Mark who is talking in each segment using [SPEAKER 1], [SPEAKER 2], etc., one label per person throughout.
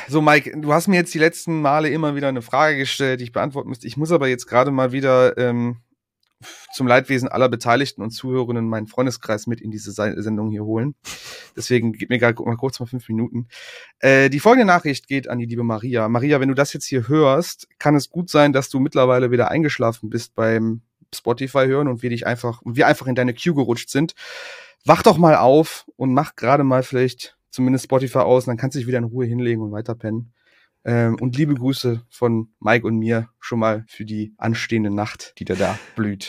[SPEAKER 1] So, Mike, du hast mir jetzt die letzten Male immer wieder eine Frage gestellt, die ich beantworten müsste. Ich muss aber jetzt gerade mal wieder zum Leidwesen aller Beteiligten und Zuhörerinnen meinen Freundeskreis mit in diese Sendung hier holen. Deswegen gib mir gerade mal kurz mal 5 Minuten. Die folgende Nachricht geht an die liebe Maria. Maria, wenn du das jetzt hier hörst, kann es gut sein, dass du mittlerweile wieder eingeschlafen bist beim Spotify hören und wir einfach in deine Queue gerutscht sind. Wach doch mal auf und mach gerade mal vielleicht zumindest Spotify aus, und dann kannst du dich wieder in Ruhe hinlegen und weiter pennen. Und liebe Grüße von Mike und mir schon mal für die anstehende Nacht, die dir da blüht.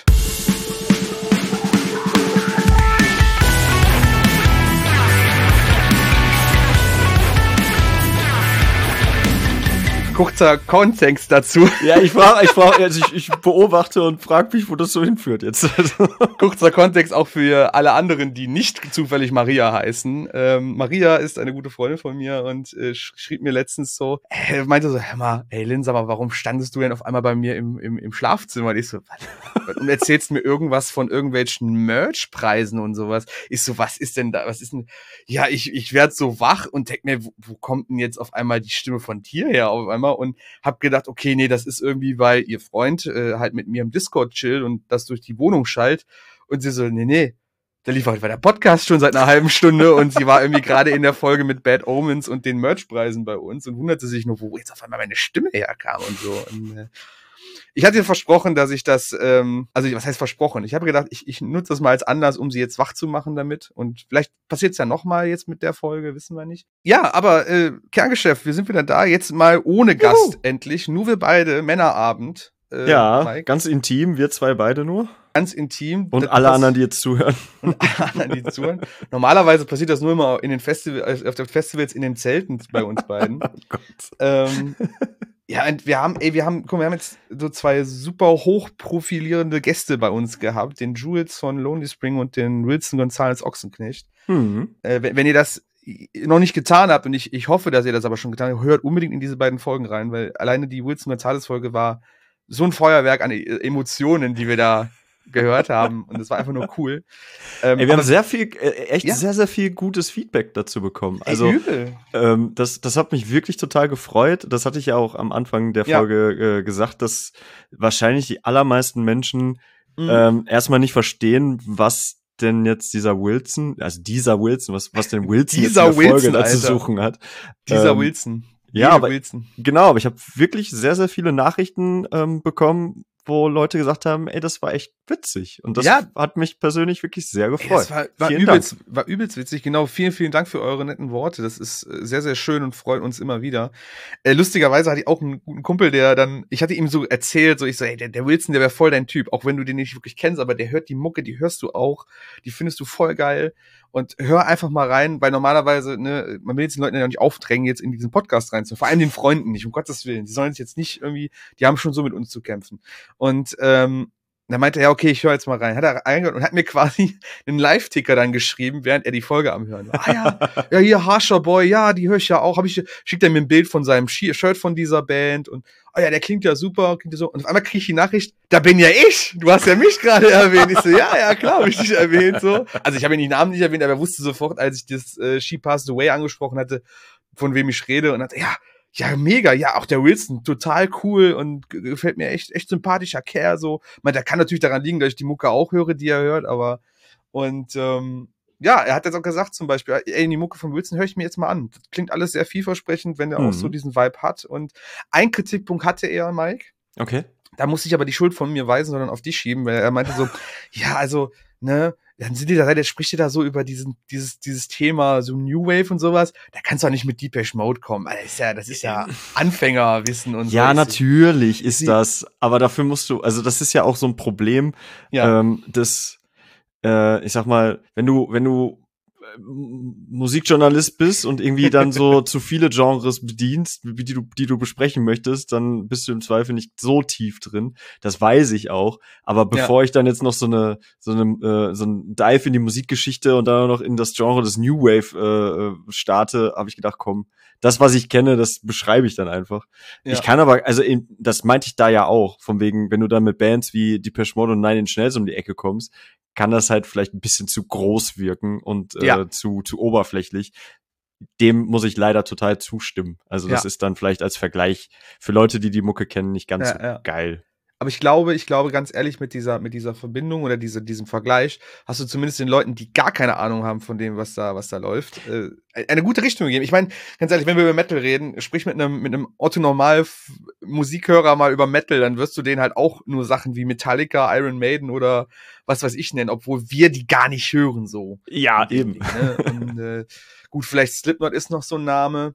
[SPEAKER 1] Kurzer Kontext dazu.
[SPEAKER 2] Ja, ich beobachte und frage mich, wo das so hinführt jetzt.
[SPEAKER 1] Kurzer Kontext auch für alle anderen, die nicht zufällig Maria heißen. Maria ist eine gute Freundin von mir und schrieb mir letztens so, meinte so, hör mal, ey Lin, sag mal, warum standest du denn auf einmal bei mir im Schlafzimmer? Und ich so, und erzählst mir irgendwas von irgendwelchen Merch-Preisen und sowas. Ich so, was ist denn da? Ja, ich werd so wach und denk mir, wo kommt denn jetzt auf einmal die Stimme von dir her auf einmal? Und hab gedacht, okay, nee, das ist irgendwie, weil ihr Freund halt mit mir im Discord chillt und das durch die Wohnung schallt. Und sie so, nee, da lief halt der Podcast schon seit einer halben Stunde und sie war irgendwie gerade in der Folge mit Bad Omens und den Merchpreisen bei uns und wunderte sich nur, wo jetzt auf einmal meine Stimme herkam und so. Und, ich hatte ihr versprochen, dass ich das, also was heißt versprochen? Ich habe gedacht, ich nutze das mal als Anlass, um sie jetzt wach zu machen damit. Und vielleicht passiert es ja nochmal jetzt mit der Folge, wissen wir nicht. Ja, aber Kerngeschäft, wir sind wieder da. Jetzt mal ohne Gast endlich. Nur wir beide, Männerabend.
[SPEAKER 2] Ja, Mike. Ganz intim, wir zwei beide nur.
[SPEAKER 1] Ganz intim.
[SPEAKER 2] Und alle anderen, die jetzt zuhören.
[SPEAKER 1] Und alle anderen, die zuhören. Normalerweise passiert das nur immer in den auf den Festivals in den Zelten bei uns beiden.
[SPEAKER 2] Oh Gott.
[SPEAKER 1] Ja, und wir haben jetzt so 2 super hochprofilierende Gäste bei uns gehabt, den Jules von Lonely Spring und den Wilson Gonzales Ochsenknecht. Wenn ihr das noch nicht getan habt, und ich hoffe, dass ihr das aber schon getan habt, hört unbedingt in diese beiden Folgen rein, weil alleine die Wilson Gonzales Folge war so ein Feuerwerk an Emotionen, die wir da gehört haben, und das war einfach nur cool.
[SPEAKER 2] Wir haben sehr viel, sehr, sehr viel gutes Feedback dazu bekommen. Also, das hat mich wirklich total gefreut. Das hatte ich ja auch am Anfang der Folge gesagt, dass wahrscheinlich die allermeisten Menschen erstmal nicht verstehen, was denn jetzt dieser Wilson, was denn Wilson jetzt in der Folge da zu suchen hat.
[SPEAKER 1] Dieser Wilson.
[SPEAKER 2] Ja, aber genau, aber ich habe wirklich sehr, sehr viele Nachrichten bekommen, wo Leute gesagt haben, ey, das war echt witzig. Und das hat mich persönlich wirklich sehr gefreut.
[SPEAKER 1] Ey, das war übelst witzig. Genau, vielen, vielen Dank für eure netten Worte. Das ist sehr, sehr schön und freut uns immer wieder. Lustigerweise hatte ich auch einen guten Kumpel, ich hatte ihm so erzählt, ich so, ey, der Wilson, der wäre voll dein Typ, auch wenn du den nicht wirklich kennst, aber der hört die Mucke, die hörst du auch, die findest du voll geil. Und hör einfach mal rein, weil normalerweise, ne, man will jetzt den Leuten ja nicht aufdrängen, jetzt in diesen Podcast reinzuhören. Vor allem den Freunden nicht, um Gottes Willen. Die sollen sich jetzt nicht irgendwie, die haben schon so mit uns zu kämpfen. Und dann meinte er, ja, okay, ich höre jetzt mal rein. Hat er reingehört und hat mir quasi einen Live-Ticker dann geschrieben, während er die Folge am Hören war. Ja, hier, Harsher Boy, ja, die höre ich ja auch. Schickt er mir ein Bild von seinem Shirt von dieser Band und ja, der klingt ja super, klingt ja so. Und auf einmal kriege ich die Nachricht, da bin ja ich. Du hast ja mich gerade erwähnt. Ich so, ja, klar, hab ich dich erwähnt. So. Also ich habe den Namen nicht erwähnt, aber er wusste sofort, als ich das She Passed Away angesprochen hatte, von wem ich rede. Und hatte, ja, mega, ja, auch der Wilson, total cool und gefällt mir echt sympathischer Kerl. So. Ich meine, der kann natürlich daran liegen, dass ich die Mucke auch höre, die er hört, aber er hat jetzt auch gesagt zum Beispiel, ey, die Mucke von Wilson höre ich mir jetzt mal an. Das klingt alles sehr vielversprechend, wenn er auch so diesen Vibe hat. Und ein Kritikpunkt hatte er, Mike.
[SPEAKER 2] Okay.
[SPEAKER 1] Da musste ich aber die Schuld von mir weisen, sondern auf dich schieben, weil er meinte so, ja, also, ne, dann sind die da, der spricht dir da so über dieses Thema, so New Wave und sowas, da kannst du auch nicht mit Depeche Mode kommen. Das ist ja Anfängerwissen und so.
[SPEAKER 2] Ja, natürlich ist das, aber dafür musst du, also das ist ja auch so ein Problem, ich sag mal, wenn du Musikjournalist bist und irgendwie dann so zu viele Genres bedienst, die du besprechen möchtest, dann bist du im Zweifel nicht so tief drin. Das weiß ich auch. Aber bevor ich dann jetzt noch so ein Dive in die Musikgeschichte und dann noch in das Genre des New Wave starte, habe ich gedacht, komm, das, was ich kenne, das beschreibe ich dann einfach. Ja. Ich kann aber, also das meinte ich da ja auch, von wegen, wenn du dann mit Bands wie Depeche Mode und Nine Inch Nails um die Ecke kommst, kann das halt vielleicht ein bisschen zu groß wirken und zu oberflächlich. dem muss ich leider total zustimmen. Also das ist dann vielleicht als Vergleich für Leute, die die Mucke kennen, nicht ganz so geil.
[SPEAKER 1] Aber ich glaube ganz ehrlich, mit dieser Verbindung oder diesem Vergleich hast du zumindest den Leuten, die gar keine Ahnung haben von dem, was da läuft, eine gute Richtung gegeben. Ich meine, ganz ehrlich, wenn wir über Metal reden, sprich mit einem Otto-Normal-Musikhörer mal über Metal, dann wirst du denen halt auch nur Sachen wie Metallica, Iron Maiden oder was weiß ich nennen, obwohl wir die gar nicht hören so.
[SPEAKER 2] Ja, eben.
[SPEAKER 1] Ding, ne? Und, gut, vielleicht Slipknot ist noch so ein Name.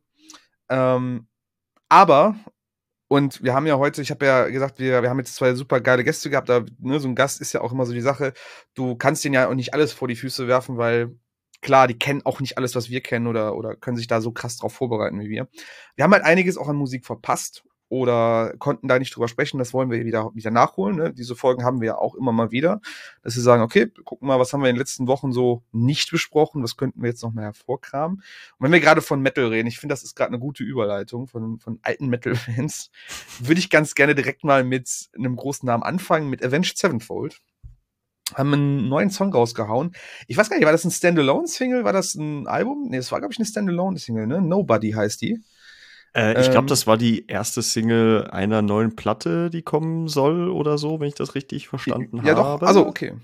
[SPEAKER 1] Aber und wir haben ja heute, ich habe ja gesagt, wir haben jetzt 2 super geile Gäste gehabt, so ein Gast ist ja auch immer so die Sache, du kannst denen ja auch nicht alles vor die Füße werfen, weil klar, die kennen auch nicht alles, was wir kennen oder können sich da so krass drauf vorbereiten wie wir. Wir haben halt einiges auch an Musik verpasst oder konnten da nicht drüber sprechen, das wollen wir wieder nachholen, ne? Diese Folgen haben wir ja auch immer mal wieder, dass wir sagen, okay, gucken mal, was haben wir in den letzten Wochen so nicht besprochen, was könnten wir jetzt noch mal hervorkramen. Und wenn wir gerade von Metal reden, ich finde, das ist gerade eine gute Überleitung von alten Metal-Fans, würde ich ganz gerne direkt mal mit einem großen Namen anfangen, mit Avenged Sevenfold. Haben einen neuen Song rausgehauen. Ich weiß gar nicht, war das ein Standalone-Single? War das ein Album? Nee, das war, glaube ich, eine Standalone-Single, ne? Nobody heißt die.
[SPEAKER 2] Ich glaube, das war die erste Single einer neuen Platte, die kommen soll oder so, wenn ich das richtig verstanden habe.
[SPEAKER 1] Ja, doch. Also, okay.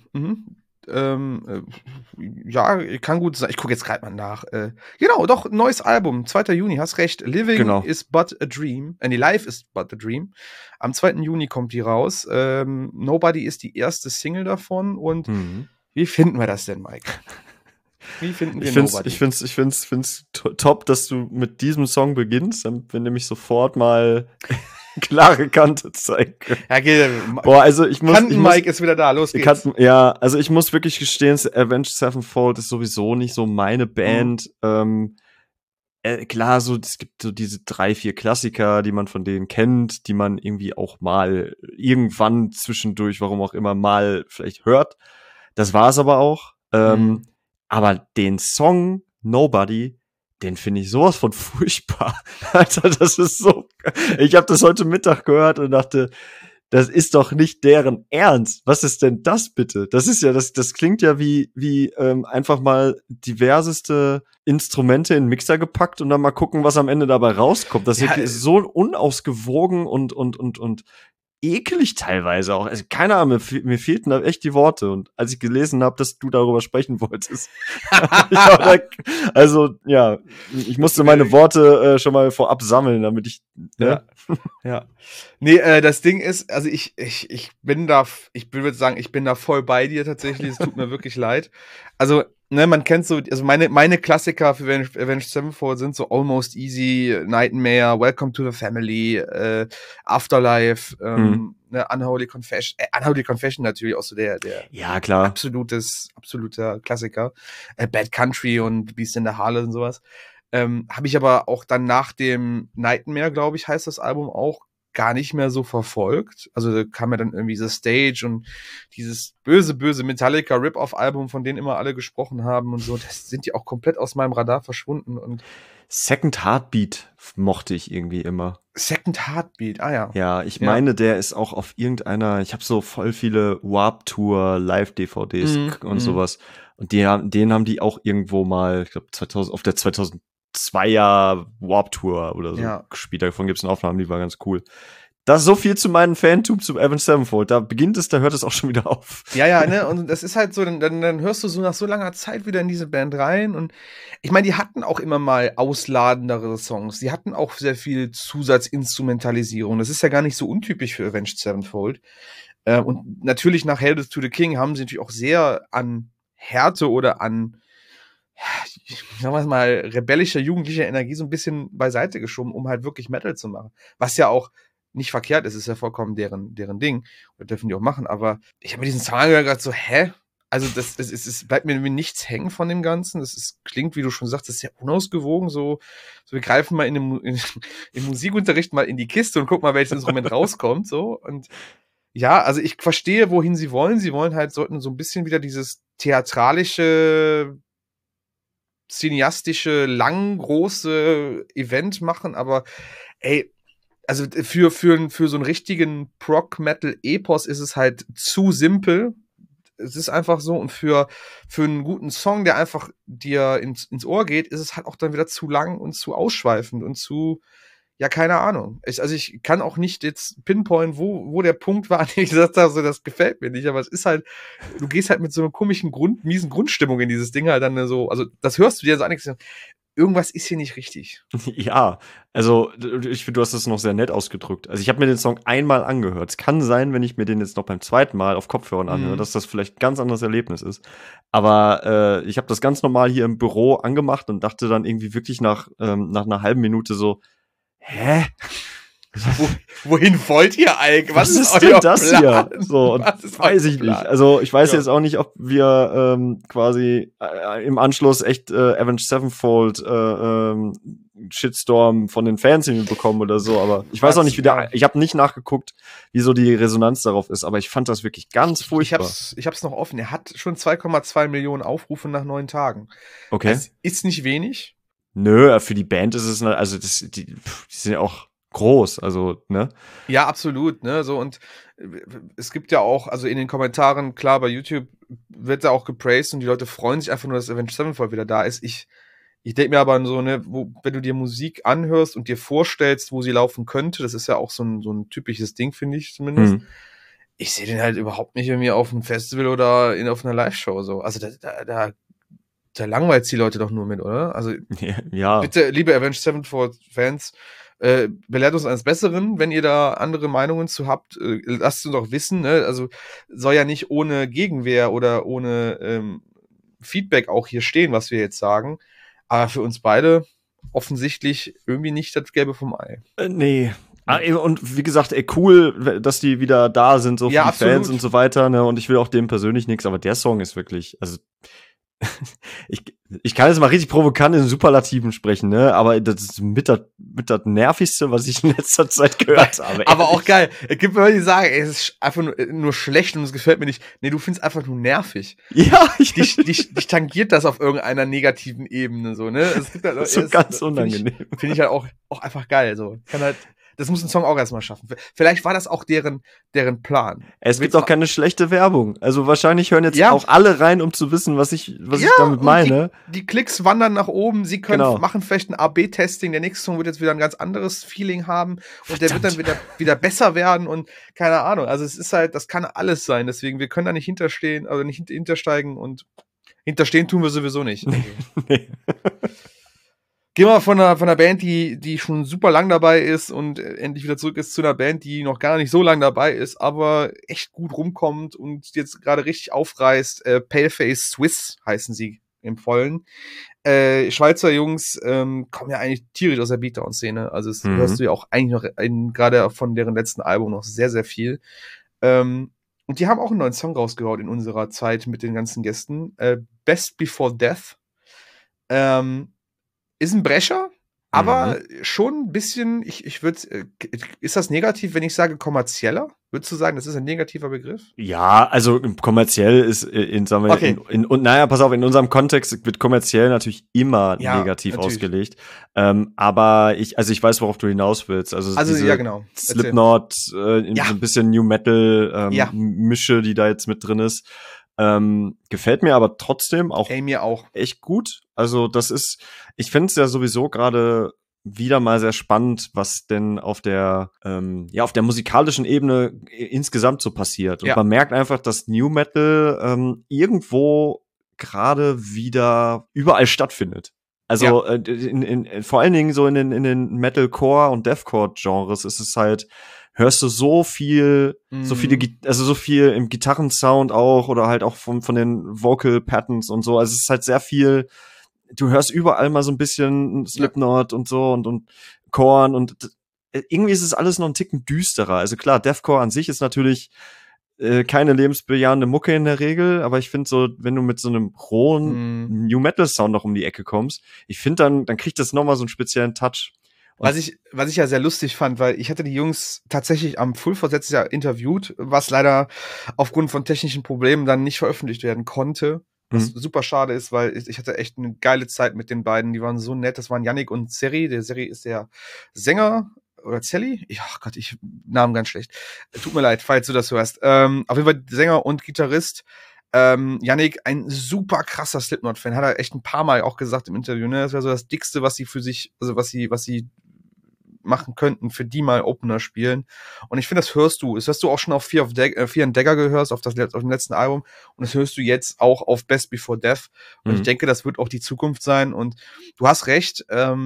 [SPEAKER 1] Ja, kann gut sein. Ich gucke jetzt gerade mal nach. Genau, doch, neues Album. 2. Juni, hast recht. Living is but a dream. Life is but a dream. Am 2. Juni kommt die raus. Nobody ist die erste Single davon. Und wie finden wir das denn, Mike? Wie finden wir Nobody?
[SPEAKER 2] Ich find's top, dass du mit diesem Song beginnst, damit wir nämlich sofort mal klare Kante zeigen können.
[SPEAKER 1] Ja, okay.
[SPEAKER 2] Boah, also
[SPEAKER 1] Mike ist wieder da, los geht's.
[SPEAKER 2] Also ich muss wirklich gestehen, Avenged Sevenfold ist sowieso nicht so meine Band. Klar, so, es gibt so diese 3, 4 Klassiker, die man von denen kennt, die man irgendwie auch mal irgendwann zwischendurch, warum auch immer, mal vielleicht hört. Das war's aber auch. Aber den Song Nobody, den finde ich sowas von furchtbar. Alter, das ist so. Ich habe das heute Mittag gehört und dachte, das ist doch nicht deren Ernst. Was ist denn das bitte? Das ist ja, das klingt ja wie einfach mal diverseste Instrumente in den Mixer gepackt und dann mal gucken, was am Ende dabei rauskommt. Das ist so unausgewogen und ekelig teilweise auch. Also keine Ahnung, mir fehlten da echt die Worte. Und als ich gelesen habe, dass du darüber sprechen wolltest, ich musste meine Worte schon mal vorab sammeln, damit ich. Ne?
[SPEAKER 1] Ja. Nee, das Ding ist, also ich würde sagen, ich bin da voll bei dir tatsächlich. Es tut mir wirklich leid. Also, ne, man kennt so, also meine Klassiker für Avenged Sevenfold sind so Almost Easy, Nightmare, Welcome to the Family, Afterlife, ne, Unholy Confession natürlich auch so der
[SPEAKER 2] ja, klar.
[SPEAKER 1] absoluter Klassiker. Bad Country und Beast in the Harlot und sowas. Habe ich aber auch dann nach dem Nightmare, glaube ich, heißt das Album auch, gar nicht mehr so verfolgt. Also da kam ja dann irgendwie The Stage und dieses böse Metallica Rip-Off-Album, von denen immer alle gesprochen haben und so, das sind die auch komplett aus meinem Radar verschwunden. Und
[SPEAKER 2] Second Heartbeat mochte ich irgendwie immer.
[SPEAKER 1] Second Heartbeat, ja.
[SPEAKER 2] Ja, ich meine, der ist auch auf irgendeiner, ich habe so voll viele Warped Tour Live-DVDs und sowas. Und den haben die auch irgendwo mal, ich glaube, auf der 2002er Warped Tour oder so gespielt. Davon gibt es eine Aufnahme, die war ganz cool. Das ist so viel zu meinem Fantum zum Avenged Sevenfold. Da beginnt es, da hört es auch schon wieder auf.
[SPEAKER 1] Ja, ne, und das ist halt so, dann hörst du so nach so langer Zeit wieder in diese Band rein. Und ich meine, die hatten auch immer mal ausladendere Songs. Die hatten auch sehr viel Zusatzinstrumentalisierung. Das ist ja gar nicht so untypisch für Avenged Sevenfold. Und natürlich nach Hail to the King haben sie natürlich auch sehr an Härte oder an, sagen wir mal, rebellischer, jugendlicher Energie so ein bisschen beiseite geschoben, um halt wirklich Metal zu machen. Was ja auch nicht verkehrt ist ja vollkommen deren Ding. Oder dürfen die auch machen, aber ich habe mir diesen Song angehört, so, hä? Also es bleibt mir nichts hängen von dem Ganzen. Klingt, wie du schon sagst, das ist sehr unausgewogen. So wir greifen mal im Musikunterricht mal in die Kiste und gucken mal, welches Instrument rauskommt. So. Und ja, also ich verstehe, wohin sie wollen. Sie sollten so ein bisschen wieder dieses theatralische, cineastische, große Event machen, aber ey, also für so einen richtigen Prog-Metal-Epos ist es halt zu simpel. Es ist einfach so, und für einen guten Song, der einfach dir ins Ohr geht, ist es halt auch dann wieder zu lang und zu ausschweifend und zu, ja, keine Ahnung. Ich kann auch nicht jetzt pinpointen, wo der Punkt war, an dem ich gesagt habe, so, das gefällt mir nicht, aber es ist halt, du gehst halt mit so einer komischen miesen Grundstimmung in dieses Ding halt dann so, also das hörst du dir so an, irgendwas ist hier nicht richtig.
[SPEAKER 2] Ja, also ich finde, du hast das noch sehr nett ausgedrückt. Also ich habe mir den Song einmal angehört. Es kann sein, wenn ich mir den jetzt noch beim zweiten Mal auf Kopfhörern anhöre, dass das vielleicht ein ganz anderes Erlebnis ist. Aber ich habe das ganz normal hier im Büro angemacht und dachte dann irgendwie wirklich nach einer halben Minute so, hä?
[SPEAKER 1] Wohin wollt ihr eigentlich?
[SPEAKER 2] Was ist denn das
[SPEAKER 1] Plan?
[SPEAKER 2] hier? So, und weiß ich nicht. Also ich weiß jetzt auch nicht, ob wir quasi im Anschluss echt Avenged Sevenfold Shitstorm von den Fans hinbekommen oder so, aber ich weiß auch nicht, ich habe nicht nachgeguckt, wieso die Resonanz darauf ist, aber ich fand das wirklich ganz furchtbar.
[SPEAKER 1] Ich hab's noch offen. Er hat schon 2,2 Millionen Aufrufe nach 9 Tagen.
[SPEAKER 2] Okay.
[SPEAKER 1] Das ist nicht wenig.
[SPEAKER 2] Nö, für die Band ist es, also die sind ja auch groß, also, ne?
[SPEAKER 1] Ja, absolut, ne, so, und es gibt ja auch, also in den Kommentaren, klar, bei YouTube wird er auch gepraised und die Leute freuen sich einfach nur, dass Avenged Sevenfold wieder da ist. Ich denke mir aber so, ne, wenn du dir Musik anhörst und dir vorstellst, wo sie laufen könnte, das ist ja auch so ein typisches Ding, finde ich zumindest. Ich sehe den halt überhaupt nicht irgendwie auf einem Festival oder auf einer Live-Show so. Also da langweilt die Leute doch nur mit, oder? Also
[SPEAKER 2] ja.
[SPEAKER 1] Bitte, liebe Avenged Sevenfold-Fans, belehrt uns eines Besseren, wenn ihr da andere Meinungen zu habt, lasst uns doch wissen, ne? Also soll ja nicht ohne Gegenwehr oder ohne Feedback auch hier stehen, was wir jetzt sagen. Aber für uns beide offensichtlich irgendwie nicht das Gelbe vom Ei.
[SPEAKER 2] Nee. Und wie gesagt, cool, dass die wieder da sind, so
[SPEAKER 1] ja,
[SPEAKER 2] für die
[SPEAKER 1] absolut.
[SPEAKER 2] Fans und so weiter, ne? Und ich will auch dem persönlich nichts, aber der Song ist wirklich, also ich kann jetzt mal richtig provokant in Superlativen sprechen, ne? Aber das ist mit das Nervigste, was ich in letzter Zeit gehört habe.
[SPEAKER 1] Aber auch geil. Es gibt Leute, die sagen, es ist einfach nur schlecht und es gefällt mir nicht. Nee, du findest einfach nur nervig.
[SPEAKER 2] Ja.
[SPEAKER 1] Dich tangiert das auf irgendeiner negativen Ebene, so, ne? Es gibt halt,
[SPEAKER 2] so ganz unangenehm.
[SPEAKER 1] Finde ich halt auch einfach geil, so. Das muss ein Song auch erstmal schaffen. Vielleicht war das auch deren Plan.
[SPEAKER 2] Es gibt auch keine schlechte Werbung. Also wahrscheinlich hören jetzt auch alle rein, um zu wissen, was ich damit meine.
[SPEAKER 1] Die Klicks wandern nach oben. Sie können machen vielleicht ein AB-Testing. Der nächste Song wird jetzt wieder ein ganz anderes Feeling haben. Und der wird dann wieder besser werden und keine Ahnung. Also es ist halt, das kann alles sein. Deswegen, wir können da nicht hinterstehen, also nicht hintersteigen, und hinterstehen tun wir sowieso nicht.
[SPEAKER 2] Nee.
[SPEAKER 1] Gehen wir von einer Band, die schon super lang dabei ist und endlich wieder zurück ist zu einer Band, die noch gar nicht so lang dabei ist, aber echt gut rumkommt und jetzt gerade richtig aufreißt. Paleface Swiss heißen sie im Vollen. Schweizer Jungs kommen ja eigentlich tierisch aus der Beatdown-Szene. Also das hörst du ja auch eigentlich noch gerade von deren letzten Album noch sehr, sehr viel. Und die haben auch einen neuen Song rausgehauen in unserer Zeit mit den ganzen Gästen. Best Before Death. Ist ein Brecher, aber schon ein bisschen, ich würde, ist das negativ, wenn ich sage kommerzieller? Würdest du sagen, das ist ein negativer Begriff?
[SPEAKER 2] Ja, also kommerziell ist pass auf, in unserem Kontext wird kommerziell natürlich immer negativ ausgelegt. Aber ich weiß, worauf du hinaus willst. Also diese
[SPEAKER 1] ja, genau.
[SPEAKER 2] Slipknot, so ein bisschen New Metal Mische, die da jetzt mit drin ist. Gefällt mir aber trotzdem auch,
[SPEAKER 1] mir auch
[SPEAKER 2] echt gut. Also ich finde es ja sowieso gerade wieder mal sehr spannend, was denn auf der musikalischen Ebene insgesamt so passiert. Und man merkt einfach, dass New Metal irgendwo gerade wieder überall stattfindet. Also vor allen Dingen so in den Metalcore und Deathcore Genres ist es halt, hörst du so viel im Gitarrensound auch oder halt auch von den Vocal Patterns und so. Also es ist halt sehr viel, du hörst überall mal so ein bisschen Slipknot und so und Korn und irgendwie ist es alles noch ein Ticken düsterer. Also klar, Deathcore an sich ist natürlich keine lebensbejahende Mucke in der Regel, aber ich finde so, wenn du mit so einem rohen New Metal Sound noch um die Ecke kommst, ich finde dann kriegt das nochmal so einen speziellen Touch.
[SPEAKER 1] Was ich ja sehr lustig fand, weil ich hatte die Jungs tatsächlich am Full Force letztes Jahr interviewt, was leider aufgrund von technischen Problemen dann nicht veröffentlicht werden konnte. Was super schade ist, weil ich hatte echt eine geile Zeit mit den beiden. Die waren so nett. Das waren Yannick und Seri. Der Seri ist der Sänger. Oder Zelli? Ja, Gott, Namen ganz schlecht. Tut mir leid, falls du das hörst. Auf jeden Fall Sänger und Gitarrist. Yannick, ein super krasser Slipknot-Fan, hat er echt ein paar Mal auch gesagt im Interview, ne? Das wäre so das Dickste, was sie für sich, also was sie machen könnten, für die mal Opener spielen. Und ich finde, das hörst du. Das hast du auch schon auf Fear and Dagger gehört, auf dem letzten Album. Und das hörst du jetzt auch auf Best Before Death. Und ich denke, das wird auch die Zukunft sein. Und du hast recht,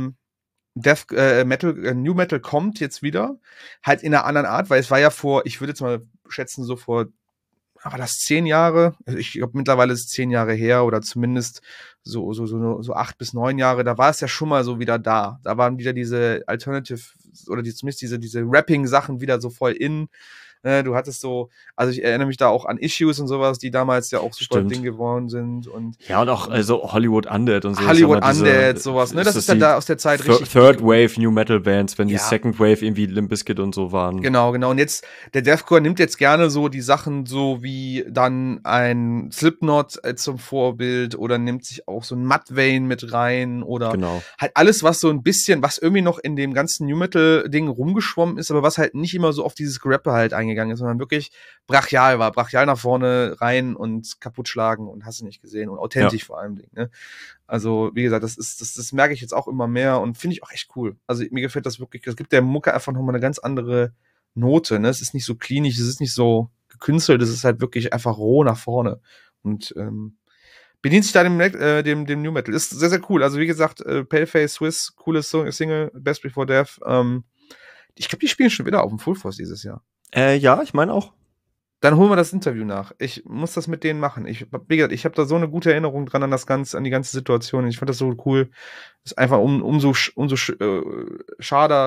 [SPEAKER 1] New Metal kommt jetzt wieder. Halt in einer anderen Art, weil es war ja ich würde jetzt mal schätzen, so vor, aber das 10 Jahre, also ich glaube mittlerweile ist es 10 Jahre her oder zumindest so 8 bis 9 Jahre, da war es ja schon mal so wieder da. Da waren wieder diese Alternative oder zumindest diese Rapping-Sachen wieder so voll in. Du hattest so, also ich erinnere mich da auch an Issues und sowas, die damals ja auch super Ding geworden sind. Und
[SPEAKER 2] auch also Hollywood Undead und so.
[SPEAKER 1] Hollywood Undead, sowas, ne? Das ist dann da aus der Zeit richtig.
[SPEAKER 2] Third Wave New Metal Bands, wenn die Second Wave irgendwie Limp Bizkit und so waren.
[SPEAKER 1] Genau. Und jetzt, der Deathcore nimmt jetzt gerne so die Sachen so wie dann ein Slipknot zum Vorbild oder nimmt sich auch so ein Mudvayne mit rein oder halt alles, was so ein bisschen, was irgendwie noch in dem ganzen New Metal Ding rumgeschwommen ist, aber was halt nicht immer so auf dieses Gerappe halt eingegangen ist, sondern wirklich brachial war. Brachial nach vorne rein und kaputt schlagen und hast du nicht gesehen und authentisch vor allem. Ne? Also, wie gesagt, das merke ich jetzt auch immer mehr und finde ich auch echt cool. Also, mir gefällt das wirklich. Das gibt der Mucke einfach nochmal eine ganz andere Note. Ne? Es ist nicht so klinisch, es ist nicht so gekünstelt, es ist halt wirklich einfach roh nach vorne. Und bedient sich da dem New Metal. Ist sehr, sehr cool. Also, wie gesagt, Paleface Swiss, cooles Single, Best Before Death. Ich glaube, die spielen schon wieder auf dem Full Force dieses Jahr.
[SPEAKER 2] Ja, ich meine auch.
[SPEAKER 1] Dann holen wir das Interview nach. Ich muss das mit denen machen. Wie gesagt, ich habe da so eine gute Erinnerung dran an die ganze Situation. Ich fand das so cool. Das ist einfach umso schade,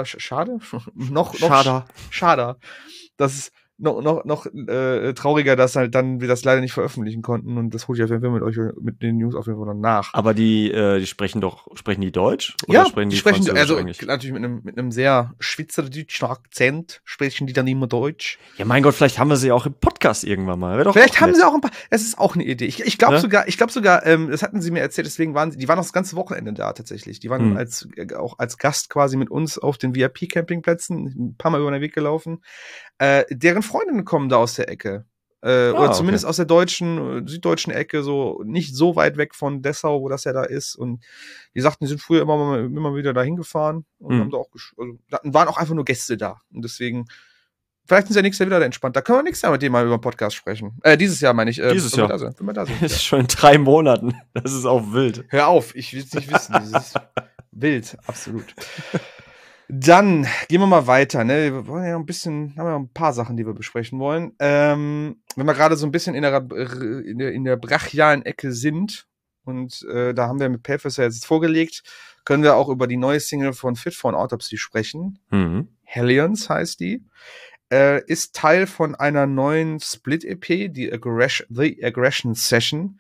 [SPEAKER 1] dass es noch trauriger, dass halt dann wir das leider nicht veröffentlichen konnten und das hole ich auf jeden Fall mit den News auf jeden Fall dann nach.
[SPEAKER 2] Aber die sprechen die Deutsch? Oder sprechen die
[SPEAKER 1] also natürlich mit einem sehr schweizerdeutschen Akzent sprechen die dann immer Deutsch.
[SPEAKER 2] Ja, mein Gott, vielleicht haben wir sie auch im Podcast irgendwann mal.
[SPEAKER 1] Vielleicht haben sie auch ein paar. Es ist auch eine Idee. Ich glaube sogar, das hatten sie mir erzählt, deswegen die waren auch das ganze Wochenende da tatsächlich. Die waren auch als Gast quasi mit uns auf den VIP-Campingplätzen ein paar Mal über den Weg gelaufen. Deren Freundinnen kommen da aus der Ecke. Oder zumindest aus der süddeutschen Ecke, so nicht so weit weg von Dessau, wo das ja da ist. Und die sagten, die sind früher immer wieder da hingefahren und haben da auch waren auch einfach nur Gäste da. Und deswegen, vielleicht sind sie ja nächstes Jahr wieder entspannt. Da können wir nächstes Jahr mit denen mal über den Podcast sprechen. Dieses Jahr meine ich.
[SPEAKER 2] Dieses Jahr.
[SPEAKER 1] Wenn wir da sind.
[SPEAKER 2] Das ist schon in 3 Monaten. Das ist auch wild.
[SPEAKER 1] Hör auf, ich will es nicht wissen. Das ist wild, absolut. Dann gehen wir mal weiter. Ne? Wir wollen ja haben ja ein paar Sachen, die wir besprechen wollen. Wenn wir gerade so ein bisschen in der brachialen Ecke sind und da haben wir mit Paleface jetzt vorgelegt, können wir auch über die neue Single von Fit for an Autopsy sprechen. Hellions heißt die. Ist Teil von einer neuen Split-EP, die The Aggression Session.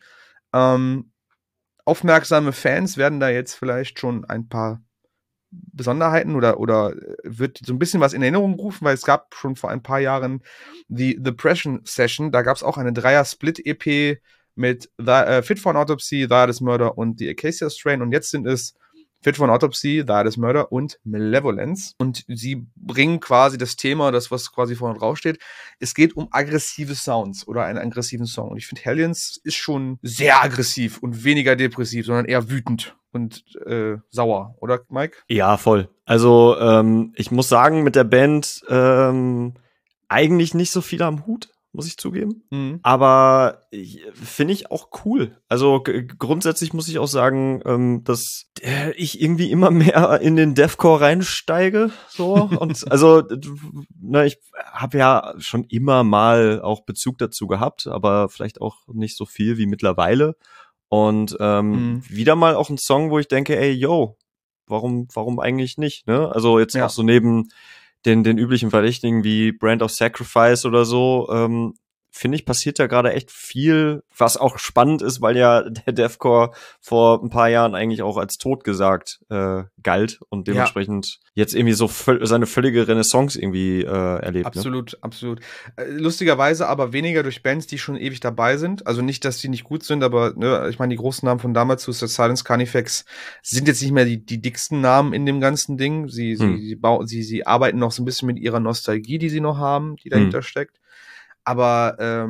[SPEAKER 1] Aufmerksame Fans werden da jetzt vielleicht schon ein paar Besonderheiten oder wird so ein bisschen was in Erinnerung rufen, weil es gab schon vor ein paar Jahren die The Depression Session, da gab es auch eine Dreier-Split-EP mit Fit for an Autopsy, The Hardest Murder und The Acacia Strain und jetzt sind es Fit for an Autopsy, The Hardest Murder und Malevolence und sie bringen quasi das Thema, das was quasi vorne draufsteht, es geht um aggressive Sounds oder einen aggressiven Song und ich finde Hellions ist schon sehr aggressiv und weniger depressiv, sondern eher wütend und sauer, oder Mike?
[SPEAKER 2] Ja, voll. Also ich muss sagen, mit der Band eigentlich nicht so viel am Hut, muss ich zugeben. Aber finde ich auch cool. Also grundsätzlich muss ich auch sagen, dass ich irgendwie immer mehr in den Deathcore reinsteige. So. Und also, ich habe ja schon immer mal auch Bezug dazu gehabt, aber vielleicht auch nicht so viel wie mittlerweile. Und wieder mal auch ein Song, wo ich denke, ey, yo, warum eigentlich nicht? Ne? Also jetzt auch so neben den üblichen Verdächtigen wie Brand of Sacrifice oder so, finde ich, passiert da gerade echt viel, was auch spannend ist, weil ja der Deathcore vor ein paar Jahren eigentlich auch als totgesagt galt und dementsprechend jetzt irgendwie so seine völlige Renaissance irgendwie erlebt.
[SPEAKER 1] Absolut, ne? Absolut. Lustigerweise aber weniger durch Bands, die schon ewig dabei sind. Also nicht, dass die nicht gut sind, aber ne, ich meine, die großen Namen von damals, Suicide Silence, Carnifex, sind jetzt nicht mehr die dicksten Namen in dem ganzen Ding. Sie arbeiten noch so ein bisschen mit ihrer Nostalgie, die sie noch haben, die dahinter steckt. Aber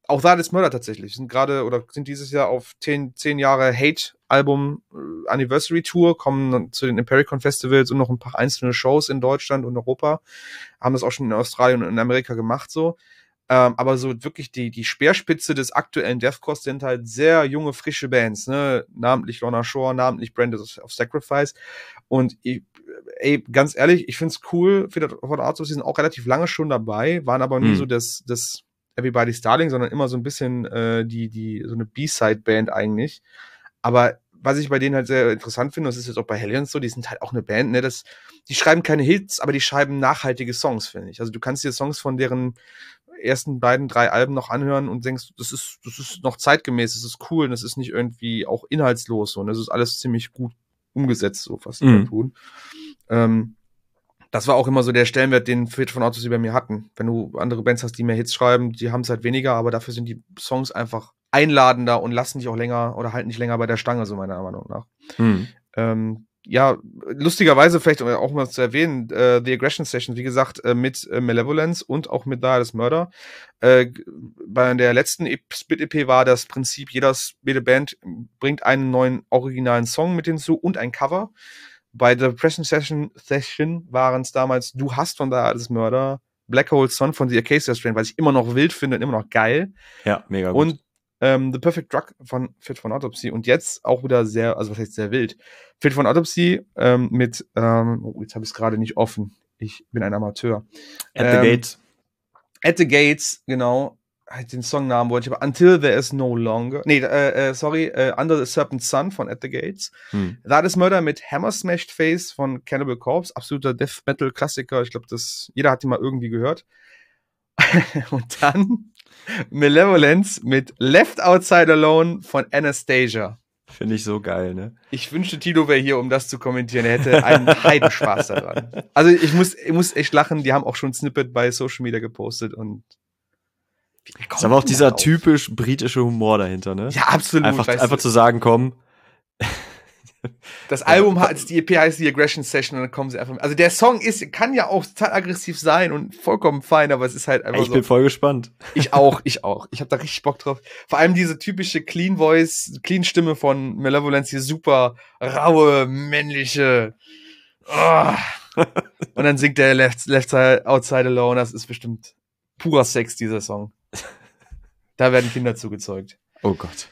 [SPEAKER 1] auch That Is Murder tatsächlich. Sind dieses Jahr auf 10 Jahre Hate-Album Anniversary Tour, kommen zu den Impericon Festivals und noch ein paar einzelne Shows in Deutschland und Europa. Haben das auch schon in Australien und in Amerika gemacht, so. Aber so wirklich die Speerspitze des aktuellen Deathcore sind halt sehr junge, frische Bands, ne? Namentlich Lorna Shore, namentlich Brand of Sacrifice. Und ganz ehrlich, ich find's cool, Fear for the Outdoors, die sind auch relativ lange schon dabei, waren aber nie so das Everybody's Darling, sondern immer so ein bisschen so eine B-Side-Band eigentlich. Aber was ich bei denen halt sehr interessant finde, das ist jetzt auch bei Hellions so, die sind halt auch eine Band, ne? Die schreiben keine Hits, aber die schreiben nachhaltige Songs, finde ich. Also du kannst dir Songs von deren ersten 3 Alben noch anhören und denkst, das ist noch zeitgemäß, das ist cool und das ist nicht irgendwie auch inhaltslos so. Und das ist alles ziemlich gut umgesetzt, so was die da tun. Das war auch immer so der Stellenwert, den Fear for the Outdoors bei mir hatten. Wenn du andere Bands hast, die mehr Hits schreiben, die haben es halt weniger, aber dafür sind die Songs einfach einladender und lassen dich auch länger oder halten dich länger bei der Stange, so meiner Meinung nach. Ja, lustigerweise vielleicht auch mal zu erwähnen, The Aggression Session, wie gesagt, mit Malevolence und auch mit That Is Murder. Bei der letzten Split-EP war das Prinzip, jede Band bringt einen neuen originalen Song mit hinzu und ein Cover. Bei The Aggression Session waren es damals Du hast von That Is Murder, Black Hole Sun von The Acacia Strain, was ich immer noch wild finde und immer noch geil.
[SPEAKER 2] Ja, mega gut.
[SPEAKER 1] Und The Perfect Drug von Fit for an Autopsy und jetzt auch wieder was heißt sehr wild. Fit for an Autopsy mit, jetzt habe ich es gerade nicht offen. Ich bin ein Amateur.
[SPEAKER 2] At the Gates.
[SPEAKER 1] At the Gates, genau. Den Songnamen wollte ich aber. Until There Is No Longer. Under the Serpent Sun von At the Gates. That Is Murder mit Hammer Smashed Face von Cannibal Corpse. Absoluter Death Metal Klassiker. Ich glaube, jeder hat den mal irgendwie gehört. Und dann Malevolence mit Left Outside Alone von Anastasia.
[SPEAKER 2] Finde ich so geil, ne?
[SPEAKER 1] Ich wünschte, Tilo wäre hier, um das zu kommentieren. Er hätte einen Heidenspaß daran. Also ich muss echt lachen. Die haben auch schon ein Snippet bei Social Media gepostet und
[SPEAKER 2] ist aber auch dieser typisch britische Humor dahinter, ne?
[SPEAKER 1] Ja, absolut.
[SPEAKER 2] Einfach zu sagen, komm.
[SPEAKER 1] Das Album die EP heißt The Aggression Session und dann kommen sie einfach. Also der Song kann ja auch total aggressiv sein und vollkommen fein, aber es ist halt einfach
[SPEAKER 2] Ich bin voll gespannt.
[SPEAKER 1] Ich auch. Ich habe da richtig Bock drauf. Vor allem diese typische Clean Voice, Clean Stimme von Malevolence, die super raue, männliche. Oh. Und dann singt der Left Outside Alone. Das ist bestimmt purer Sex, dieser Song. Da werden Kinder zugezeugt.
[SPEAKER 2] Oh Gott.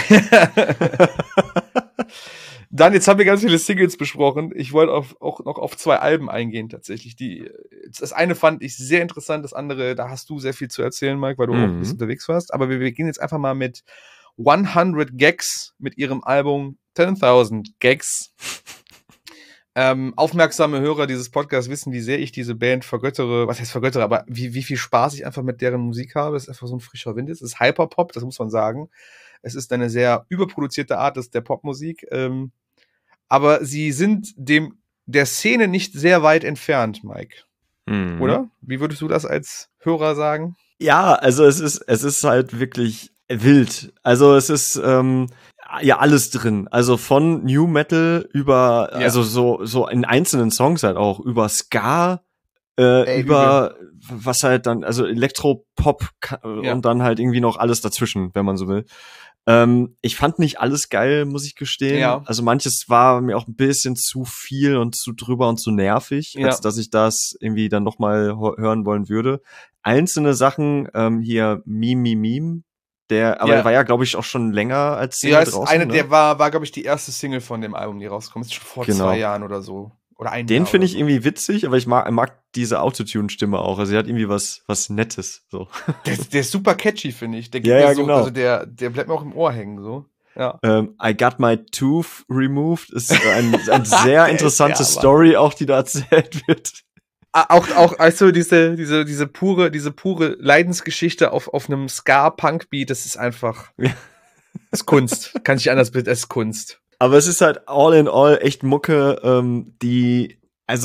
[SPEAKER 1] Dann, jetzt haben wir ganz viele Singles besprochen. Ich wollte auch noch auf 2 Alben eingehen, tatsächlich. Das eine fand ich sehr interessant, das andere, da hast du sehr viel zu erzählen, Mike, weil du auch ein bisschen unterwegs warst. Aber wir gehen jetzt einfach mal mit 100 Gags mit ihrem Album 10.000 Gags. Aufmerksame Hörer dieses Podcasts wissen, wie sehr ich diese Band vergöttere. Was heißt vergöttere? Aber wie viel Spaß ich einfach mit deren Musik habe. Es ist einfach so ein frischer Wind. Es ist Hyperpop, das muss man sagen. Es ist eine sehr überproduzierte Art der Popmusik. Aber sie sind der Szene nicht sehr weit entfernt, Mike. Oder? Wie würdest du das als Hörer sagen?
[SPEAKER 2] Ja, also es ist halt wirklich wild. Also es ist ja alles drin. Also von New Metal über, also so in einzelnen Songs halt auch, über Ska, über was halt dann, also Elektropop und dann halt irgendwie noch alles dazwischen, wenn man so will. Ich fand nicht alles geil, muss ich gestehen.
[SPEAKER 1] Ja.
[SPEAKER 2] Also manches war mir auch ein bisschen zu viel und zu drüber und zu nervig, als dass ich das irgendwie dann noch mal hören wollen würde. Einzelne Sachen, hier Meme, der war ja, glaube ich, auch schon länger als Single draußen. Ne?
[SPEAKER 1] Der war glaube ich, die erste Single von dem Album, die rauskommt. Ist schon vor 2 Jahren oder so. Oder ein Jahr.
[SPEAKER 2] Den finde ich irgendwie witzig, aber ich mag diese Autotune-Stimme auch. Also sie hat irgendwie was Nettes. So.
[SPEAKER 1] Der ist super catchy, finde ich. Der gibt
[SPEAKER 2] ja,
[SPEAKER 1] so,
[SPEAKER 2] genau.
[SPEAKER 1] Also der bleibt mir auch im Ohr hängen. So. Ja.
[SPEAKER 2] I Got My Tooth Removed ist ein sehr interessante Story, auch die da erzählt wird.
[SPEAKER 1] Auch also diese pure Leidensgeschichte auf einem Ska-Punk-Beat, das ist einfach das ist Kunst. Kann ich anders bilden, es ist Kunst.
[SPEAKER 2] Aber es ist halt all in all echt Mucke, die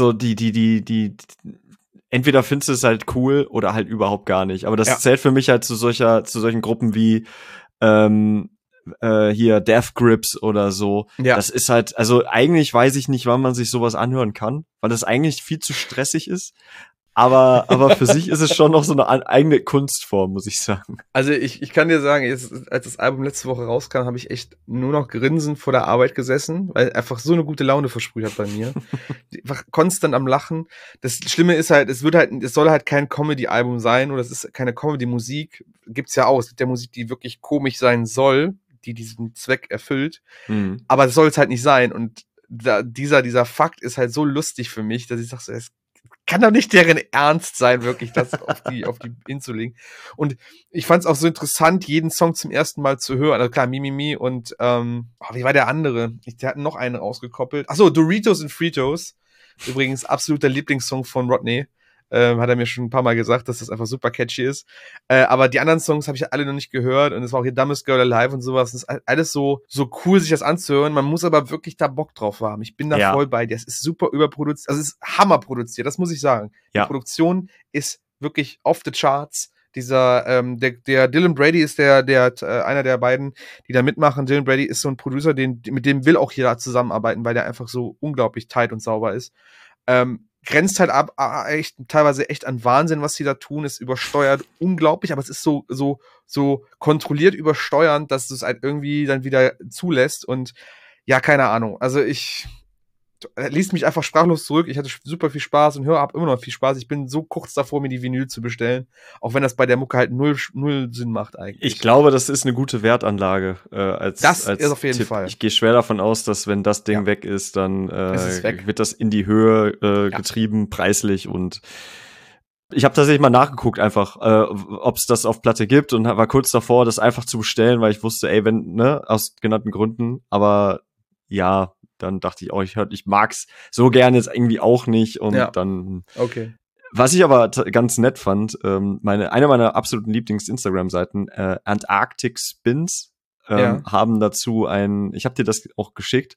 [SPEAKER 2] entweder findest du es halt cool oder halt überhaupt gar nicht. Aber das zählt für mich halt zu solchen Gruppen wie hier Death Grips oder so. Ja. Das ist halt, also eigentlich weiß ich nicht, wann man sich sowas anhören kann, weil das eigentlich viel zu stressig ist. Aber für sich ist es schon noch so eine eigene Kunstform, muss ich sagen.
[SPEAKER 1] Also ich kann dir sagen, als das Album letzte Woche rauskam, habe ich echt nur noch grinsend vor der Arbeit gesessen, weil einfach so eine gute Laune versprüht hat bei mir. Einfach konstant am Lachen. Das Schlimme ist halt, es soll halt kein Comedy-Album sein oder es ist keine Comedy-Musik. Gibt's ja auch. Es gibt ja Musik, die wirklich komisch sein soll, die diesen Zweck erfüllt.
[SPEAKER 2] Mhm.
[SPEAKER 1] Aber das soll es halt nicht sein. Und dieser Fakt ist halt so lustig für mich, dass ich sage, so, es kann doch nicht deren Ernst sein, wirklich das auf die hinzulegen. Und ich fand es auch so interessant, jeden Song zum ersten Mal zu hören. Also klar, Mimimi und wie war der andere? Der hat noch einen rausgekoppelt. Achso, Doritos and Fritos. Übrigens absoluter Lieblingssong von Rodney. Hat er mir schon ein paar Mal gesagt, dass das einfach super catchy ist. Aber die anderen Songs habe ich alle noch nicht gehört und es war auch hier Dumbest Girl Alive und sowas. Das ist alles so cool, sich das anzuhören. Man muss aber wirklich da Bock drauf haben. Ich bin da voll bei dir. Es ist super überproduziert. Also es ist Hammer produziert, das muss ich sagen.
[SPEAKER 2] Ja.
[SPEAKER 1] Die Produktion ist wirklich off the charts. Dieser, der Dylan Brady ist der einer der beiden, die da mitmachen. Dylan Brady ist so ein Producer, mit dem will auch jeder zusammenarbeiten, weil der einfach so unglaublich tight und sauber ist. Grenzt halt teilweise echt an Wahnsinn, was sie da tun, ist übersteuert, unglaublich, aber es ist so kontrolliert übersteuernd, dass du es halt irgendwie dann wieder zulässt und ja, keine Ahnung, also liest mich einfach sprachlos zurück, ich hatte super viel Spaß und hab immer noch viel Spaß, ich bin so kurz davor, mir die Vinyl zu bestellen, auch wenn das bei der Mucke halt null Sinn macht eigentlich.
[SPEAKER 2] Ich glaube, das ist eine gute Wertanlage als
[SPEAKER 1] ist auf jeden
[SPEAKER 2] Tipp.
[SPEAKER 1] Fall.
[SPEAKER 2] Ich gehe schwer davon aus, dass wenn das Ding weg ist, dann wird das in die Höhe getrieben, preislich und ich habe tatsächlich mal nachgeguckt einfach, ob es das auf Platte gibt und war kurz davor, das einfach zu bestellen, weil ich wusste, ey, aus genannten Gründen, aber ja, dann dachte ich auch, ich mag's so gerne jetzt irgendwie auch nicht und dann.
[SPEAKER 1] Okay.
[SPEAKER 2] Was ich aber ganz nett fand, eine meiner absoluten Lieblings-Instagram-Seiten, Antarctic Spins, haben dazu ich habe dir das auch geschickt,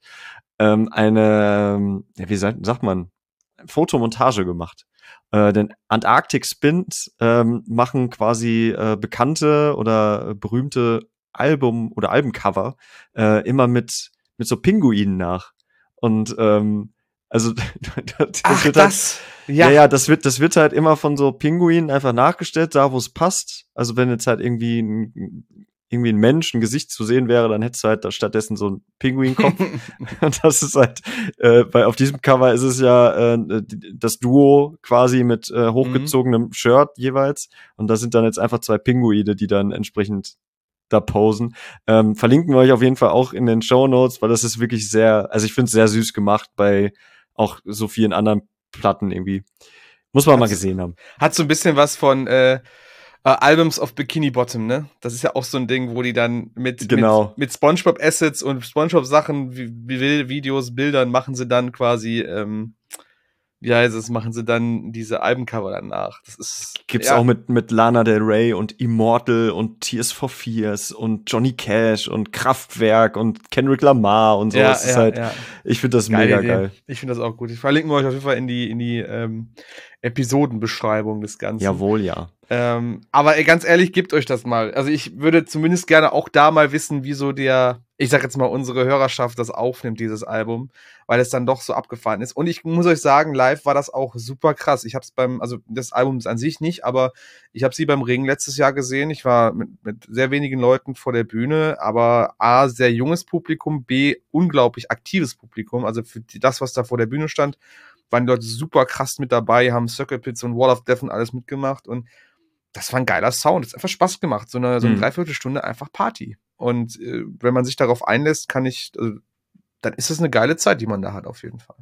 [SPEAKER 2] wie sagt man, Fotomontage gemacht. Denn Antarctic Spins machen quasi bekannte oder berühmte Albencover immer mit so Pinguinen nach. Und also das wird halt immer von so Pinguinen einfach nachgestellt, da wo es passt. Also wenn jetzt halt irgendwie ein Mensch, ein Gesicht zu sehen wäre, dann hättest du halt da stattdessen so einen Pinguinkopf. Und das ist halt, weil auf diesem Cover ist es ja das Duo quasi mit hochgezogenem Shirt jeweils. Und da sind dann jetzt einfach zwei Pinguine, die dann entsprechend da posen. Verlinken wir euch auf jeden Fall auch in den Shownotes, weil das ist wirklich ich finde es sehr süß gemacht bei auch so vielen anderen Platten irgendwie. Muss man mal gesehen haben.
[SPEAKER 1] Hat so ein bisschen was von Albums of Bikini Bottom, ne? Das ist ja auch so ein Ding, wo die dann mit SpongeBob Assets und SpongeBob Sachen, wie Videos, Bildern machen sie dann quasi machen sie dann diese Albencover danach. Das ist
[SPEAKER 2] gibt's auch mit Lana Del Rey und Immortal und Tears for Fears und Johnny Cash und Kraftwerk und Kendrick Lamar und so. Ich finde das mega geil.
[SPEAKER 1] Ich finde das auch gut. Ich verlinke euch auf jeden Fall in die Episodenbeschreibung des Ganzen.
[SPEAKER 2] Jawohl, ja.
[SPEAKER 1] Aber ganz ehrlich, gebt euch das mal. Also ich würde zumindest gerne auch da mal wissen, wie so ich sag jetzt mal, unsere Hörerschaft das aufnimmt, dieses Album, weil es dann doch so abgefahren ist. Und ich muss euch sagen, live war das auch super krass. Ich hab's das Album an sich nicht, aber ich habe sie beim Ring letztes Jahr gesehen. Ich war mit sehr wenigen Leuten vor der Bühne, aber A, sehr junges Publikum, B, unglaublich aktives Publikum. Also für das, was da vor der Bühne stand, waren die Leute super krass mit dabei, haben Circle Pits und Wall of Death und alles mitgemacht und das war ein geiler Sound. Es hat einfach Spaß gemacht. So eine Dreiviertelstunde einfach Party. Und wenn man sich darauf einlässt, dann ist es eine geile Zeit, die man da hat, auf jeden Fall.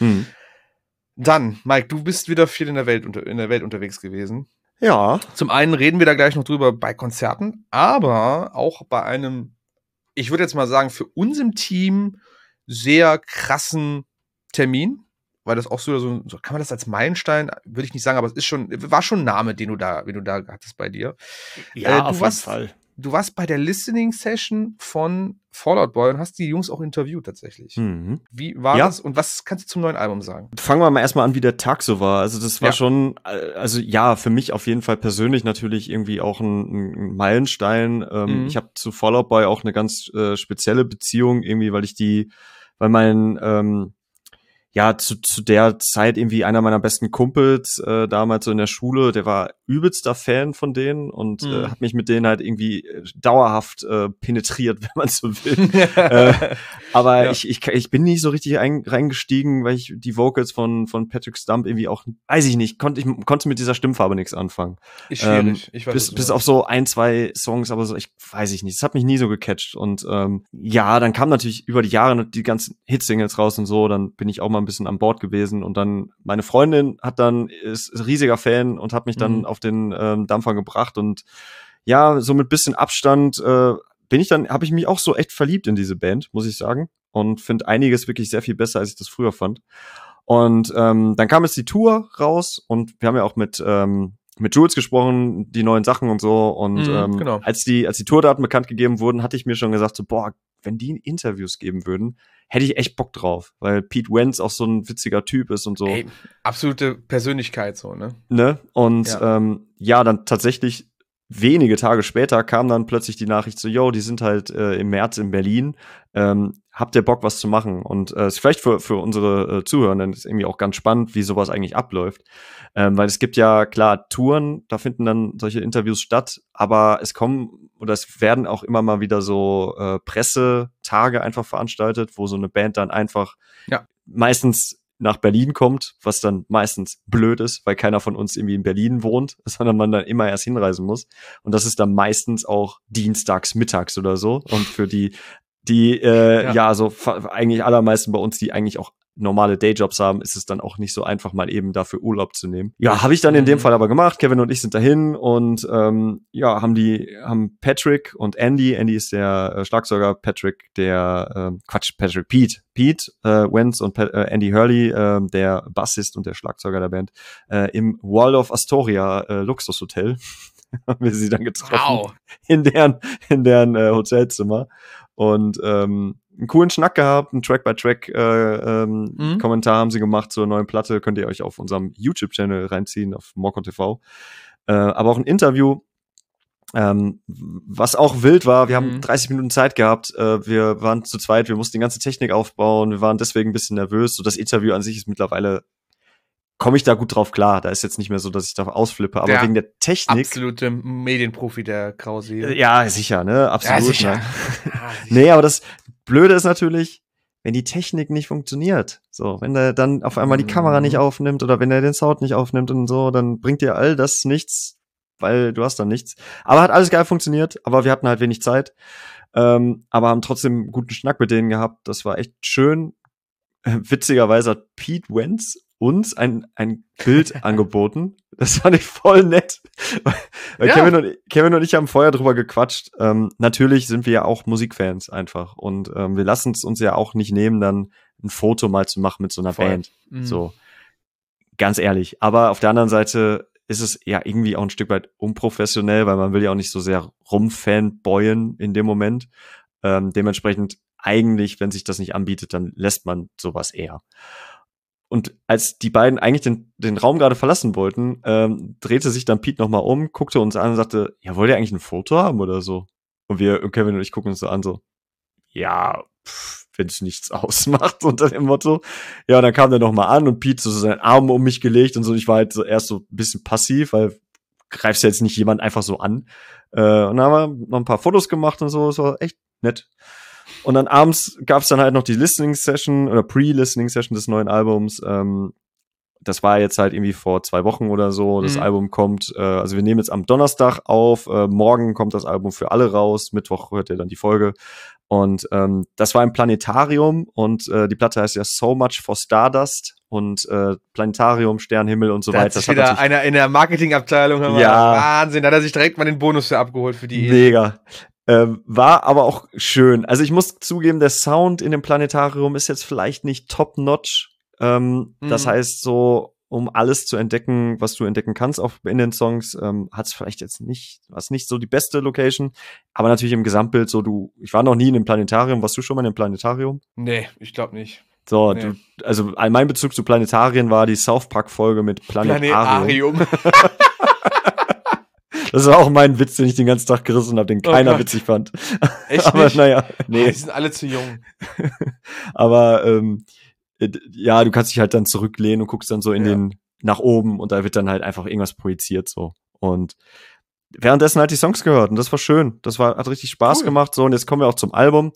[SPEAKER 1] Dann, Mike, du bist wieder viel in der Welt unterwegs gewesen.
[SPEAKER 2] Ja.
[SPEAKER 1] Zum einen reden wir da gleich noch drüber bei Konzerten, aber auch bei einem, ich würde jetzt mal sagen, für uns im Team sehr krassen Termin. Weil das auch so kann man das als Meilenstein, würde ich nicht sagen, aber war schon ein Name, den du da hattest bei dir.
[SPEAKER 2] Ja, auf jeden Fall.
[SPEAKER 1] Du warst bei der Listening-Session von Fall Out Boy und hast die Jungs auch interviewt tatsächlich. Wie war das und was kannst du zum neuen Album sagen?
[SPEAKER 2] Fangen wir mal erstmal an, wie der Tag so war. Also das war schon, für mich auf jeden Fall persönlich natürlich irgendwie auch ein Meilenstein. Ich habe zu Fall Out Boy auch eine ganz spezielle Beziehung irgendwie, weil mein ja, zu der Zeit irgendwie einer meiner besten Kumpels, damals so in der Schule, der war übelster Fan von denen und hat mich mit denen halt irgendwie dauerhaft penetriert, wenn man so will. Aber ich bin nicht so richtig reingestiegen, weil ich die Vocals von Patrick Stump irgendwie auch, weiß ich nicht, konnte mit dieser Stimmfarbe nichts anfangen.
[SPEAKER 1] Ist schwierig. Ich weiß,
[SPEAKER 2] bis auf so 1-2 Songs, aber so, ich weiß ich nicht. Das hat mich nie so gecatcht. Und ja, dann kamen natürlich über die Jahre die ganzen Hitsingles raus und so, dann bin ich auch mal ein bisschen an Bord gewesen und dann meine Freundin ist riesiger Fan und hat mich dann auf den Dampfer gebracht und ja, so mit bisschen Abstand habe ich mich auch so echt verliebt in diese Band, muss ich sagen, und finde einiges wirklich sehr viel besser, als ich das früher fand. Und dann kam jetzt die Tour raus und wir haben ja auch mit Jules gesprochen, die neuen Sachen und so. Und
[SPEAKER 1] genau.
[SPEAKER 2] als die Tourdaten bekannt gegeben wurden, hatte ich mir schon gesagt, so, boah, wenn die Interviews geben würden, hätte ich echt Bock drauf, weil Pete Wentz auch so ein witziger Typ ist und so.
[SPEAKER 1] Ey, absolute Persönlichkeit so, ne?
[SPEAKER 2] Und dann tatsächlich wenige Tage später kam dann plötzlich die Nachricht so, yo, die sind halt im März in Berlin, habt ihr Bock, was zu machen? Und ist vielleicht für unsere Zuhörenden ist irgendwie auch ganz spannend, wie sowas eigentlich abläuft. Weil es gibt ja, klar, Touren, da finden dann solche Interviews statt, aber es werden auch immer mal wieder so Pressetage einfach veranstaltet, wo so eine Band dann einfach meistens nach Berlin kommt, was dann meistens blöd ist, weil keiner von uns irgendwie in Berlin wohnt, sondern man dann immer erst hinreisen muss. Und das ist dann meistens auch dienstags, mittags oder so. Und für die eigentlich allermeisten bei uns, die eigentlich auch normale Dayjobs haben, ist es dann auch nicht so einfach, mal eben dafür Urlaub zu nehmen. Ja, habe ich dann in dem Fall aber gemacht. Kevin und ich sind dahin und haben Patrick und Andy. Andy ist der Schlagzeuger, Pete Wentz und Andy Hurley, der Bassist und der Schlagzeuger der Band, im Waldorf Astoria Luxushotel. Haben wir sie dann getroffen. Wow. in deren Hotelzimmer. Und einen coolen Schnack gehabt, einen Track-by-Track-Kommentar haben sie gemacht zur neuen Platte, könnt ihr euch auf unserem YouTube-Channel reinziehen, auf Morcon TV. Aber auch ein Interview, was auch wild war. Wir haben 30 Minuten Zeit gehabt, wir waren zu zweit, wir mussten die ganze Technik aufbauen, wir waren deswegen ein bisschen nervös. So, das Interview an sich ist mittlerweile, komme ich da gut drauf klar. Da ist jetzt nicht mehr so, dass ich da ausflippe, aber wegen der Technik.
[SPEAKER 1] Absolute Medienprofi, der Krause hier.
[SPEAKER 2] Ja, sicher, ne? Absolut.
[SPEAKER 1] Ja, sicher.
[SPEAKER 2] Ne? Nee, aber das Blöde ist natürlich, wenn die Technik nicht funktioniert. So, wenn der dann auf einmal die Kamera nicht aufnimmt oder wenn er den Sound nicht aufnimmt und so, dann bringt dir all das nichts, weil du hast dann nichts. Aber hat alles geil funktioniert, aber wir hatten halt wenig Zeit. Aber haben trotzdem einen guten Schnack mit denen gehabt. Das war echt schön. Witzigerweise hat Pete Wentz uns ein Bild angeboten. Das fand ich voll nett. Weil Kevin und ich haben vorher drüber gequatscht. Natürlich sind wir ja auch Musikfans einfach. Und wir lassen es uns ja auch nicht nehmen, dann ein Foto mal zu machen mit so einer Band. So, ganz ehrlich. Aber auf der anderen Seite ist es ja irgendwie auch ein Stück weit unprofessionell, weil man will ja auch nicht so sehr rumfanboyen in dem Moment. Dementsprechend eigentlich, wenn sich das nicht anbietet, dann lässt man sowas eher. Und als die beiden eigentlich den Raum gerade verlassen wollten, drehte sich dann Pete nochmal um, guckte uns an und sagte, ja, wollt ihr eigentlich ein Foto haben oder so? Und Kevin und ich gucken uns so an, so, ja, wenn es nichts ausmacht, unter dem Motto. Ja, und dann kam der nochmal an und Pete so seinen Arm um mich gelegt und so. Ich war halt so erst so ein bisschen passiv, weil greifst ja jetzt nicht jemand einfach so an. Und dann haben wir noch ein paar Fotos gemacht und so, es war echt nett. Und dann abends gab's dann halt noch die Listening-Session oder Pre-Listening-Session des neuen Albums. Das war jetzt halt irgendwie vor 2 Wochen oder so. Das Album kommt, also wir nehmen jetzt am Donnerstag auf. Morgen kommt das Album für alle raus. Mittwoch hört ihr dann die Folge. Und das war im Planetarium und die Platte heißt ja So Much for Stardust und Planetarium, Sternhimmel und so weiter.
[SPEAKER 1] Das hat wieder einer in der Marketingabteilung. Wahnsinn, da hat er sich direkt mal den Bonus für abgeholt für die.
[SPEAKER 2] Mega. War aber auch schön. Also ich muss zugeben, der Sound in dem Planetarium ist jetzt vielleicht nicht top-notch. Das heißt so, um alles zu entdecken, was du entdecken kannst, auch in den Songs, hat's vielleicht jetzt nicht so die beste Location, aber natürlich im Gesamtbild so, ich war noch nie in einem Planetarium. Warst du schon mal in einem Planetarium?
[SPEAKER 1] Nee, ich glaube nicht.
[SPEAKER 2] So, nee. Also mein Bezug zu Planetarien war die South Park-Folge mit Planetarium. Das war auch mein Witz, den ich den ganzen Tag gerissen habe, den keiner witzig fand.
[SPEAKER 1] Echt
[SPEAKER 2] aber
[SPEAKER 1] nicht?
[SPEAKER 2] Naja, nee.
[SPEAKER 1] Die sind alle zu jung.
[SPEAKER 2] Aber Ja, du kannst dich halt dann zurücklehnen und guckst dann so nach oben und da wird dann halt einfach irgendwas projiziert so. Und währenddessen halt die Songs gehört und das war schön. Hat richtig Spaß gemacht. So, und jetzt kommen wir auch zum Album.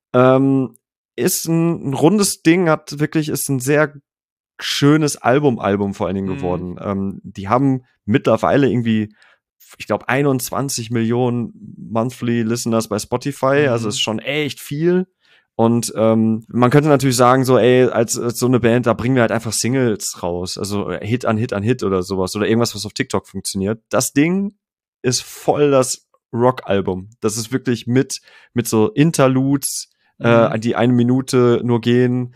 [SPEAKER 2] Ist ein rundes Ding, ist ein sehr schönes Album vor allen Dingen geworden. Die haben mittlerweile irgendwie, ich glaube, 21 Millionen Monthly Listeners bei Spotify, also ist schon echt viel. Und man könnte natürlich sagen, so, als so eine Band, da bringen wir halt einfach Singles raus. Also Hit an Hit an Hit oder sowas. Oder irgendwas, was auf TikTok funktioniert. Das Ding ist voll das Rock-Album. Das ist wirklich mit so Interludes, die 1 Minute nur gehen,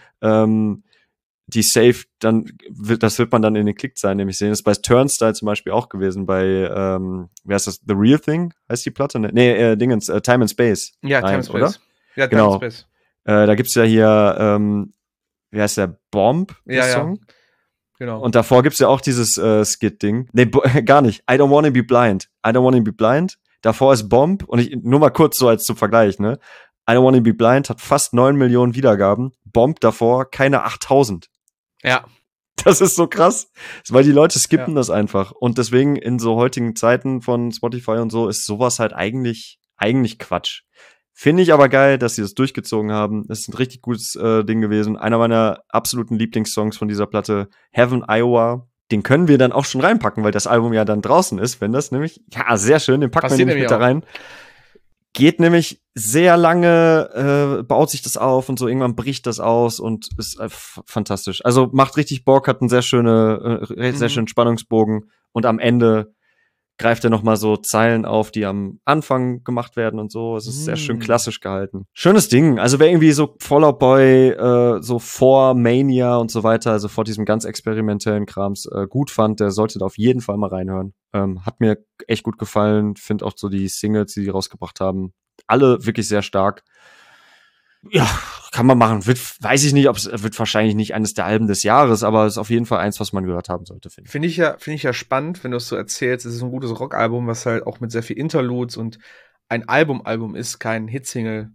[SPEAKER 2] die safe, das wird man dann in den Klickzahlen nämlich sehen. Das ist bei Turnstile zum Beispiel auch gewesen, bei, wer ist das? The Real Thing heißt die Platte? Nee, Time and Space.
[SPEAKER 1] Ja, Time and Space. Oder? Ja,
[SPEAKER 2] Time and Space. Da gibt's ja hier, wie heißt der? Bomb, der Song? Ja. Genau. Und davor gibt's ja auch dieses Skit-Ding. Nee, gar nicht. I don't wanna be blind. Davor ist Bomb, und nur mal kurz so als zum Vergleich, ne? I don't wanna be blind hat fast 9 Millionen Wiedergaben. Bomb davor keine 8000.
[SPEAKER 1] Ja.
[SPEAKER 2] Das ist so krass, weil die Leute skippen das einfach. Und deswegen in so heutigen Zeiten von Spotify und so ist sowas halt eigentlich Quatsch. Finde ich aber geil, dass sie das durchgezogen haben. Das ist ein richtig gutes Ding gewesen. Einer meiner absoluten Lieblingssongs von dieser Platte, Heaven, Iowa. Den können wir dann auch schon reinpacken, weil das Album ja dann draußen ist, wenn das nämlich, ja, sehr schön, den packen wir nämlich mit da rein. Geht nämlich sehr lange, baut sich das auf und so, irgendwann bricht das aus und ist fantastisch. Also macht richtig Bock, hat einen sehr schönen Spannungsbogen und am Ende greift er nochmal so Zeilen auf, die am Anfang gemacht werden und so. Es ist sehr schön klassisch gehalten. Schönes Ding. Also wer irgendwie so Fall Out Boy, so vor Mania und so weiter, also vor diesem ganz experimentellen Krams gut fand, der sollte da auf jeden Fall mal reinhören. Hat mir echt gut gefallen. Finde auch so die Singles, die rausgebracht haben, alle wirklich sehr stark. Ja, kann man machen. Weiß ich nicht, wird wahrscheinlich nicht eines der Alben des Jahres, aber ist auf jeden Fall eins, was man gehört haben sollte, finde ich.
[SPEAKER 1] Finde ich ja spannend, wenn du es so erzählst. Es ist ein gutes Rockalbum, was halt auch mit sehr viel Interludes und ein Album ist, kein Hitsingle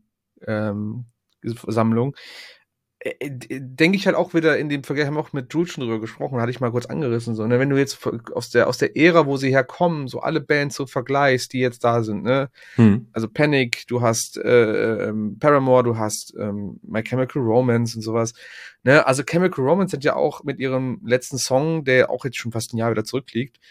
[SPEAKER 1] Sammlung. Denke ich halt auch wieder in dem Vergleich, haben wir auch mit Jules schon drüber gesprochen, hatte ich mal kurz angerissen, so, ne, wenn du jetzt aus der Ära, wo sie herkommen, so alle Bands so vergleichst, die jetzt da sind, ne, also Panic, du hast Paramore, du hast My Chemical Romance und sowas, ne, also Chemical Romance hat ja auch mit ihrem letzten Song, der auch jetzt schon fast ein Jahr wieder zurückliegt,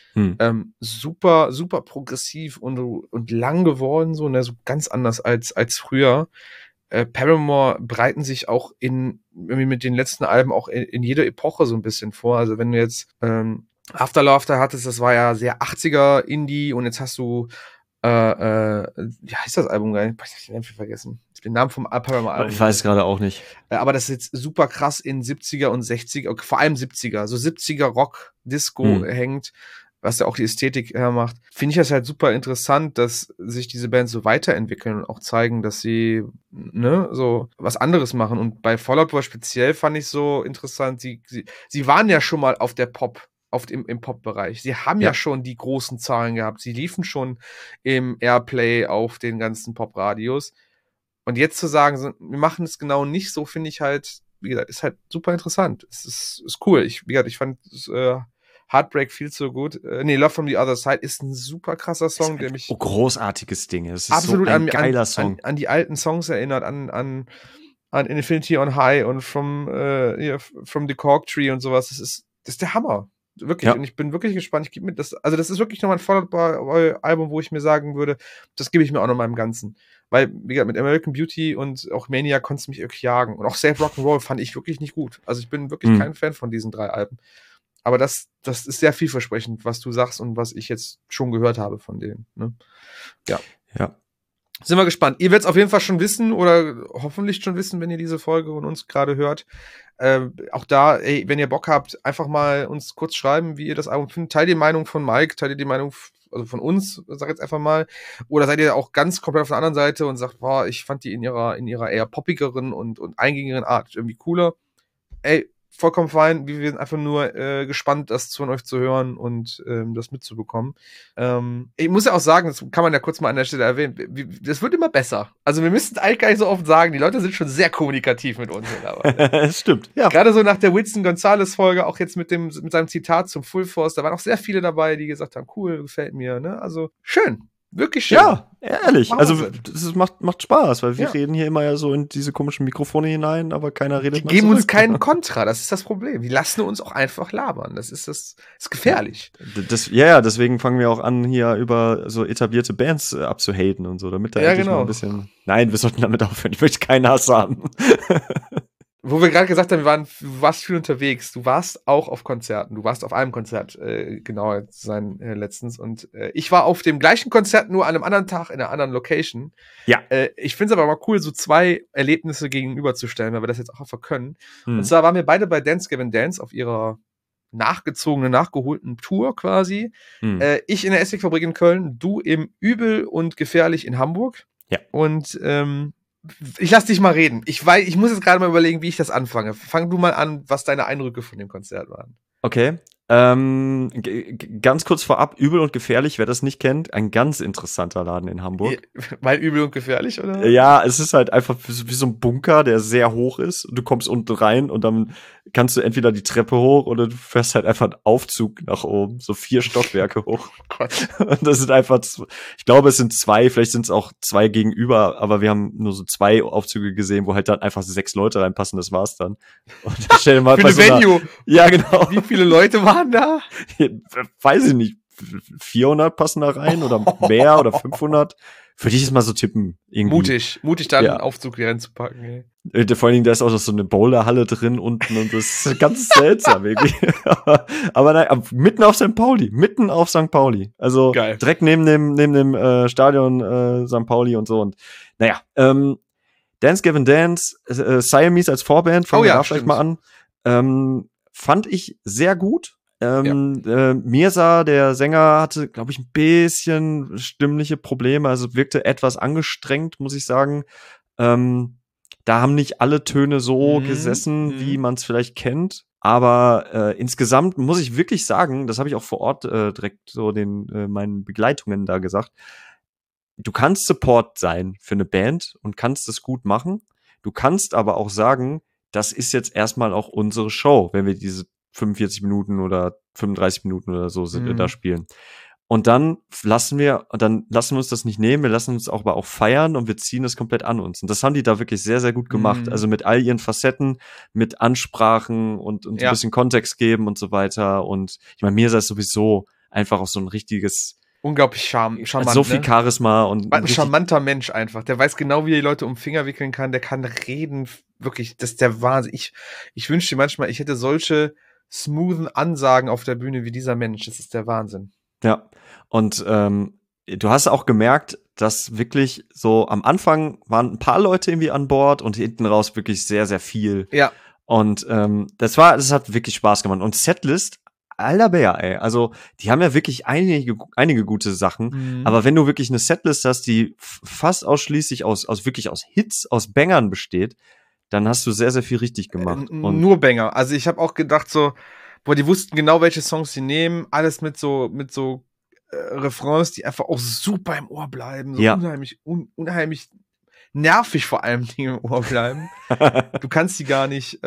[SPEAKER 1] super, super progressiv und lang geworden, so, ne, so ganz anders als früher. Paramore breiten sich auch irgendwie mit den letzten Alben auch in jeder Epoche so ein bisschen vor. Also wenn du jetzt Afterlaughter hattest, das war ja sehr 80er Indie, und jetzt hast du wie heißt das Album gar nicht? Ich hab den Namen vergessen. Den Namen vom Paramore Album.
[SPEAKER 2] Ich weiß es gerade auch nicht.
[SPEAKER 1] Aber das ist jetzt super krass in 70er und 60er, vor allem 70er, so 70er Rock, Disco hängt, was ja auch die Ästhetik hermacht. Finde ich das halt super interessant, dass sich diese Bands so weiterentwickeln und auch zeigen, dass sie, ne, so was anderes machen. Und bei Fall Out Boy speziell fand ich so interessant, sie waren ja schon mal auf der im Pop-Bereich. Sie haben ja schon die großen Zahlen gehabt. Sie liefen schon im Airplay auf den ganzen Pop-Radios. Und jetzt zu sagen, wir machen es genau nicht so, finde ich halt, wie gesagt, ist halt super interessant. Es ist cool. Ich fand Heartbreak viel zu gut. Love from the Other Side ist ein super krasser Song, der mich
[SPEAKER 2] großartiges Ding. Es ist
[SPEAKER 1] absolut
[SPEAKER 2] so ein geiler Song.
[SPEAKER 1] An die alten Songs erinnert, an Infinity on High und from the Cork Tree und sowas. Das ist der Hammer. Wirklich. Ja. Und ich bin wirklich gespannt. Ich gebe mir das ist wirklich nochmal ein Fall Out Boy Album, wo ich mir sagen würde, das gebe ich mir auch nochmal im Ganzen. Weil, wie gesagt, mit American Beauty und auch Mania konntest du mich wirklich jagen. Und auch Save Rock'n'Roll fand ich wirklich nicht gut. Also ich bin wirklich kein Fan von diesen 3 Alben. Aber das ist sehr vielversprechend, was du sagst und was ich jetzt schon gehört habe von denen. Ne? Ja. Sind wir gespannt. Ihr werdet es auf jeden Fall schon wissen oder hoffentlich schon wissen, wenn ihr diese Folge und uns gerade hört. Auch da, wenn ihr Bock habt, einfach mal uns kurz schreiben, wie ihr das Album findet. Teilt die Meinung von Mike, teilt ihr die Meinung von uns, sag jetzt einfach mal. Oder seid ihr auch ganz komplett auf der anderen Seite und sagt, boah, ich fand die in ihrer eher poppigeren und eingängigeren Art irgendwie cooler. vollkommen fein. Wir sind einfach nur gespannt, das von euch zu hören und das mitzubekommen. Ich muss ja auch sagen, das kann man ja kurz mal an der Stelle erwähnen, das wird immer besser. Also wir müssen eigentlich gar nicht so oft sagen, die Leute sind schon sehr kommunikativ mit uns mittlerweile.
[SPEAKER 2] Das stimmt, ja.
[SPEAKER 1] Gerade so nach der Winston Gonzalez-Folge, auch jetzt mit seinem Zitat zum Full Force, da waren auch sehr viele dabei, die gesagt haben, cool, gefällt mir, ne? Also schön. Wirklich schön.
[SPEAKER 2] Ja, ehrlich. Also,
[SPEAKER 1] Wahnsinn.
[SPEAKER 2] das macht Spaß, weil wir reden hier immer ja so in diese komischen Mikrofone hinein, aber keiner redet
[SPEAKER 1] Die geben uns keinen Kontra, das ist das Problem. Die lassen uns auch einfach labern. Das ist gefährlich.
[SPEAKER 2] Deswegen fangen wir auch an, hier über so etablierte Bands abzuhaten und so, damit da endlich mal ein bisschen. Nein, wir sollten damit aufhören. Ich möchte keinen Hass haben.
[SPEAKER 1] Wo wir gerade gesagt haben, du warst viel unterwegs. Du warst auch auf Konzerten. Du warst auf einem Konzert, genauer zu sein, letztens. Und ich war auf dem gleichen Konzert, nur an einem anderen Tag, in einer anderen Location.
[SPEAKER 2] Ja.
[SPEAKER 1] Ich finde es aber mal cool, so zwei Erlebnisse gegenüberzustellen, weil wir das jetzt auch einfach können. Und zwar waren wir beide bei Dance Gavin Dance auf ihrer nachgeholten Tour quasi. Ich in der Essigfabrik in Köln, du im Übel und Gefährlich in Hamburg.
[SPEAKER 2] Ja.
[SPEAKER 1] Und ich lass dich mal reden. Ich muss jetzt gerade mal überlegen, wie ich das anfange. Fang du mal an, was deine Eindrücke von dem Konzert waren.
[SPEAKER 2] Okay. Ganz kurz vorab, Übel und Gefährlich, wer das nicht kennt, ein ganz interessanter Laden in Hamburg.
[SPEAKER 1] Weil Übel und Gefährlich, oder?
[SPEAKER 2] Ja, es ist halt einfach wie so ein Bunker, der sehr hoch ist. Du kommst unten rein und dann kannst du entweder die Treppe hoch oder du fährst halt einfach einen Aufzug nach oben, so 4 Stockwerke hoch.
[SPEAKER 1] Oh Gott.
[SPEAKER 2] Und das sind einfach, ich glaube, es sind 2, vielleicht sind es auch 2 gegenüber, aber wir haben nur so 2 Aufzüge gesehen, wo halt dann einfach 6 Leute reinpassen, das war's dann. Und stell dir mal
[SPEAKER 1] für eine Venue.
[SPEAKER 2] Ja, genau.
[SPEAKER 1] Wie viele Leute waren da?
[SPEAKER 2] Weiß ich nicht. 400 passen da rein oder mehr oder 500. Würde ich jetzt mal so tippen. Irgendwie.
[SPEAKER 1] Mutig da einen Aufzug reinzupacken. Ey.
[SPEAKER 2] Vor allen Dingen, da ist auch noch so eine Bowlerhalle drin unten und das ist ganz seltsam irgendwie. aber nein, mitten auf St. Pauli. Also
[SPEAKER 1] geil.
[SPEAKER 2] Direkt neben dem Stadion St. Pauli und so. Und naja, Dance Gavin Dance, Siamese als Vorband, fangen wir da vielleicht mal an. Fand ich sehr gut. Mirza, der Sänger, hatte, glaube ich, ein bisschen stimmliche Probleme, also wirkte etwas angestrengt, muss ich sagen. Da haben nicht alle Töne so gesessen, wie man es vielleicht kennt. Aber insgesamt muss ich wirklich sagen, das habe ich auch vor Ort direkt so meinen Begleitungen da gesagt, du kannst Support sein für eine Band und kannst das gut machen. Du kannst aber auch sagen, das ist jetzt erstmal auch unsere Show, wenn wir diese 45 Minuten oder 35 Minuten oder so da spielen. Und dann lassen wir uns das nicht nehmen, wir lassen uns aber auch feiern und wir ziehen das komplett an uns. Und das haben die da wirklich sehr, sehr gut gemacht. Also mit all ihren Facetten, mit Ansprachen und ein bisschen Kontext geben und so weiter. Und ich meine, Mirza ist sowieso einfach auch so ein richtiges
[SPEAKER 1] unglaublich charmant.
[SPEAKER 2] So viel Charisma und
[SPEAKER 1] ein charmanter Mensch einfach. Der weiß genau, wie er die Leute um den Finger wickeln kann. Der kann reden. Wirklich, das ist der Wahnsinn. Ich wünschte manchmal, ich hätte solche smoothen Ansagen auf der Bühne wie dieser Mensch. Das ist der Wahnsinn.
[SPEAKER 2] Ja, und du hast auch gemerkt, dass wirklich so am Anfang waren ein paar Leute irgendwie an Bord und hinten raus wirklich sehr, sehr viel.
[SPEAKER 1] Ja.
[SPEAKER 2] Und das hat wirklich Spaß gemacht. Und Setlist, aller Bär, ey. Also, die haben ja wirklich einige gute Sachen. Aber wenn du wirklich eine Setlist hast, die fast ausschließlich aus Hits, aus Bangern besteht, dann hast du sehr, sehr viel richtig gemacht.
[SPEAKER 1] Und nur Banger. Also ich habe auch gedacht so, die wussten genau, welche Songs sie nehmen. Alles mit so Refrains, die einfach auch super im Ohr bleiben. So unheimlich nervig vor allem im Ohr bleiben. Du kannst die gar nicht,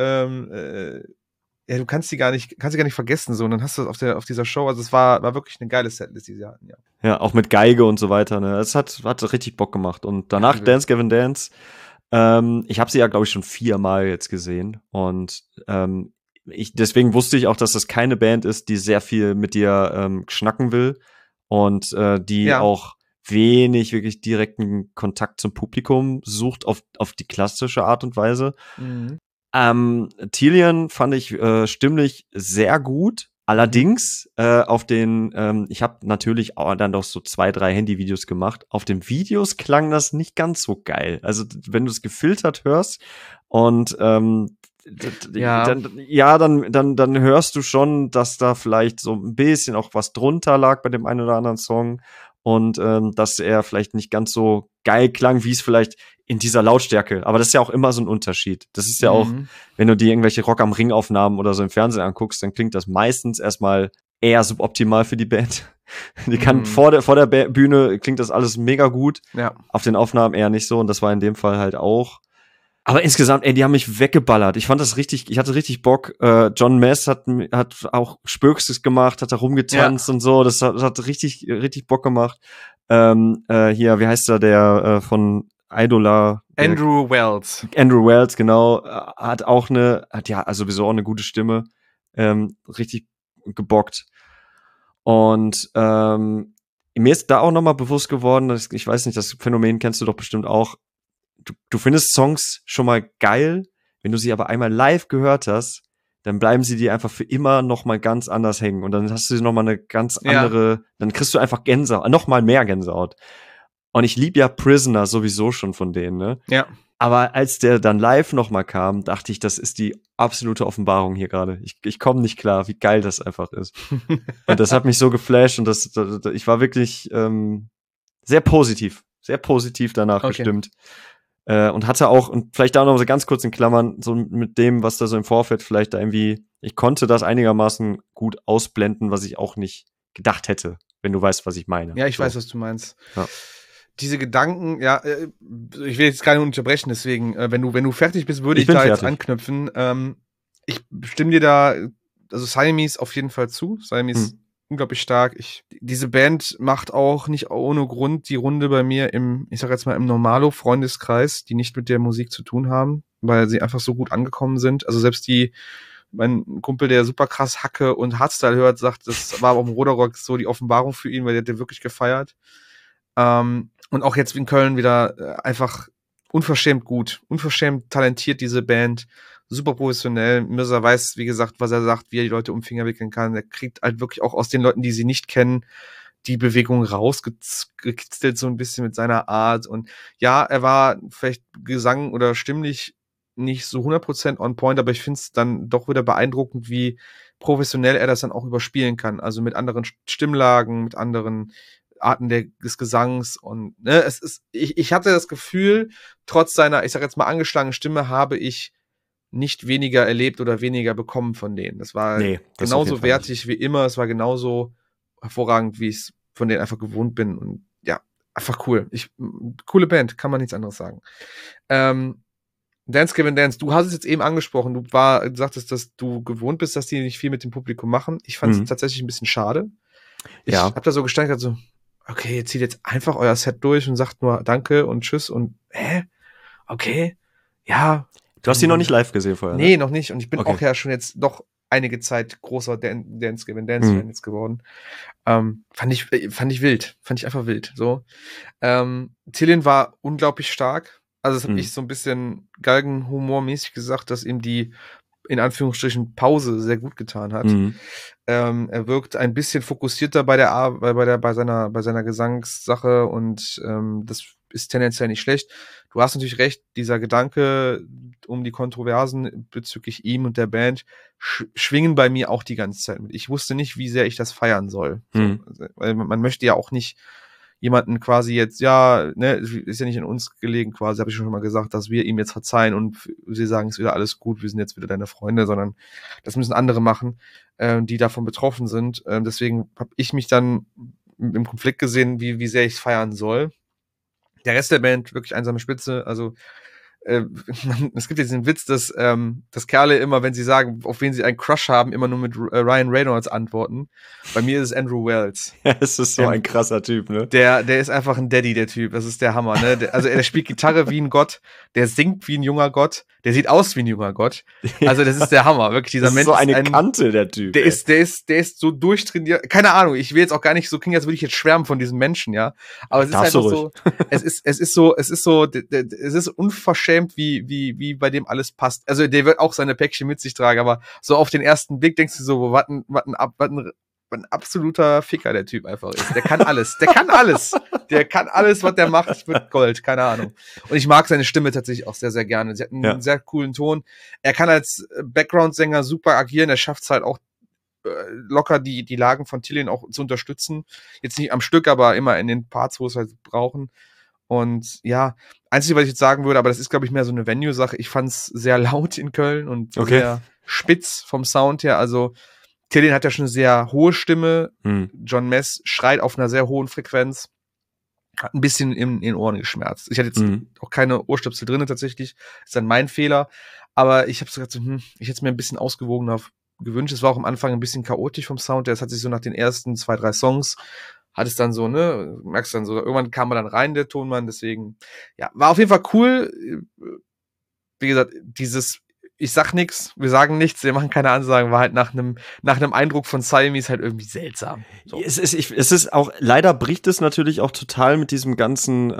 [SPEAKER 1] kannst sie gar nicht vergessen. So. Und dann hast du das auf dieser Show. Also es war wirklich eine geile Setlist, die sie hatten, ja.
[SPEAKER 2] Ja, auch mit Geige und so weiter. Ne? Es hat richtig Bock gemacht. Und danach Dance Gavin Dance. Ich habe sie ja, glaube ich, schon 4-mal jetzt gesehen. Und deswegen wusste ich auch, dass das keine Band ist, die sehr viel mit dir schnacken will und die auch wenig wirklich direkten Kontakt zum Publikum sucht auf die klassische Art und Weise. Tilian fand ich stimmlich sehr gut. Allerdings ich habe natürlich auch dann doch so 2-3 Handyvideos gemacht. Auf den Videos klang das nicht ganz so geil. Also wenn du es gefiltert hörst und dann hörst du schon, dass da vielleicht so ein bisschen auch was drunter lag bei dem einen oder anderen Song. und dass er vielleicht nicht ganz so geil klang, wie es vielleicht in dieser Lautstärke. Aber das ist ja auch immer so ein Unterschied. Das ist ja auch, wenn du dir irgendwelche Rock am Ring-Aufnahmen oder so im Fernsehen anguckst, dann klingt das meistens erstmal eher suboptimal für die Band. Die kann vor der Bühne klingt das alles mega gut.
[SPEAKER 1] Ja.
[SPEAKER 2] Auf den Aufnahmen eher nicht so und das war in dem Fall halt auch. Aber insgesamt, die haben mich weggeballert. Ich fand das richtig, ich hatte richtig Bock. John Mass hat auch Spökstes gemacht, hat da rumgetanzt und so. Das hat richtig, richtig Bock gemacht. Hier, wie heißt der von Idola?
[SPEAKER 1] Andrew Wells.
[SPEAKER 2] Andrew Wells, genau. Hat sowieso auch eine gute Stimme. Richtig gebockt. Und mir ist da auch nochmal bewusst geworden, ich weiß nicht, das Phänomen kennst du doch bestimmt auch. Du findest Songs schon mal geil, wenn du sie aber einmal live gehört hast, dann bleiben sie dir einfach für immer noch mal ganz anders hängen und dann hast du noch mal eine ganz andere, dann kriegst du einfach Gänsehaut, noch mal mehr Gänsehaut. Und ich lieb ja Prisoner sowieso schon von denen, ne?
[SPEAKER 1] Ja.
[SPEAKER 2] Aber als der dann live noch mal kam, dachte ich, das ist die absolute Offenbarung hier gerade. Ich komme nicht klar, wie geil das einfach ist. Und das hat mich so geflasht und ich war wirklich sehr positiv danach gestimmt. Und hatte auch, und vielleicht da noch so ganz kurz in Klammern, so mit dem, was da so im Vorfeld vielleicht da irgendwie, ich konnte das einigermaßen gut ausblenden, was ich auch nicht gedacht hätte, wenn du weißt, was ich meine.
[SPEAKER 1] Ja, ich weiß, was du meinst.
[SPEAKER 2] Ja.
[SPEAKER 1] Diese Gedanken, ich will jetzt gar nicht unterbrechen, deswegen, wenn du fertig bist, würde ich da jetzt anknüpfen. Ich stimme dir da, also Siamese auf jeden Fall zu. Siamese unglaublich stark. Diese Band macht auch nicht ohne Grund die Runde bei mir ich sag jetzt mal im Normalo-Freundeskreis, die nicht mit der Musik zu tun haben, weil sie einfach so gut angekommen sind. Also selbst mein Kumpel, der super krass Hacke und Hardstyle hört, sagt, das war auf dem Roderock so die Offenbarung für ihn, weil der hat den wirklich gefeiert. Und auch jetzt in Köln wieder einfach unverschämt gut, unverschämt talentiert, diese Band. Super professionell. Mirza weiß, wie gesagt, was er sagt, wie er die Leute um den Finger wickeln kann. Er kriegt halt wirklich auch aus den Leuten, die sie nicht kennen, die Bewegung rausgekitzelt so ein bisschen mit seiner Art. Und ja, er war vielleicht Gesang oder stimmlich nicht so 100% on point, aber ich finde es dann doch wieder beeindruckend, wie professionell er das dann auch überspielen kann. Also mit anderen Stimmlagen, mit anderen Arten des Gesangs und ich hatte das Gefühl, trotz seiner, ich sag jetzt mal, angeschlagenen Stimme habe ich nicht weniger erlebt oder weniger bekommen von denen. Das war genauso wertig wie immer. Es war genauso hervorragend, wie ich es von denen einfach gewohnt bin. Und ja, einfach cool. Coole Band, kann man nichts anderes sagen. Dance Gavin Dance, du hast es jetzt eben angesprochen. Du sagtest, dass du gewohnt bist, dass die nicht viel mit dem Publikum machen. Ich fand es tatsächlich ein bisschen schade. Ich habe da so gestanden, so, okay, ihr zieht jetzt einfach euer Set durch und sagt nur Danke und Tschüss und okay, ja.
[SPEAKER 2] Du hast die noch nicht live gesehen vorher,
[SPEAKER 1] ne? Nee, noch nicht. Und ich bin auch ja schon jetzt doch einige Zeit großer Dance Gavin Dance Fan jetzt geworden. Fand ich wild. Fand ich einfach wild. So. Tillin war unglaublich stark. Also das habe ich so ein bisschen Galgenhumor-mäßig gesagt, dass ihm die in Anführungsstrichen Pause sehr gut getan hat. Er wirkt ein bisschen fokussierter bei seiner Gesangssache und das ist tendenziell nicht schlecht. Du hast natürlich recht, dieser Gedanke um die Kontroversen bezüglich ihm und der Band schwingen bei mir auch die ganze Zeit mit. Ich wusste nicht, wie sehr ich das feiern soll. So, weil man möchte ja auch nicht jemanden quasi jetzt, ist ja nicht in uns gelegen quasi, habe ich schon mal gesagt, dass wir ihm jetzt verzeihen und sie sagen, es ist wieder alles gut, wir sind jetzt wieder deine Freunde, sondern das müssen andere machen, die davon betroffen sind. Deswegen habe ich mich dann im Konflikt gesehen, wie sehr ich es feiern soll. Der Rest der Band, wirklich einsame Spitze, also es gibt jetzt diesen Witz, dass Kerle immer, wenn sie sagen, auf wen sie einen Crush haben, immer nur mit Ryan Reynolds antworten. Bei mir ist es Andrew Wells.
[SPEAKER 2] Ja, es ist so ein krasser Typ, ne?
[SPEAKER 1] Der ist einfach ein Daddy, der Typ. Das ist der Hammer, ne? Er spielt Gitarre wie ein Gott, der singt wie ein junger Gott, der sieht aus wie ein junger Gott. Also das ist der Hammer, wirklich. Dieser Mensch
[SPEAKER 2] ist so eine Kante, der Typ.
[SPEAKER 1] Der ist so durchtrainiert. Keine Ahnung, ich will jetzt auch gar nicht so klingen, als würde ich jetzt schwärmen von diesem Menschen, ja. Aber es ist einfach so, es ist unverschämt, wie bei dem alles passt. Also der wird auch seine Päckchen mit sich tragen, aber so auf den ersten Blick denkst du so, was ein absoluter Ficker der Typ einfach ist. Der kann alles. Der kann alles, was der macht, wird Gold. Keine Ahnung. Und ich mag seine Stimme tatsächlich auch sehr, sehr gerne. Sie hat einen sehr coolen Ton. Er kann als Background-Sänger super agieren. Er schafft es halt auch locker die Lagen von Tilian auch zu unterstützen. Jetzt nicht am Stück, aber immer in den Parts, wo es halt brauchen. Und ja, einzige, was ich jetzt sagen würde, aber das ist, glaube ich, mehr so eine Venue-Sache. Ich fand es sehr laut in Köln und sehr spitz vom Sound her. Also Tilian hat ja schon eine sehr hohe Stimme. John Mess schreit auf einer sehr hohen Frequenz. Hat ein bisschen in den Ohren geschmerzt. Ich hatte jetzt auch keine Ohrstöpsel drin tatsächlich. Ist dann mein Fehler. Aber ich habe so gedacht, ich hätte es mir ein bisschen ausgewogener gewünscht. Es war auch am Anfang ein bisschen chaotisch vom Sound. Das hat sich so nach den ersten 2, 3 Songs hat es dann so, ne, merkst dann so, irgendwann kam man dann rein, der Tonmann, deswegen, ja, war auf jeden Fall cool. Wie gesagt, ich sag nix, wir sagen nichts, wir machen keine Ansagen, war halt nach einem Eindruck von Siamese halt irgendwie seltsam. So.
[SPEAKER 2] Es ist auch, leider bricht es natürlich auch total mit diesem ganzen,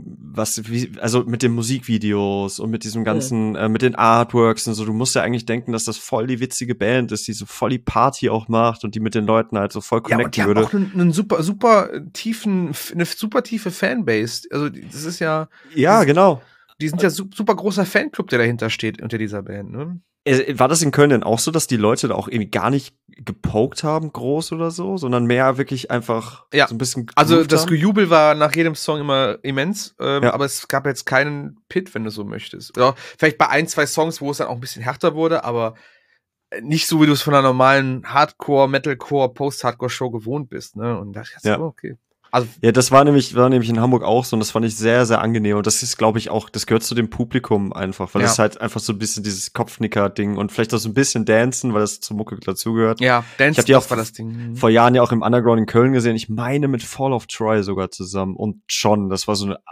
[SPEAKER 2] also mit den Musikvideos und mit diesem ganzen, mit den Artworks und so. Du musst ja eigentlich denken, dass das voll die witzige Band ist, die so voll die Party auch macht und die mit den Leuten halt so voll connecten würde.
[SPEAKER 1] Ja, und die haben auch eine super tiefe Fanbase. Also, das ist ja.
[SPEAKER 2] Ja, genau.
[SPEAKER 1] Die sind ja super großer Fanclub, der dahinter steht, unter dieser Band, ne?
[SPEAKER 2] War das in Köln denn auch so, dass die Leute da auch irgendwie gar nicht gepokt haben, groß oder so, sondern mehr wirklich einfach so ein bisschen
[SPEAKER 1] also das Gejubel war nach jedem Song immer immens, aber es gab jetzt keinen Pit, wenn du so möchtest. Oder vielleicht bei 1, 2 Songs, wo es dann auch ein bisschen härter wurde, aber nicht so, wie du es von einer normalen Hardcore, Metalcore, Post-Hardcore-Show gewohnt bist, ne? Und da dachte ich so, okay. Also,
[SPEAKER 2] ja, das war nämlich in Hamburg auch so und das fand ich sehr, sehr angenehm und das ist, glaube ich, auch, das gehört zu dem Publikum einfach, weil das halt einfach so ein bisschen dieses Kopfnicker-Ding und vielleicht auch so ein bisschen Dancen, weil das zur Mucke dazugehört.
[SPEAKER 1] Ja, Dancen,
[SPEAKER 2] ich hab die auch war das Ding. Vor Jahren ja auch im Underground in Köln gesehen, ich meine mit Fall of Troy sogar zusammen und John, das war so eine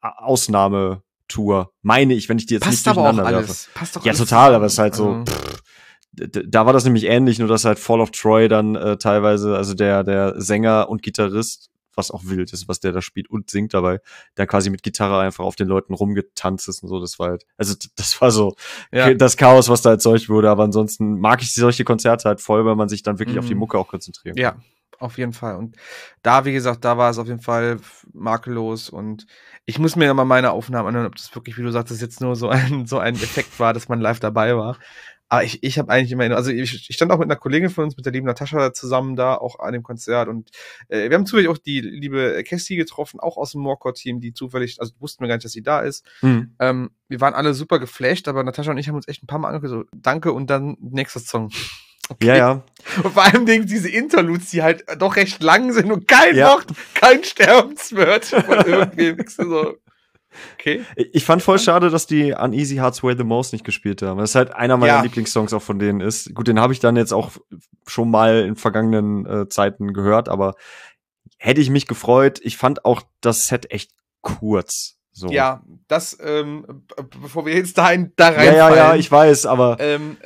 [SPEAKER 2] Ausnahmetour, meine ich, wenn ich die jetzt nicht durcheinander werfe.
[SPEAKER 1] Passt doch
[SPEAKER 2] ja,
[SPEAKER 1] alles
[SPEAKER 2] total,
[SPEAKER 1] zusammen.
[SPEAKER 2] aber es ist halt so, da war das nämlich ähnlich, nur dass halt Fall of Troy dann teilweise, also der Sänger und Gitarrist, was auch wild ist, was der da spielt und singt dabei, dann quasi mit Gitarre einfach auf den Leuten rumgetanzt ist und so, das war halt, also das war so das Chaos, was da erzeugt wurde, aber ansonsten mag ich solche Konzerte halt voll, weil man sich dann wirklich auf die Mucke auch konzentriert.
[SPEAKER 1] Ja, auf jeden Fall. Und da, wie gesagt, da war es auf jeden Fall makellos und ich muss mir ja mal meine Aufnahmen anhören, ob das wirklich, wie du sagtest, jetzt nur so ein Effekt war, dass man live dabei war. Aber ich habe eigentlich immer, also ich stand auch mit einer Kollegin von uns, mit der lieben Natascha zusammen da, auch an dem Konzert und wir haben zufällig auch die liebe Kästi getroffen, auch aus dem Morecore-Team, die zufällig, also wussten wir gar nicht, dass sie da ist. Wir waren alle super geflasht, aber Natascha und ich haben uns echt ein paar Mal angeguckt, so danke und dann nächster Song.
[SPEAKER 2] Okay. Ja.
[SPEAKER 1] Und vor allem diese Interludes, die halt doch recht lang sind und kein Wort, kein Sterbenswort von irgendwem. So. Okay.
[SPEAKER 2] Ich fand voll schade, dass die Uneasy Hearts Weigh the Most nicht gespielt haben. Das ist halt einer meiner Lieblingssongs auch von denen ist. Gut, den habe ich dann jetzt auch schon mal in vergangenen Zeiten gehört, aber hätte ich mich gefreut. Ich fand auch das Set echt kurz. So.
[SPEAKER 1] Ja, das, bevor wir jetzt da reinfallen.
[SPEAKER 2] Ja, ich weiß, aber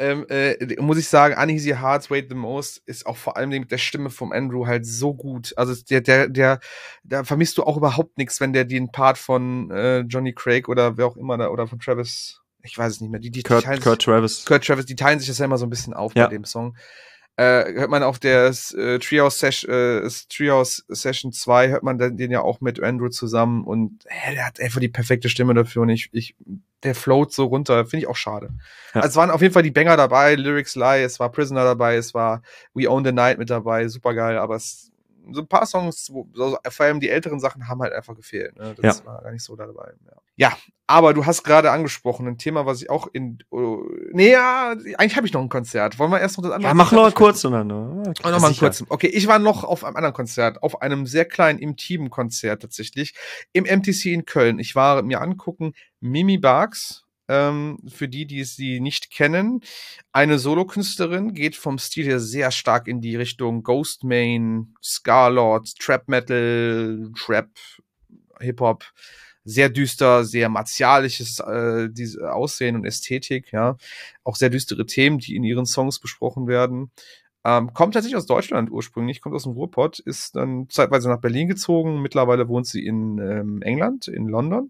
[SPEAKER 1] muss ich sagen, Uneasy Hearts Weigh the Most ist auch vor allem mit der Stimme vom Andrew halt so gut. Also da vermisst du auch überhaupt nichts, wenn der den Part von Johnny Craig oder wer auch immer da, oder von Travis, ich weiß es nicht mehr,
[SPEAKER 2] Kurt Travis,
[SPEAKER 1] die teilen sich das ja immer so ein bisschen auf bei dem Song. Hört man auf der Treehouse Session 2, hört man den ja auch mit Andrew zusammen und der hat einfach die perfekte Stimme dafür und der float so runter, finde ich auch schade. Ja. Also es waren auf jeden Fall die Banger dabei, Lyrics Lie, es war Prisoner dabei, es war We Own the Night mit dabei, super geil, aber so ein paar Songs, vor allem die älteren Sachen, haben halt einfach gefehlt. Ne? Das war gar nicht so dabei. Ja, aber du hast gerade angesprochen, ein Thema, was ich auch eigentlich habe ich noch ein Konzert. Wollen wir erst noch das andere?
[SPEAKER 2] Ja, mach noch kurz oder
[SPEAKER 1] noch mal kurz. Okay, ich war noch auf einem anderen Konzert, auf einem sehr kleinen, intimen Konzert tatsächlich, im MTC in Köln. Ich war mir angucken, Mimi Barks, für die sie nicht kennen, eine Solokünstlerin, geht vom Stil her sehr stark in die Richtung Ghostmain, Scarlord, Trap Metal, Trap, Hip-Hop, sehr düster, sehr martialisches Aussehen und Ästhetik, ja, auch sehr düstere Themen, die in ihren Songs besprochen werden. Kommt tatsächlich aus Deutschland ursprünglich, kommt aus dem Ruhrpott, ist dann zeitweise nach Berlin gezogen, mittlerweile wohnt sie in England, in London,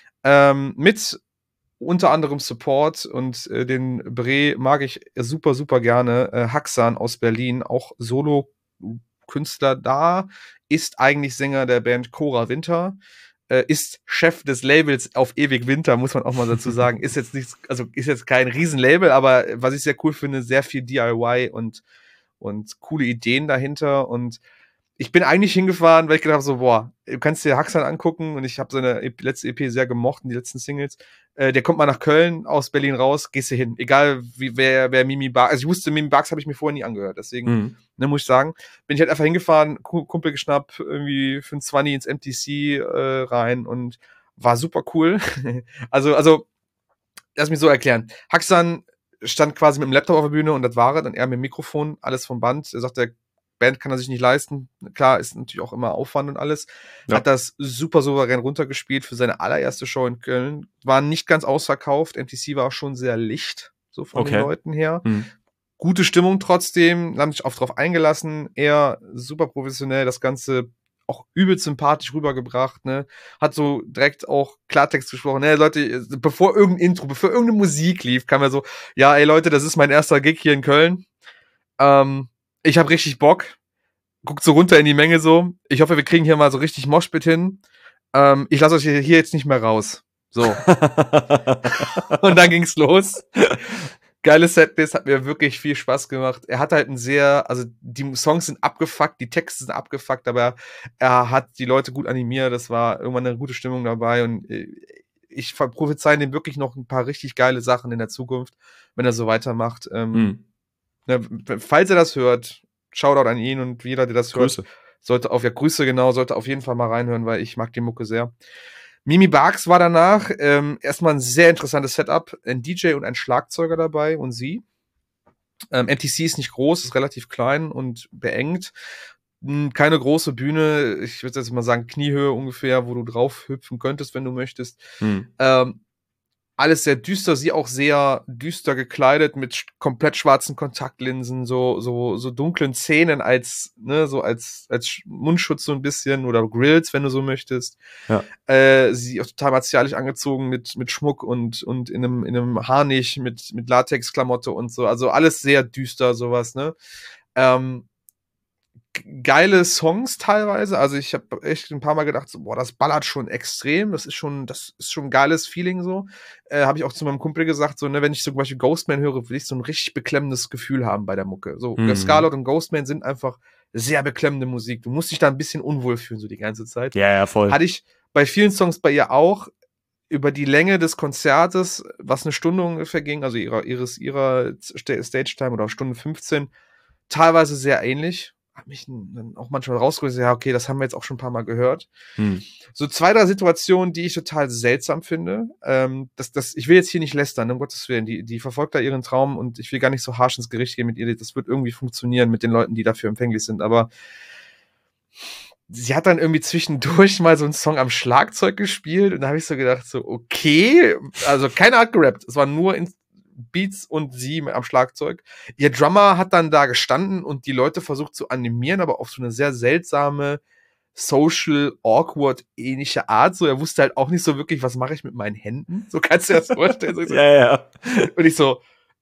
[SPEAKER 1] mit unter anderem Support und den Bre mag ich super, super gerne. Haxan aus Berlin, auch Solo-Künstler da, ist eigentlich Sänger der Band Cora Winter, ist Chef des Labels auf Ewig Winter, muss man auch mal dazu sagen. Ist jetzt kein Riesenlabel, aber was ich sehr cool finde, sehr viel DIY und und coole Ideen dahinter. Und ich bin eigentlich hingefahren, weil ich gedacht habe, so, boah, du kannst dir Haxan angucken und ich habe seine letzte EP sehr gemocht und die letzten Singles. Der kommt mal nach Köln, aus Berlin raus, gehst du hin. Egal, wer Mimi Barks, also ich wusste, Mimi Barks habe ich mir vorher nie angehört, deswegen, ne, muss ich sagen, bin ich halt einfach hingefahren, Kumpel geschnappt, irgendwie für ein 20 ins MTC rein und war super cool. also, lass mich so erklären. Haxan stand quasi mit dem Laptop auf der Bühne und das war er, dann er mit dem Mikrofon, alles vom Band. Er sagt, der Band kann er sich nicht leisten. Klar, ist natürlich auch immer Aufwand und alles. Ja. Hat das super souverän runtergespielt für seine allererste Show in Köln. War nicht ganz ausverkauft. MTC war auch schon sehr licht, so von den Leuten her. Gute Stimmung trotzdem, haben sich auch drauf eingelassen. Er super professionell, das Ganze auch übel sympathisch rübergebracht, ne? Hat so direkt auch Klartext gesprochen. Ne, Leute, bevor irgendeine Musik lief, kam er so, ja, ey Leute, das ist mein erster Gig hier in Köln. Ich hab richtig Bock. Guckt so runter in die Menge so. Ich hoffe, wir kriegen hier mal so richtig Moshpit hin. Ich lasse euch hier jetzt nicht mehr raus. So. Und dann ging's los. Geiles Setlist, hat mir wirklich viel Spaß gemacht. Er hat halt also die Songs sind abgefuckt, die Texte sind abgefuckt, aber er hat die Leute gut animiert. Das war irgendwann eine gute Stimmung dabei und ich prophezei ihm wirklich noch ein paar richtig geile Sachen in der Zukunft, wenn er so weitermacht. Ne, falls er das hört, Shoutout an ihn und jeder, der das hört, sollte auf jeden Fall mal reinhören, weil ich mag die Mucke sehr. Mimi Barks war danach erstmal ein sehr interessantes Setup, ein DJ und ein Schlagzeuger dabei und sie. MTC ist nicht groß, ist relativ klein und beengt. Keine große Bühne, ich würde jetzt mal sagen Kniehöhe ungefähr, wo du drauf hüpfen könntest, wenn du möchtest. Alles sehr düster, sie auch sehr düster gekleidet mit komplett schwarzen Kontaktlinsen, so dunklen Zähnen als Mundschutz so ein bisschen oder Grills, wenn du so möchtest. Ja. Sie auch total martialisch angezogen mit Schmuck und in einem Harnisch mit Latexklamotte und so, also alles sehr düster sowas, ne? Geile Songs teilweise, also ich habe echt ein paar Mal gedacht, so, boah, das ballert schon extrem, das ist schon ein geiles Feeling so. Habe ich auch zu meinem Kumpel gesagt, so, ne, wenn ich so zum Beispiel Ghostman höre, will ich so ein richtig beklemmendes Gefühl haben bei der Mucke. So, Scarlett und Ghostman sind einfach sehr beklemmende Musik. Du musst dich da ein bisschen unwohl fühlen, so die ganze Zeit.
[SPEAKER 2] Ja, voll.
[SPEAKER 1] Hatte ich bei vielen Songs bei ihr auch. Über die Länge des Konzertes, was eine Stunde ungefähr ging, also ihrer Stage-Time oder Stunde 15, teilweise sehr ähnlich. Hab mich dann auch manchmal rausgeholt, ja, okay, das haben wir jetzt auch schon ein paar Mal gehört. So 2, 3 Situationen, die ich total seltsam finde. Ich will jetzt hier nicht lästern, um Gottes Willen. Die verfolgt da ihren Traum und ich will gar nicht so harsch ins Gericht gehen mit ihr. Das wird irgendwie funktionieren mit den Leuten, die dafür empfänglich sind. Aber sie hat dann irgendwie zwischendurch mal so einen Song am Schlagzeug gespielt und da habe ich so gedacht, so, okay, also keiner hat gerappt. Es war nur Beats und sie am Schlagzeug. Ihr Drummer hat dann da gestanden und die Leute versucht zu animieren, aber auf so eine sehr seltsame, social, awkward ähnliche Art. So, er wusste halt auch nicht so wirklich, was mache ich mit meinen Händen? So kannst du dir das vorstellen. So,
[SPEAKER 2] ja.
[SPEAKER 1] Und ich so,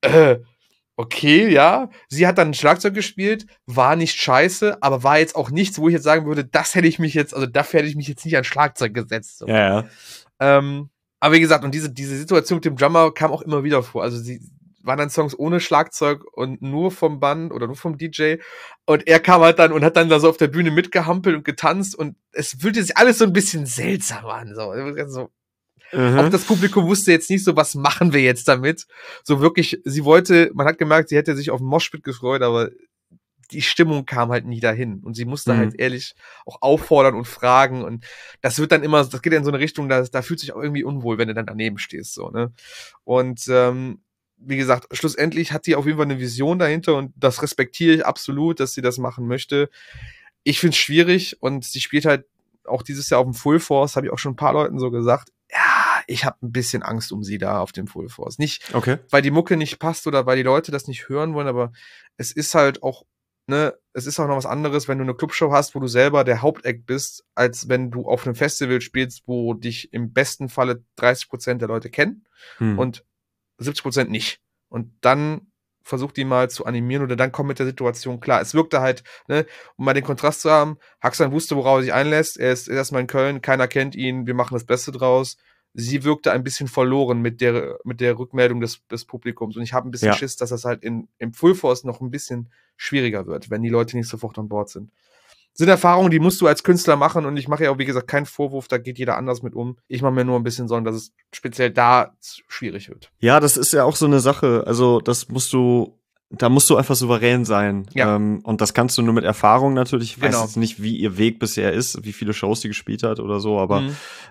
[SPEAKER 1] okay, ja. Sie hat dann ein Schlagzeug gespielt, war nicht scheiße, aber war jetzt auch nichts, wo ich jetzt sagen würde, dafür hätte ich mich jetzt nicht an Schlagzeug gesetzt. So.
[SPEAKER 2] Ja.
[SPEAKER 1] Aber wie gesagt, und diese Situation mit dem Drummer kam auch immer wieder vor. Also sie waren dann Songs ohne Schlagzeug und nur vom Band oder nur vom DJ. Und er kam halt dann und hat dann da so auf der Bühne mitgehampelt und getanzt. Und es fühlte sich alles so ein bisschen seltsam an. So. Auch das Publikum wusste jetzt nicht so, was machen wir jetzt damit? So wirklich, man hat gemerkt, sie hätte sich auf den Moshpit gefreut, aber die Stimmung kam halt nie dahin. Und sie musste halt ehrlich auch auffordern und fragen. Und das geht dann in so eine Richtung, da fühlt sich auch irgendwie unwohl, wenn du dann daneben stehst, so, ne? Und, wie gesagt, schlussendlich hat die auf jeden Fall eine Vision dahinter und das respektiere ich absolut, dass sie das machen möchte. Ich find's schwierig und sie spielt halt auch dieses Jahr auf dem Full Force, habe ich auch schon ein paar Leuten so gesagt. Ja, ich habe ein bisschen Angst um sie da auf dem Full Force. Nicht, weil die Mucke nicht passt oder weil die Leute das nicht hören wollen, aber es ist halt auch, ne, es ist auch noch was anderes, wenn du eine Clubshow hast, wo du selber der Hauptact bist, als wenn du auf einem Festival spielst, wo dich im besten Falle 30% der Leute kennen und 70% nicht. Und dann versucht die mal zu animieren oder dann kommt mit der Situation klar. Es wirkte halt, ne, um mal den Kontrast zu haben, Haxan wusste, worauf er sich einlässt. Er ist erstmal in Köln, keiner kennt ihn, wir machen das Beste draus. sie wirkte ein bisschen verloren mit der Rückmeldung des Publikums. Und ich habe ein bisschen Schiss, dass das halt im Full Force noch ein bisschen schwieriger wird, wenn die Leute nicht sofort an Bord sind. Das sind Erfahrungen, die musst du als Künstler machen, und ich mache ja auch, wie gesagt, keinen Vorwurf, da geht jeder anders mit um. Ich mache mir nur ein bisschen Sorgen, dass es speziell da schwierig wird.
[SPEAKER 2] Ja, das ist ja auch so eine Sache, also da musst du einfach souverän sein.
[SPEAKER 1] Ja.
[SPEAKER 2] Und das kannst du nur mit Erfahrung natürlich. Ich weiß
[SPEAKER 1] Genau.
[SPEAKER 2] jetzt nicht, wie ihr Weg bisher ist, wie viele Shows die gespielt hat oder so, aber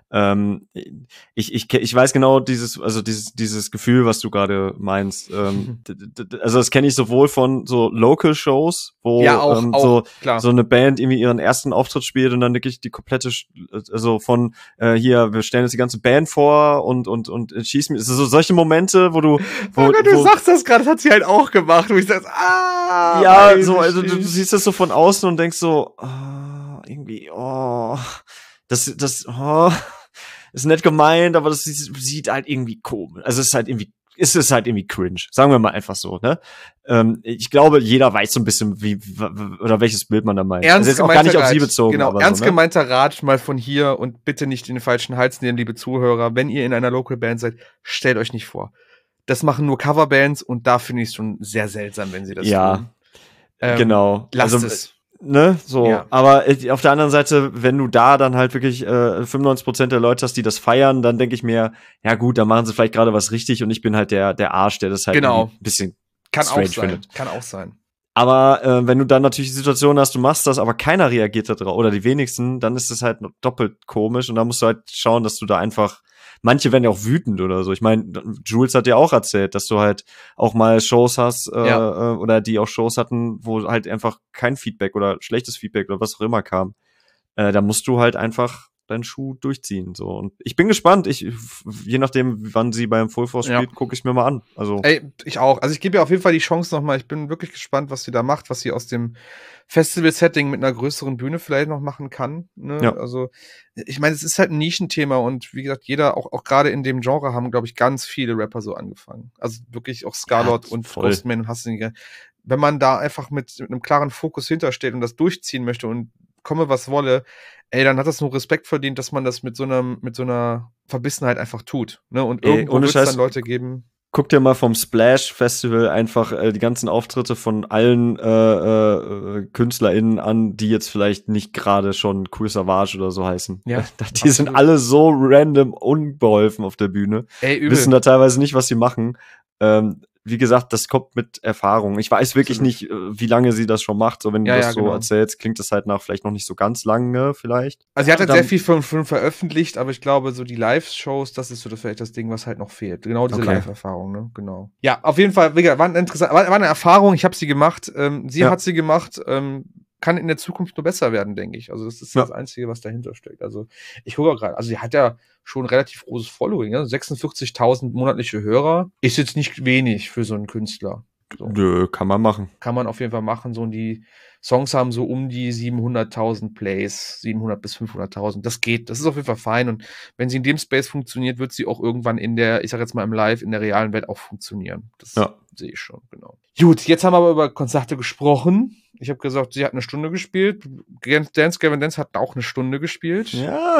[SPEAKER 2] ich weiß genau dieses Gefühl, was du gerade meinst. Also das kenne ich sowohl von so Local-Shows, wo so eine Band irgendwie ihren ersten Auftritt spielt und dann wirklich die komplette, also von hier, wir stellen jetzt die ganze Band vor und schieß mich. So solche Momente, wo du
[SPEAKER 1] sagst das gerade, das hat sie halt auch gemacht. Wo ich sag,
[SPEAKER 2] ja, so, also du siehst das so von außen und denkst so, irgendwie, das ist nett gemeint, aber das sieht halt irgendwie komisch. Also es ist halt irgendwie cringe. Sagen wir mal einfach so, ne? Ich glaube, jeder weiß so ein bisschen, oder welches Bild man da meint.
[SPEAKER 1] Ernst
[SPEAKER 2] ist jetzt auch gar nicht auf sie bezogen.
[SPEAKER 1] Genau,
[SPEAKER 2] aber
[SPEAKER 1] ernst
[SPEAKER 2] so, ne?
[SPEAKER 1] gemeinter Rat mal von hier, und bitte nicht in den falschen Hals nehmen, liebe Zuhörer. Wenn ihr in einer Local Band seid, stellt euch nicht vor. Das machen nur Coverbands, und da finde ich es schon sehr seltsam, wenn sie das tun.
[SPEAKER 2] Genau.
[SPEAKER 1] Lasst es.
[SPEAKER 2] Ne, so.
[SPEAKER 1] Ja.
[SPEAKER 2] Aber auf der anderen Seite, wenn du da dann halt wirklich 95% der Leute hast, die das feiern, dann denke ich mir, ja gut, dann machen sie vielleicht gerade was richtig, und ich bin halt der Arsch, der das halt ein bisschen strange findet.
[SPEAKER 1] Kann auch sein.
[SPEAKER 2] Aber wenn du dann natürlich die Situation hast, du machst das, aber keiner reagiert da drauf, oder die wenigsten, dann ist das halt doppelt komisch, und da musst du halt schauen, dass du da einfach, manche werden ja auch wütend oder so. Ich meine, Jules hat ja auch erzählt, dass du halt auch mal Shows hast, oder die auch Shows hatten, wo halt einfach kein Feedback oder schlechtes Feedback oder was auch immer kam. Da musst du halt einfach deinen Schuh durchziehen, so. Und ich bin gespannt. Je nachdem, wann sie beim Full Force spielt, gucke ich mir mal an. Also.
[SPEAKER 1] Ey, ich auch. Also ich gebe ihr auf jeden Fall die Chance nochmal. Ich bin wirklich gespannt, was sie da macht, was sie aus dem Festival-Setting mit einer größeren Bühne vielleicht noch machen kann. Ne?
[SPEAKER 2] Ja.
[SPEAKER 1] Also, ich meine, es ist halt ein Nischenthema, und wie gesagt, jeder, auch gerade in dem Genre, haben, glaube ich, ganz viele Rapper so angefangen. Also wirklich auch Scarlett und Postman und Hassinger. Wenn man da einfach mit einem klaren Fokus hintersteht und das durchziehen möchte und komme, was wolle, ey, dann hat das nur Respekt verdient, dass man das mit so einer Verbissenheit einfach tut. Ne? Und irgendwo wird es dann Leute geben.
[SPEAKER 2] Guck dir mal vom Splash Festival einfach die ganzen Auftritte von allen KünstlerInnen an, die jetzt vielleicht nicht gerade schon Cool Savage oder so heißen.
[SPEAKER 1] Ja,
[SPEAKER 2] die absolut. Sind alle so random unbeholfen auf der Bühne.
[SPEAKER 1] Ey, übel.
[SPEAKER 2] Wissen da teilweise nicht, was sie machen. Wie gesagt, das kommt mit Erfahrung. Ich weiß wirklich nicht, wie lange sie das schon macht. So, wenn du das so erzählst, klingt das halt nach vielleicht noch nicht so ganz lange vielleicht.
[SPEAKER 1] Also sie hat halt sehr viel von veröffentlicht, aber ich glaube, so die Live-Shows, das ist so vielleicht das Ding, was halt noch fehlt. Genau diese Live-Erfahrung, ne? Genau. Ja, auf jeden Fall, war eine Erfahrung, ich habe sie gemacht, sie hat sie gemacht, kann in der Zukunft nur besser werden, denke ich. Also das ist das Einzige, was dahinter steckt. Also ich gucke auch gerade, also sie hat ja schon relativ großes Following, ne? 46.000 monatliche Hörer ist jetzt nicht wenig für so einen Künstler. So.
[SPEAKER 2] Nö, kann man machen.
[SPEAKER 1] Kann man auf jeden Fall machen. So, und die Songs haben so um die 700.000 Plays, 700 bis 500.000. Das geht, das ist auf jeden Fall fein. Und wenn sie in dem Space funktioniert, wird sie auch irgendwann in der, ich sag jetzt mal im Live, in der realen Welt auch funktionieren. Das sehe ich schon, genau. Gut, jetzt haben wir aber über Konzerte gesprochen. Ich habe gesagt, sie hat eine Stunde gespielt. Dance Gavin Dance hat auch eine Stunde gespielt.
[SPEAKER 2] Ja,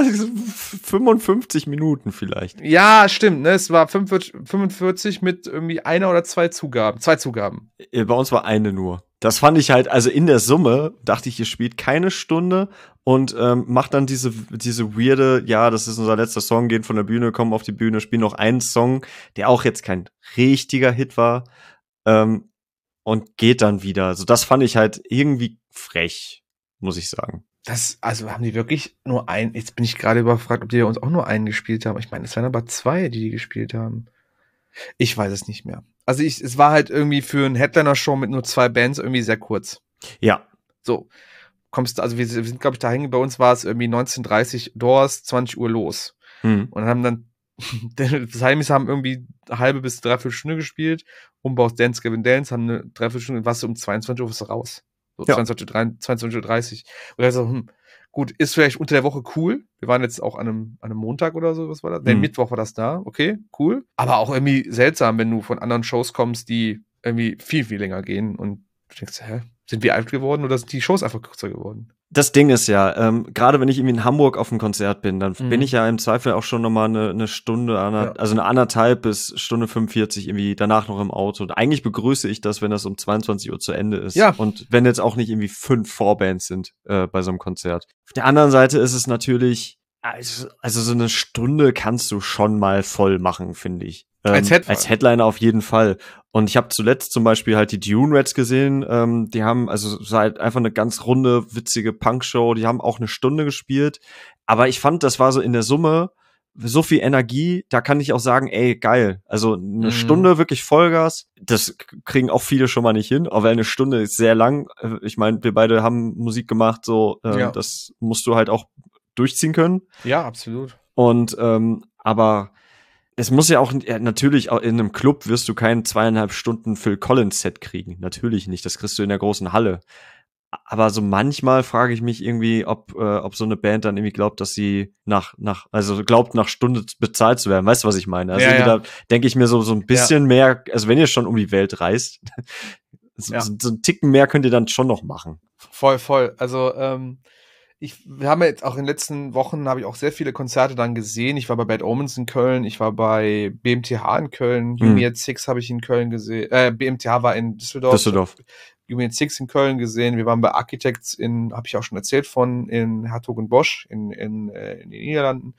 [SPEAKER 2] 55 Minuten vielleicht.
[SPEAKER 1] Ja, stimmt. Ne? Es war 45 mit irgendwie einer oder zwei Zugaben.
[SPEAKER 2] Bei uns war eine nur. Das fand ich halt, also in der Summe dachte ich, ihr spielt keine Stunde und macht dann diese weirde, ja, das ist unser letzter Song, gehen von der Bühne, kommen auf die Bühne, spielen noch einen Song, der auch jetzt kein richtiger Hit war. Und geht dann wieder. Also das fand ich halt irgendwie frech, muss ich sagen.
[SPEAKER 1] Also haben die wirklich nur einen, jetzt bin ich gerade überfragt, ob die uns auch nur einen gespielt haben. Ich meine, es waren aber zwei, die gespielt haben. Ich weiß es nicht mehr. Also es war halt irgendwie für eine Headliner-Show mit nur zwei Bands irgendwie sehr kurz.
[SPEAKER 2] Ja.
[SPEAKER 1] So, also wir sind, glaube ich, da hängen, bei uns war es irgendwie 19:30 Doors, 20 Uhr los. Und haben dann das Heimis haben irgendwie eine halbe bis dreiviertel Stunde gespielt. Umbaus Dance Gavin Dance haben eine Dreiviertelstunde, was um 22 Uhr was raus. So 22:30. Und also, gut, ist vielleicht unter der Woche cool. Wir waren jetzt auch an einem Montag oder so, was war das? Mittwoch war das da. Okay, cool. Aber auch irgendwie seltsam, wenn du von anderen Shows kommst, die irgendwie viel, viel länger gehen und du denkst, Sind wir alt geworden oder sind die Shows einfach kürzer geworden?
[SPEAKER 2] Das Ding ist ja, gerade wenn ich irgendwie in Hamburg auf einem Konzert bin, dann bin ich ja im Zweifel auch schon nochmal eine Stunde, also eine 1,5 bis Stunde 45 irgendwie danach noch im Auto. Und eigentlich begrüße ich das, wenn das um 22 Uhr zu Ende ist.
[SPEAKER 1] Ja.
[SPEAKER 2] Und wenn jetzt auch nicht irgendwie 5 Vorbands sind bei so einem Konzert. Auf der anderen Seite ist es natürlich, also so eine Stunde kannst du schon mal voll machen, finde ich. Als Headliner auf jeden Fall. Und ich habe zuletzt zum Beispiel halt die Dune Rats gesehen. Die haben also halt einfach eine ganz runde, witzige Punkshow. Die haben auch eine Stunde gespielt. Aber ich fand, das war so in der Summe so viel Energie. Da kann ich auch sagen, ey, geil. Also eine Stunde wirklich Vollgas. Das kriegen auch viele schon mal nicht hin. Aber eine Stunde ist sehr lang. Ich meine, wir beide haben Musik gemacht. So, das musst du halt auch durchziehen können.
[SPEAKER 1] Ja, absolut.
[SPEAKER 2] Und aber es muss ja auch, natürlich auch in einem Club wirst du kein 2,5 Stunden Phil Collins Set kriegen. Natürlich nicht. Das kriegst du in der großen Halle. Aber so manchmal frage ich mich irgendwie, ob so eine Band dann irgendwie glaubt, dass sie nach Stunde bezahlt zu werden. Weißt du, was ich meine? Also da denke ich mir so ein bisschen mehr, also wenn ihr schon um die Welt reist, so einen Ticken mehr könnt ihr dann schon noch machen.
[SPEAKER 1] Voll. Also, wir haben jetzt auch in den letzten Wochen habe ich auch sehr viele Konzerte dann gesehen. Ich war bei Bad Omens in Köln, ich war bei BMTH in Köln, Humiet Six habe ich in Köln gesehen, BMTH war in Düsseldorf. Humiet Six in Köln gesehen. Wir waren bei Architects habe ich auch schon erzählt in Hertogenbosch in den Niederlanden.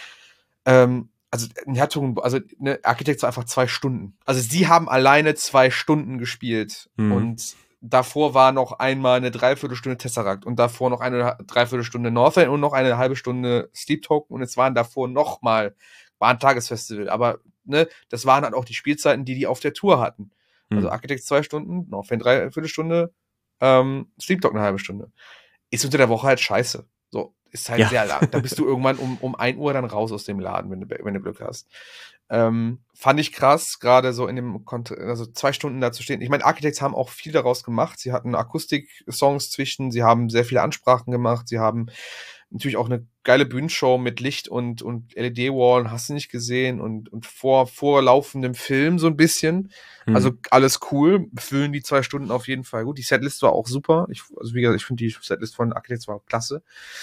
[SPEAKER 1] Architects war einfach 2 Stunden. Also sie haben alleine 2 Stunden gespielt und davor war noch einmal eine Dreiviertelstunde Tesseract und davor noch eine Dreiviertelstunde Northern und noch eine halbe Stunde Sleep Token und es waren davor war ein Tagesfestival, aber ne, das waren halt auch die Spielzeiten, die auf der Tour hatten. Also Architects 2 Stunden, Northern Dreiviertelstunde, Sleep Token eine halbe Stunde. Ist unter der Woche halt scheiße. So, ist halt sehr lang. Da bist du irgendwann um 1 Uhr dann raus aus dem Laden, wenn du Glück hast. Fand ich krass, gerade so in dem 2 Stunden da zu stehen. Ich meine, Architects haben auch viel daraus gemacht. Sie hatten Akustik-Songs zwischen, sie haben sehr viele Ansprachen gemacht, sie haben natürlich auch eine geile Bühnenshow mit Licht und LED-Wall, hast du nicht gesehen, und vorlaufendem Film so ein bisschen. Also alles cool, füllen die 2 Stunden auf jeden Fall gut. Die Setlist war auch super. Wie gesagt, ich finde die Setlist von Architects war klasse.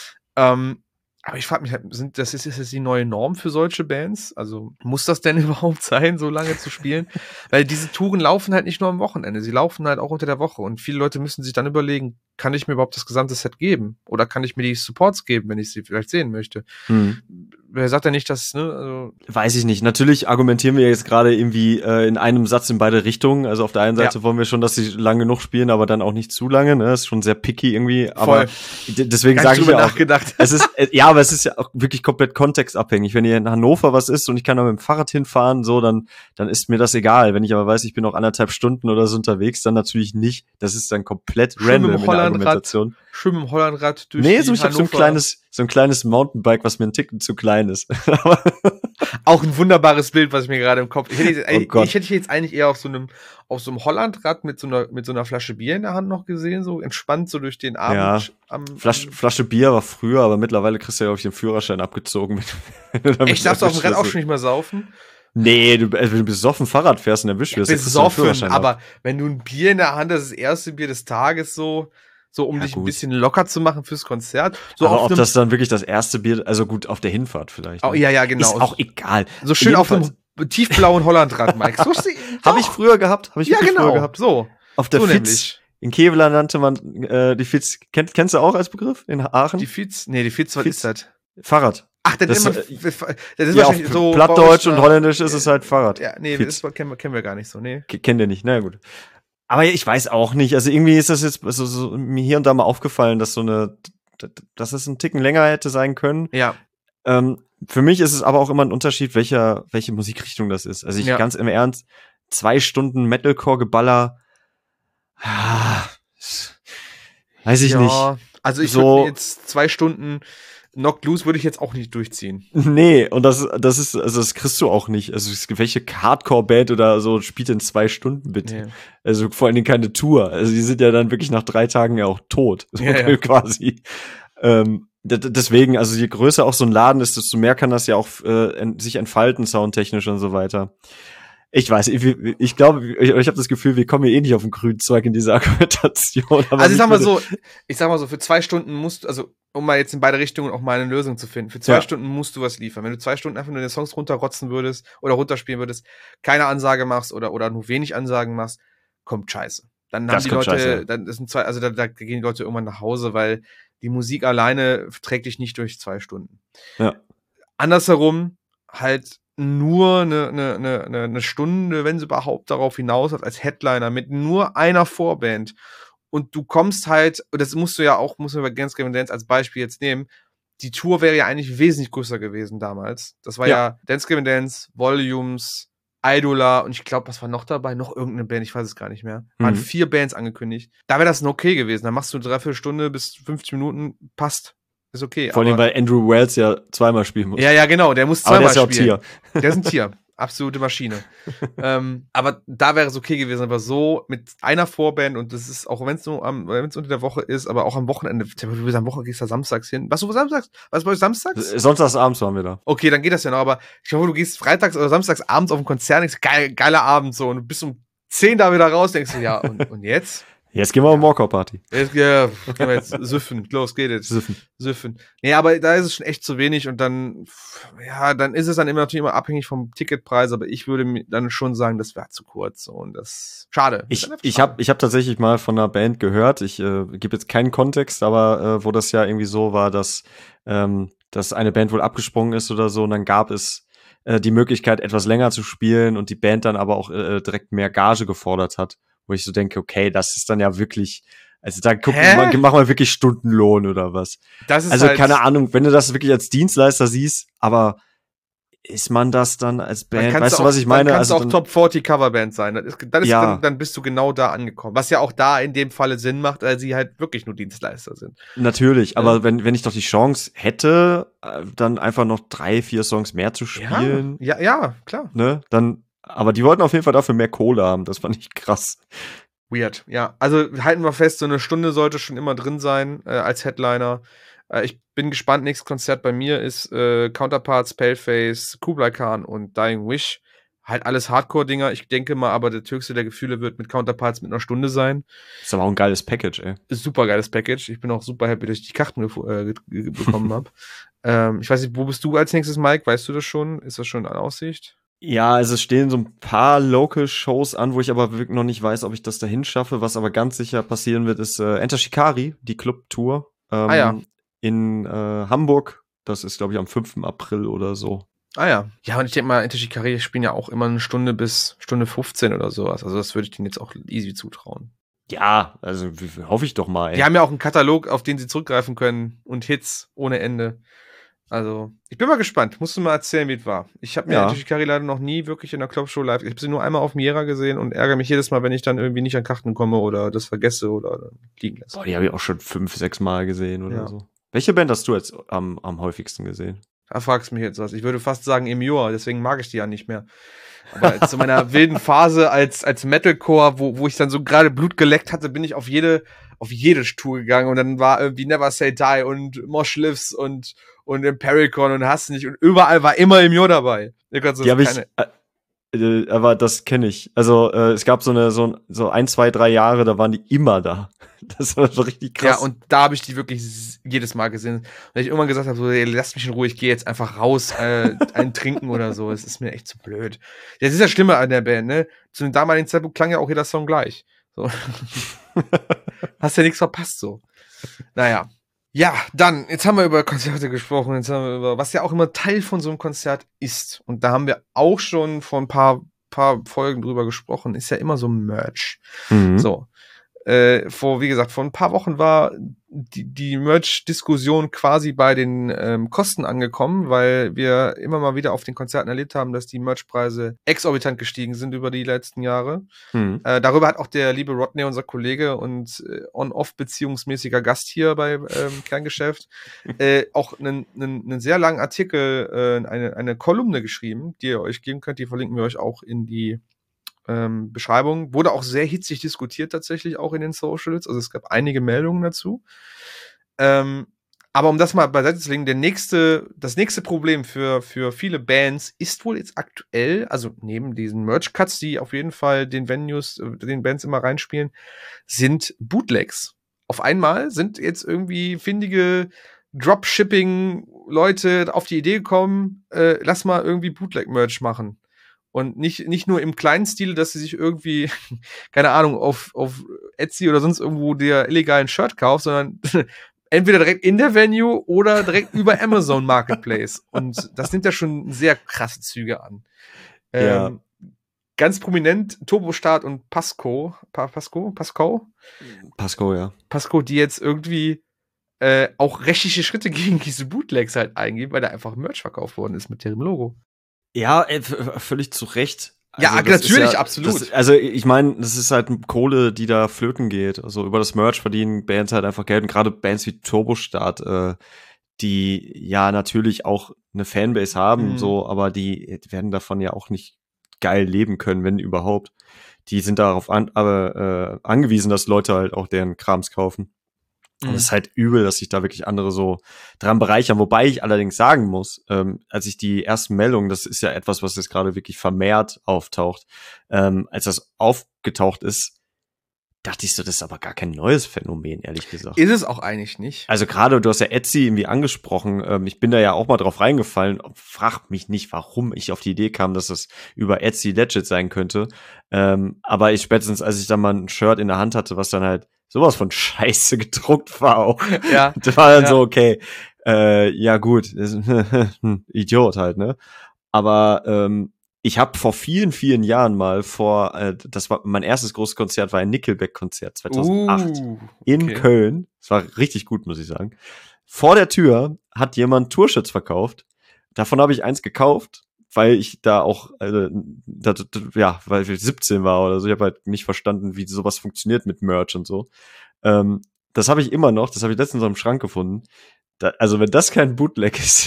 [SPEAKER 1] Aber ich frage mich halt, ist das die neue Norm für solche Bands? Also muss das denn überhaupt sein, so lange zu spielen? Weil diese Touren laufen halt nicht nur am Wochenende, sie laufen halt auch unter der Woche. Und viele Leute müssen sich dann überlegen, kann ich mir überhaupt das gesamte Set geben? Oder kann ich mir die Supports geben, wenn ich sie vielleicht sehen möchte? Wer sagt ja nicht, dass, ne? Also
[SPEAKER 2] weiß ich nicht. Natürlich argumentieren wir jetzt gerade irgendwie in einem Satz in beide Richtungen. Also auf der einen Seite wollen wir schon, dass sie lang genug spielen, aber dann auch nicht zu lange. Ne? Das ist schon sehr picky irgendwie. Aber deswegen sage ich ja auch, es ist aber es ist ja auch wirklich komplett kontextabhängig. Wenn hier in Hannover was ist und ich kann da mit dem Fahrrad hinfahren, so, dann ist mir das egal. Wenn ich aber weiß, ich bin noch 1,5 Stunden oder so unterwegs, dann natürlich nicht. Das ist dann komplett random in der Argumentation.
[SPEAKER 1] Schwimmen im Hollandrad durch
[SPEAKER 2] ich habe so ein kleines Mountainbike, was mir ein Ticken zu klein ist.
[SPEAKER 1] Auch ein wunderbares Bild, was ich mir gerade im Kopf. Ich hätte jetzt eigentlich eher auf so einem Hollandrad mit so einer Flasche Bier in der Hand noch gesehen, so entspannt so durch den Abend.
[SPEAKER 2] Ja, Flasche Bier war früher, aber mittlerweile kriegst du ja, glaube ich, den Führerschein abgezogen.
[SPEAKER 1] Ich darf auf dem Rad auch schon nicht mehr saufen.
[SPEAKER 2] Nee, wenn du besoffen Fahrrad fährst und erwischt wirst,
[SPEAKER 1] besoffen, aber wenn du ein Bier in der Hand hast, das erste Bier des Tages so um dich ein bisschen locker zu machen fürs Konzert. So
[SPEAKER 2] aber ob das dann wirklich das erste Bier, also gut, auf der Hinfahrt vielleicht.
[SPEAKER 1] Ne? Oh, ja, genau.
[SPEAKER 2] Ist auch egal.
[SPEAKER 1] So schön auf einem tiefblauen Hollandrad, Mike. So
[SPEAKER 2] habe ich früher gehabt.
[SPEAKER 1] Früher gehabt. So.
[SPEAKER 2] Auf der Fitz. In Kevlar nannte man die Fitz. Kennst du auch als Begriff in Aachen?
[SPEAKER 1] Die Fitz, was ist das?
[SPEAKER 2] Fahrrad.
[SPEAKER 1] Ach, das ist
[SPEAKER 2] wahrscheinlich so. Plattdeutsch und Holländisch ist es halt Fahrrad.
[SPEAKER 1] Ja, nee, das kennen wir gar nicht so, nee.
[SPEAKER 2] Kennt ihr nicht, na gut. Aber ich weiß auch nicht, also irgendwie ist das jetzt so mir hier und da mal aufgefallen, dass dass es ein Ticken länger hätte sein können.
[SPEAKER 1] Ja.
[SPEAKER 2] Für mich ist es aber auch immer ein Unterschied, welche Musikrichtung das ist. Also ganz im Ernst, 2 Stunden Metalcore-Geballer, weiß ich nicht.
[SPEAKER 1] Also ich würde jetzt 2 Stunden Knocked Loose würde ich jetzt auch nicht durchziehen.
[SPEAKER 2] Nee, und das kriegst du auch nicht. Also welche Hardcore-Band oder so spielt in 2 Stunden bitte? Nee. Also vor allen Dingen keine Tour. Also die sind ja dann wirklich nach 3 Tagen ja auch tot. So quasi. Deswegen, also je größer auch so ein Laden ist, desto mehr kann das ja auch sich entfalten, soundtechnisch und so weiter. Ich weiß, ich glaube, ich habe das Gefühl, wir kommen hier eh nicht auf den grünen Zweig in dieser Argumentation. Aber
[SPEAKER 1] also ich sag mal so, für 2 Stunden musst du, also um mal jetzt in beide Richtungen auch mal eine Lösung zu finden, für 2 Stunden musst du was liefern. Wenn du 2 Stunden einfach nur den Songs runterrotzen würdest oder runterspielen würdest, keine Ansage machst oder nur wenig Ansagen machst, kommt scheiße. Dann haben die Leute, dann sind da gehen die Leute irgendwann nach Hause, weil die Musik alleine trägt dich nicht durch 2 Stunden.
[SPEAKER 2] Ja.
[SPEAKER 1] Andersherum halt nur eine Stunde, wenn sie überhaupt darauf hinaus hat, als Headliner mit nur einer Vorband. Und du kommst halt, das musst du bei Dance Gavin Dance als Beispiel jetzt nehmen, die Tour wäre ja eigentlich wesentlich größer gewesen damals. Das war ja Dance Gavin Dance, Volumes, Idola und ich glaube, was war noch dabei? Noch irgendeine Band, ich weiß es gar nicht mehr. Waren 4 Bands angekündigt. Da wäre das okay gewesen. Dann machst du 3/4 Stunde bis 50 Minuten, passt. Ist okay.
[SPEAKER 2] Vor allem, weil Andrew Wells ja zweimal spielen muss.
[SPEAKER 1] Ja, genau, der muss zweimal spielen.
[SPEAKER 2] Aber der ist ja auch
[SPEAKER 1] Tier. Der ist ein Tier. Absolute Maschine. Aber da wäre es okay gewesen, aber so mit einer Vorband und das ist, auch wenn es unter der Woche ist, aber auch am Wochenende, du bist am Wochenende, gehst da samstags hin. Was, du samstags? Was bei euch samstags?
[SPEAKER 2] Sonntagsabends waren wir da.
[SPEAKER 1] Okay, dann geht das ja noch, aber ich hoffe, du gehst freitags oder samstags abends auf ein Konzert, denkst, geiler Abend so und du bist um 10 da wieder raus, denkst du, ja, und jetzt?
[SPEAKER 2] Jetzt gehen wir auf Walkout-Party.
[SPEAKER 1] Jetzt gehen wir jetzt süffen. Los, geht jetzt. Süffen. Nee, aber da ist es schon echt zu wenig und dann ist es dann natürlich immer abhängig vom Ticketpreis, aber ich würde dann schon sagen, das wäre zu kurz und das schade.
[SPEAKER 2] Ich hab tatsächlich mal von einer Band gehört, ich gebe jetzt keinen Kontext, aber wo das ja irgendwie so war, dass eine Band wohl abgesprungen ist oder so und dann gab es die Möglichkeit, etwas länger zu spielen und die Band dann aber auch direkt mehr Gage gefordert hat. Wo ich so denke, okay, das ist dann ja wirklich, also da mach mal wirklich Stundenlohn oder was.
[SPEAKER 1] Das ist
[SPEAKER 2] also keine Ahnung, wenn du das wirklich als Dienstleister siehst, aber ist man das dann als Band? Weißt du, was ich meine?
[SPEAKER 1] Dann kannst du auch Top 40 Coverband sein. Dann bist du genau da angekommen. Was ja auch da in dem Falle Sinn macht, weil sie halt wirklich nur Dienstleister sind.
[SPEAKER 2] Natürlich, aber wenn ich doch die Chance hätte, dann einfach noch 3-4 Songs mehr zu spielen.
[SPEAKER 1] Ja, klar.
[SPEAKER 2] Ne, dann. Aber die wollten auf jeden Fall dafür mehr Kohle haben. Das fand ich krass.
[SPEAKER 1] Weird, ja. Also halten wir fest, so eine Stunde sollte schon immer drin sein als Headliner. Ich bin gespannt. Nächstes Konzert bei mir ist Counterparts, Paleface, Kublai Khan und Dying Wish. Halt alles Hardcore-Dinger. Ich denke mal, aber der höchste der Gefühle wird mit Counterparts mit einer Stunde sein.
[SPEAKER 2] Ist aber auch ein geiles Package, ey.
[SPEAKER 1] Super geiles Package. Ich bin auch super happy, dass ich die Karten bekommen habe. Ich weiß nicht, wo bist du als nächstes, Mike? Weißt du das schon? Ist das schon in Aussicht?
[SPEAKER 2] Ja, also es stehen so ein paar Local-Shows an, wo ich aber wirklich noch nicht weiß, ob ich das dahin schaffe. Was aber ganz sicher passieren wird, ist Enter Shikari, die Club-Tour in Hamburg. Das ist, glaube ich, am 5. April oder so.
[SPEAKER 1] Ja, und ich denke mal, Enter Shikari spielen ja auch immer eine Stunde bis Stunde 15 oder sowas. Also das würde ich denen jetzt auch easy zutrauen.
[SPEAKER 2] Ja, also hoffe ich doch mal. Ey.
[SPEAKER 1] Die haben ja auch einen Katalog, auf den sie zurückgreifen können und Hits ohne Ende. Also, ich bin mal gespannt. Musst du mal erzählen, wie es war. Ich habe mir Enter Shikari leider noch nie wirklich in der Clubshow live. Ich habe sie nur einmal auf Miera gesehen und ärgere mich jedes Mal, wenn ich dann irgendwie nicht an Karten komme oder das vergesse oder liegen lasse.
[SPEAKER 2] Boah, die habe ich auch schon 5-6 Mal gesehen oder so. Welche Band hast du jetzt am häufigsten gesehen?
[SPEAKER 1] Da fragst du mich jetzt was. Ich würde fast sagen Emior, deswegen mag ich die ja nicht mehr. Aber zu meiner wilden Phase als Metalcore, wo ich dann so gerade Blut geleckt hatte, bin ich auf jede Tour gegangen und dann war irgendwie Never Say Die und Mosh Lives und Impericon und hast nicht und überall war immer Emior dabei.
[SPEAKER 2] Die habe ich, aber das kenne ich. Also es gab so 1, 2, 3 Jahre, da waren die immer da. Das war so richtig krass.
[SPEAKER 1] Ja, und da habe ich die wirklich jedes Mal gesehen. Und ich irgendwann gesagt habe, so, ey, lasst mich in Ruhe, ich gehe jetzt einfach raus, einen trinken oder so. Es ist mir echt zu blöd. Das ist ja Schlimme an der Band, ne? Zu dem damaligen Zeitpunkt klang ja auch jeder Song gleich. So. Hast ja nichts verpasst, so. Naja. Ja, dann, jetzt haben wir über Konzerte gesprochen, jetzt haben wir über, was ja auch immer Teil von so einem Konzert ist. Und da haben wir auch schon vor ein paar Folgen drüber gesprochen, ist ja immer so Merch. So. Wie gesagt, vor ein paar Wochen war die Merch-Diskussion quasi bei den Kosten angekommen, weil wir immer mal wieder auf den Konzerten erlebt haben, dass die Merchpreise exorbitant gestiegen sind über die letzten Jahre. Darüber hat auch der liebe Rodney, unser Kollege und on-off-beziehungsmäßiger Gast hier bei Kerngeschäft, auch einen sehr langen Artikel, eine Kolumne geschrieben, die ihr euch geben könnt, die verlinken wir euch auch in die Beschreibung. Wurde auch sehr hitzig diskutiert tatsächlich auch in den Socials. Also es gab einige Meldungen dazu. Aber um das mal beiseite zu legen, das nächste Problem für viele Bands ist wohl jetzt aktuell, also neben diesen Merch-Cuts, die auf jeden Fall den Venues, den Bands immer reinspielen, sind Bootlegs. Auf einmal sind jetzt irgendwie findige Dropshipping-Leute auf die Idee gekommen, lass mal irgendwie Bootleg-Merch machen. Und nicht nur im kleinen Stil, dass sie sich irgendwie, keine Ahnung, auf Etsy oder sonst irgendwo der illegalen Shirt kauft, sondern entweder direkt in der Venue oder direkt über Amazon Marketplace. Und das nimmt ja schon sehr krasse Züge an.
[SPEAKER 2] Ja.
[SPEAKER 1] Ganz prominent Turbostart und Pasco,
[SPEAKER 2] ja.
[SPEAKER 1] Pasco, die jetzt irgendwie auch rechtliche Schritte gegen diese Bootlegs halt eingehen, weil da einfach Merch verkauft worden ist mit deren Logo.
[SPEAKER 2] Ja, völlig zu Recht.
[SPEAKER 1] Also ja, natürlich, absolut.
[SPEAKER 2] Also ich meine, das ist halt Kohle, die da flöten geht. Also über das Merch verdienen Bands halt einfach Geld. Und gerade Bands wie Turbostart, die ja natürlich auch eine Fanbase haben, so, aber die werden davon ja auch nicht geil leben können, wenn überhaupt. Die sind darauf angewiesen, dass Leute halt auch deren Krams kaufen. Und es ist halt übel, dass sich da wirklich andere so dran bereichern. Wobei ich allerdings sagen muss, als ich die ersten Meldungen, das ist ja etwas, was jetzt gerade wirklich vermehrt auftaucht, als das aufgetaucht ist, dachte ich so, das ist aber gar kein neues Phänomen, ehrlich gesagt.
[SPEAKER 1] Ist es auch eigentlich nicht.
[SPEAKER 2] Also gerade, du hast ja Etsy irgendwie angesprochen, ich bin da ja auch mal drauf reingefallen, frag mich nicht, warum ich auf die Idee kam, dass das über Etsy legit sein könnte, aber spätestens, als ich dann mal ein Shirt in der Hand hatte, was dann halt sowas von Scheiße gedruckt war auch,
[SPEAKER 1] ja,
[SPEAKER 2] das war dann so, okay, ja gut, Idiot halt, ne, aber ich habe vor vielen, vielen Jahren mal das war mein erstes großes Konzert, war ein Nickelback-Konzert 2008 in Köln. Das war richtig gut, muss ich sagen. Vor der Tür hat jemand Tourshirts verkauft. Davon habe ich eins gekauft, weil ich da auch, weil ich 17 war oder so. Ich habe halt nicht verstanden, wie sowas funktioniert mit Merch und so. Das habe ich immer noch, das habe ich letztens im Schrank gefunden. Also wenn das kein Bootleg ist.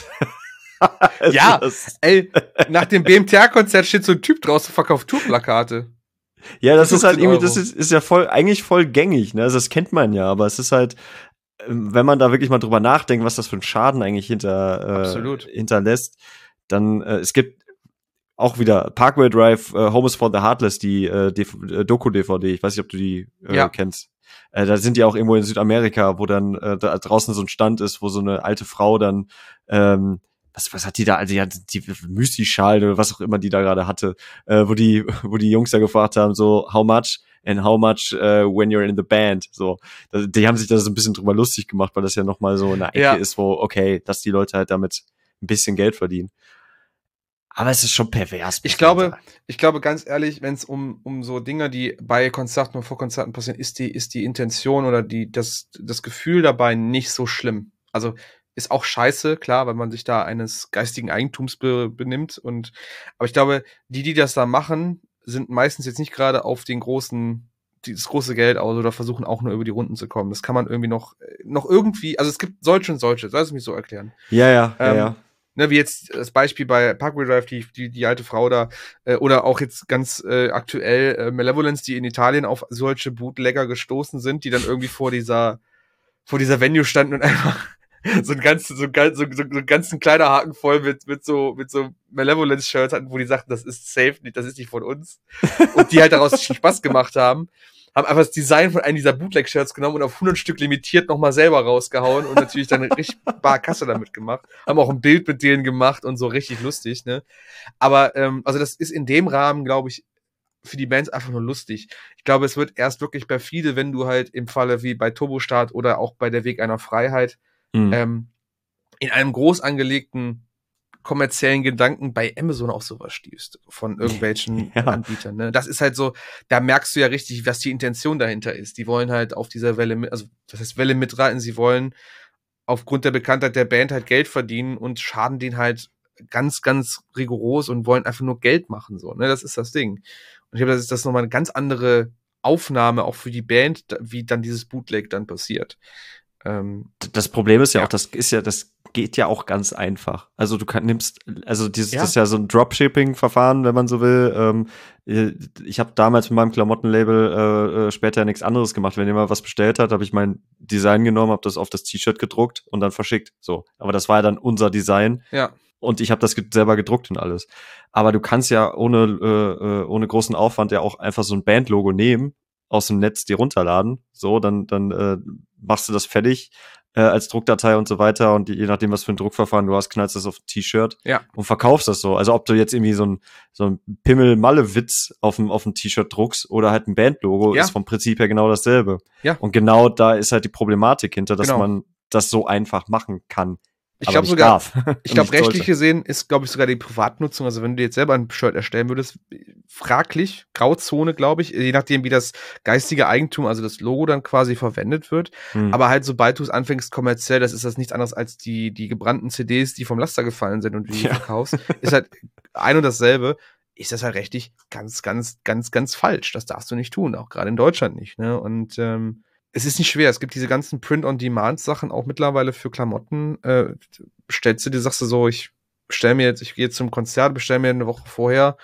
[SPEAKER 1] Ja, ey, nach dem BMTH-Konzert steht so ein Typ draußen, verkauft Tourplakate.
[SPEAKER 2] Ja, das ist halt irgendwie, das ist ja eigentlich voll gängig, ne? Also das kennt man ja, aber es ist halt, wenn man da wirklich mal drüber nachdenkt, was das für einen Schaden eigentlich hinterlässt, dann, es gibt auch wieder Parkway Drive, Home is for the Heartless, die Doku-DVD, ich weiß nicht, ob du die kennst. Da sind die auch irgendwo in Südamerika, wo dann da draußen so ein Stand ist, wo so eine alte Frau dann was hat die da, also die Müsli-Schal oder was auch immer die da gerade hatte, wo die Jungs da gefragt haben, so, how much when you're in the band, so. Die haben sich da so ein bisschen drüber lustig gemacht, weil das ja nochmal so eine Ecke ist, wo, okay, dass die Leute halt damit ein bisschen Geld verdienen. Aber es ist schon pervers.
[SPEAKER 1] Ich glaube ganz ehrlich, wenn es um so Dinge, die bei Konzerten und vor Konzerten passieren, ist die Intention oder das Gefühl dabei nicht so schlimm. Also, ist auch scheiße, klar, weil man sich da eines geistigen Eigentums benimmt. Aber ich glaube, die das da machen, sind meistens jetzt nicht gerade auf dieses große Geld aus oder versuchen auch nur über die Runden zu kommen. Das kann man irgendwie noch irgendwie, also es gibt solche und solche, soll es mich so erklären.
[SPEAKER 2] Ja.
[SPEAKER 1] Ne, wie jetzt das Beispiel bei Parkway Drive, die alte Frau da, oder auch jetzt ganz aktuell Malevolence, die in Italien auf solche Bootlegger gestoßen sind, die dann irgendwie vor dieser Venue standen und einfach so einen ganzen Kleiderhaken voll mit so Malevolence-Shirts hatten, wo die sagten, das ist safe, das ist nicht von uns. Und die halt daraus Spaß gemacht haben einfach das Design von einem dieser Bootleg-Shirts genommen und auf 100 Stück limitiert nochmal selber rausgehauen und natürlich dann richtig bar Kasse damit gemacht. Haben auch ein Bild mit denen gemacht und so richtig lustig, ne? Aber, also das ist in dem Rahmen, glaube ich, für die Bands einfach nur lustig. Ich glaube, es wird erst wirklich perfide, wenn du halt im Falle wie bei Turbostart oder auch bei Der Weg einer Freiheit in einem groß angelegten kommerziellen Gedanken bei Amazon auch sowas stießt von irgendwelchen Anbietern. Ne? Das ist halt so, da merkst du ja richtig, was die Intention dahinter ist. Die wollen halt auf dieser Welle, das heißt Welle mitreiten, sie wollen aufgrund der Bekanntheit der Band halt Geld verdienen und schaden denen halt ganz, ganz rigoros und wollen einfach nur Geld machen. So, ne? Das ist das Ding. Und ich glaube, das ist nochmal eine ganz andere Aufnahme auch für die Band, wie dann dieses Bootleg dann passiert.
[SPEAKER 2] Das Problem ist ja auch, das ist ja das geht ja auch ganz einfach. Also du das ist ja so ein Dropshipping-Verfahren, wenn man so will. Ich habe damals mit meinem Klamottenlabel später nichts anderes gemacht. Wenn jemand was bestellt hat, habe ich mein Design genommen, habe das auf das T-Shirt gedruckt und dann verschickt. So, aber das war ja dann unser Design.
[SPEAKER 1] Ja.
[SPEAKER 2] Und ich habe das selber gedruckt und alles. Aber du kannst ja ohne großen Aufwand ja auch einfach so ein Bandlogo nehmen, aus dem Netz dir runterladen. So, dann machst du das fertig als Druckdatei und so weiter. Und je nachdem, was für ein Druckverfahren du hast, knallst das auf ein T-Shirt und verkaufst das so. Also ob du jetzt irgendwie so ein Pimmel-Malle-Witz auf ein T-Shirt druckst oder halt ein Bandlogo, ist vom Prinzip her genau dasselbe.
[SPEAKER 1] Ja.
[SPEAKER 2] Und genau da ist halt die Problematik hinter, dass man das so einfach machen kann.
[SPEAKER 1] Ich glaube sogar, rechtlich gesehen ist, glaube ich, sogar die Privatnutzung, also wenn du dir jetzt selber ein Shirt erstellen würdest, fraglich, Grauzone, glaube ich, je nachdem, wie das geistige Eigentum, also das Logo dann quasi verwendet wird. Aber halt, sobald du es anfängst kommerziell, das ist das nichts anderes als die gebrannten CDs, die vom Laster gefallen sind und die verkaufst, ist halt ein und dasselbe, ist das halt rechtlich ganz, ganz, ganz, ganz falsch. Das darfst du nicht tun, auch gerade in Deutschland nicht, ne? Und es ist nicht schwer. Es gibt diese ganzen Print-on-Demand-Sachen auch mittlerweile für Klamotten. Stellst du dir, sagst du so, ich gehe jetzt zum Konzert, bestell mir eine Woche vorher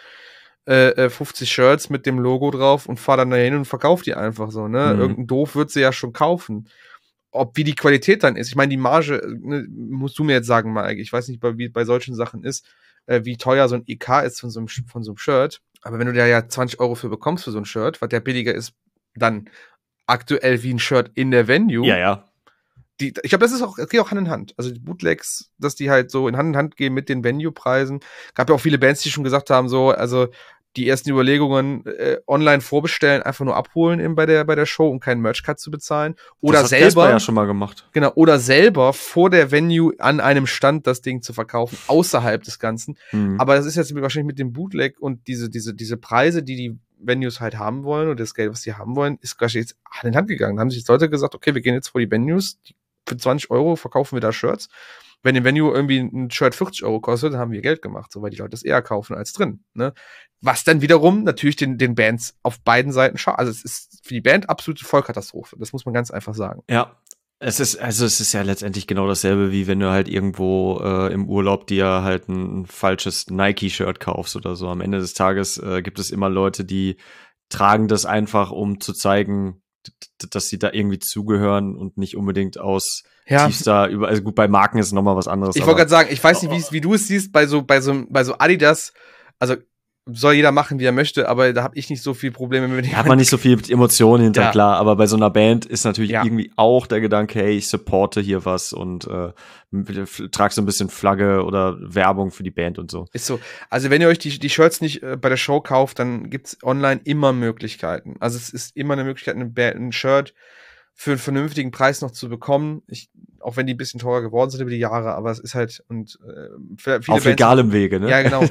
[SPEAKER 1] 50 Shirts mit dem Logo drauf und fahr dann dahin und verkauf die einfach so, ne? Irgendein Doof wird sie ja schon kaufen. Wie die Qualität dann ist. Ich meine, die Marge, ne, musst du mir jetzt sagen, Mike. Ich weiß nicht, wie bei solchen Sachen ist, wie teuer so ein EK ist von so einem Shirt. Aber wenn du da ja 20 Euro für bekommst für so ein Shirt, was der billiger ist, dann aktuell wie ein Shirt in der Venue.
[SPEAKER 2] Ja.
[SPEAKER 1] Ich glaube, das geht auch Hand in Hand. Also die Bootlegs, dass die halt so in Hand in Hand gehen mit den Venue-Preisen. Gab ja auch viele Bands, die schon gesagt haben, so, also die ersten Überlegungen online vorbestellen, einfach nur abholen eben bei der Show, um keinen Merch-Cut zu bezahlen. Oder
[SPEAKER 2] das hat selber ja schon mal gemacht.
[SPEAKER 1] Genau, oder selber vor der Venue an einem Stand das Ding zu verkaufen, außerhalb des Ganzen. Aber das ist jetzt wahrscheinlich mit dem Bootleg und diese Preise, die Venues halt haben wollen oder das Geld, was die haben wollen, ist gleich jetzt Hand in Hand gegangen. Da haben sich jetzt Leute gesagt, okay, wir gehen jetzt vor die Venues, für 20 Euro verkaufen wir da Shirts. Wenn im Venue irgendwie ein Shirt 40 Euro kostet, dann haben wir Geld gemacht, so, weil die Leute das eher kaufen als drin, ne? Was dann wiederum natürlich den Bands auf beiden Seiten schadet. Also es ist für die Band absolute Vollkatastrophe. Das muss man ganz einfach sagen.
[SPEAKER 2] Ja. Es ist ja letztendlich genau dasselbe, wie wenn du halt irgendwo im Urlaub dir halt ein falsches Nike-Shirt kaufst oder so. Am Ende des Tages gibt es immer Leute, die tragen das einfach, um zu zeigen, dass sie da irgendwie zugehören und nicht unbedingt aus tiefster also gut, bei Marken ist nochmal was anderes.
[SPEAKER 1] Ich wollte gerade sagen, ich weiß nicht, wie du es siehst bei so Adidas, also soll jeder machen, wie er möchte, aber da habe ich nicht so viel Probleme mit.
[SPEAKER 2] Da hat man nicht so viel Emotionen hinter, klar, aber bei so einer Band ist natürlich irgendwie auch der Gedanke, hey, ich supporte hier was und trage so ein bisschen Flagge oder Werbung für die Band und so.
[SPEAKER 1] Ist so. Also wenn ihr euch die Shirts nicht bei der Show kauft, dann gibt's online immer Möglichkeiten. Also es ist immer eine Möglichkeit, ein Shirt für einen vernünftigen Preis noch zu bekommen. Auch wenn die ein bisschen teurer geworden sind über die Jahre, aber es ist halt
[SPEAKER 2] viele auf Bands, legalem Wege, ne?
[SPEAKER 1] Ja, genau.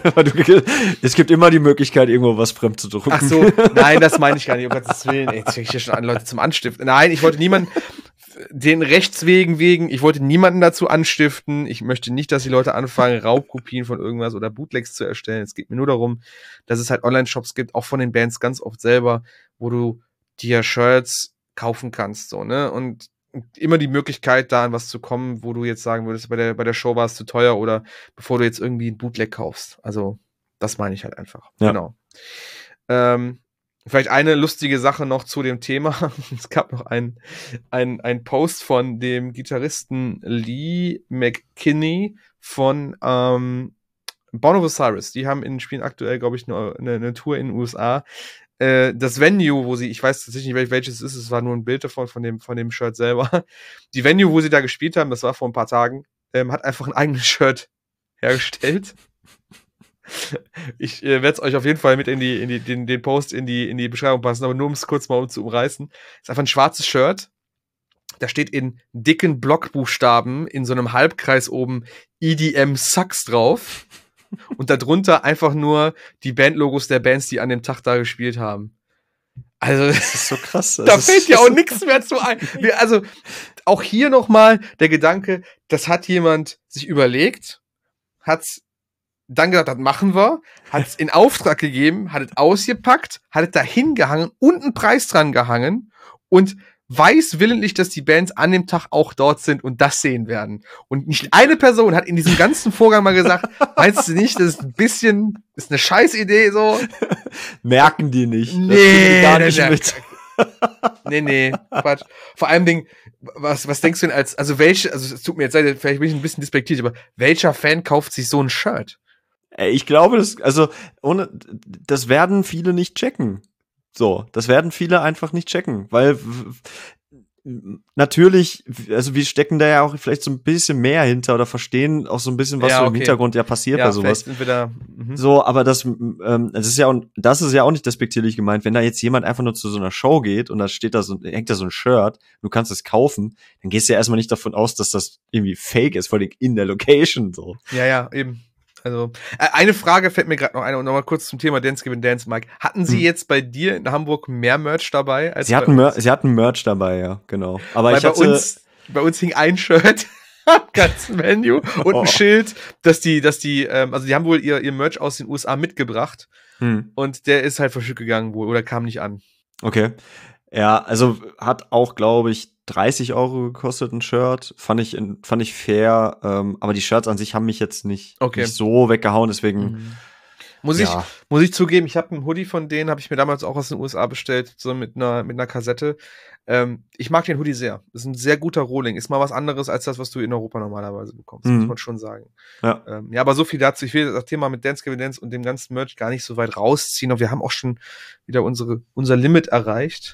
[SPEAKER 2] Es gibt immer die Möglichkeit, irgendwo was fremd zu drucken.
[SPEAKER 1] Ach so, nein, das meine ich gar nicht, um Gottes Willen. Jetzt fänge ich hier schon an, Leute zum Anstiften. Nein, ich wollte niemanden den Rechtswegen ich wollte niemanden dazu anstiften. Ich möchte nicht, dass die Leute anfangen, Raubkopien von irgendwas oder Bootlegs zu erstellen. Es geht mir nur darum, dass es halt Online-Shops gibt, auch von den Bands ganz oft selber, wo du dir Shirts kaufen kannst, so, ne? Und immer die Möglichkeit, da an was zu kommen, wo du jetzt sagen würdest, bei der Show war es zu teuer oder bevor du jetzt irgendwie ein Bootleg kaufst. Also, das meine ich halt einfach. Ja. Genau. Vielleicht eine lustige Sache noch zu dem Thema. Es gab noch ein Post von dem Gitarristen Lee McKinney von Born of Osiris. Die spielen aktuell, glaube ich, eine Tour in den USA. Das Venue, ich weiß tatsächlich nicht, welches es ist, es war nur ein Bild davon, von dem Shirt selber. Die Venue, wo sie da gespielt haben, das war vor ein paar Tagen, hat einfach ein eigenes Shirt hergestellt. Ich werde es euch auf jeden Fall mit in den Post in die Beschreibung passen, aber nur um es kurz mal zu umreißen. Es ist einfach ein schwarzes Shirt. Da steht in dicken Blockbuchstaben in so einem Halbkreis oben EDM Sucks drauf. Und darunter einfach nur die Bandlogos der Bands, die an dem Tag da gespielt haben. Also,
[SPEAKER 2] das ist so krass.
[SPEAKER 1] Da fällt ja auch nichts mehr zu ein. Also, auch hier nochmal der Gedanke, das hat jemand sich überlegt, hat's dann gedacht, das machen wir, hat's in Auftrag gegeben, hat es ausgepackt, hat es da hingehangen und einen Preis dran gehangen und weiß willentlich, dass die Bands an dem Tag auch dort sind und das sehen werden. Und nicht eine Person hat in diesem ganzen Vorgang mal gesagt, meinst du nicht, das ist ein bisschen, ist eine Scheißidee so?
[SPEAKER 2] Merken die nicht.
[SPEAKER 1] Nee,
[SPEAKER 2] gar nicht mit.
[SPEAKER 1] Nee, Quatsch. Vor allem Dingen, was denkst du denn also es tut mir jetzt leid, vielleicht bin ich ein bisschen despektiert, aber welcher Fan kauft sich so ein Shirt?
[SPEAKER 2] Ich glaube, das werden viele nicht checken. So, das werden viele einfach nicht checken, weil natürlich, also wir stecken da ja auch vielleicht so ein bisschen mehr hinter oder verstehen auch so ein bisschen, was so im Hintergrund ja passiert bei sowas.
[SPEAKER 1] Sind wir da,
[SPEAKER 2] So, aber das ist ja auch nicht despektierlich gemeint. Wenn da jetzt jemand einfach nur zu so einer Show geht und da hängt da so ein Shirt, du kannst es kaufen, dann gehst du ja erstmal nicht davon aus, dass das irgendwie fake ist, vor allem in der Location so.
[SPEAKER 1] Ja, eben. Also, eine Frage fällt mir gerade noch ein und nochmal kurz zum Thema Dance Give and Dance, Mike. Hatten Sie jetzt bei dir in Hamburg mehr Merch dabei? Als
[SPEAKER 2] Sie hatten Merch dabei, ja, genau. Aber
[SPEAKER 1] bei uns hing ein Shirt am ganzen Venue und ein Schild, also die haben wohl ihr Merch aus den USA mitgebracht und der ist halt verschütt gegangen wohl oder kam nicht an.
[SPEAKER 2] Okay. Ja, also hat auch, glaube ich, 30 € gekostet ein Shirt. Fand ich fair. Aber die Shirts an sich haben mich jetzt nicht so weggehauen, deswegen.
[SPEAKER 1] Muss ich zugeben, ich habe einen Hoodie von denen, habe ich mir damals auch aus den USA bestellt, so mit einer Kassette. Ich mag den Hoodie sehr. Ist ein sehr guter Rohling. Ist mal was anderes als das, was du in Europa normalerweise bekommst. Muss man schon sagen.
[SPEAKER 2] Ja.
[SPEAKER 1] Aber so viel dazu. Ich will das Thema mit Dance Give and Dance und dem ganzen Merch gar nicht so weit rausziehen. Und wir haben auch schon wieder unser Limit erreicht.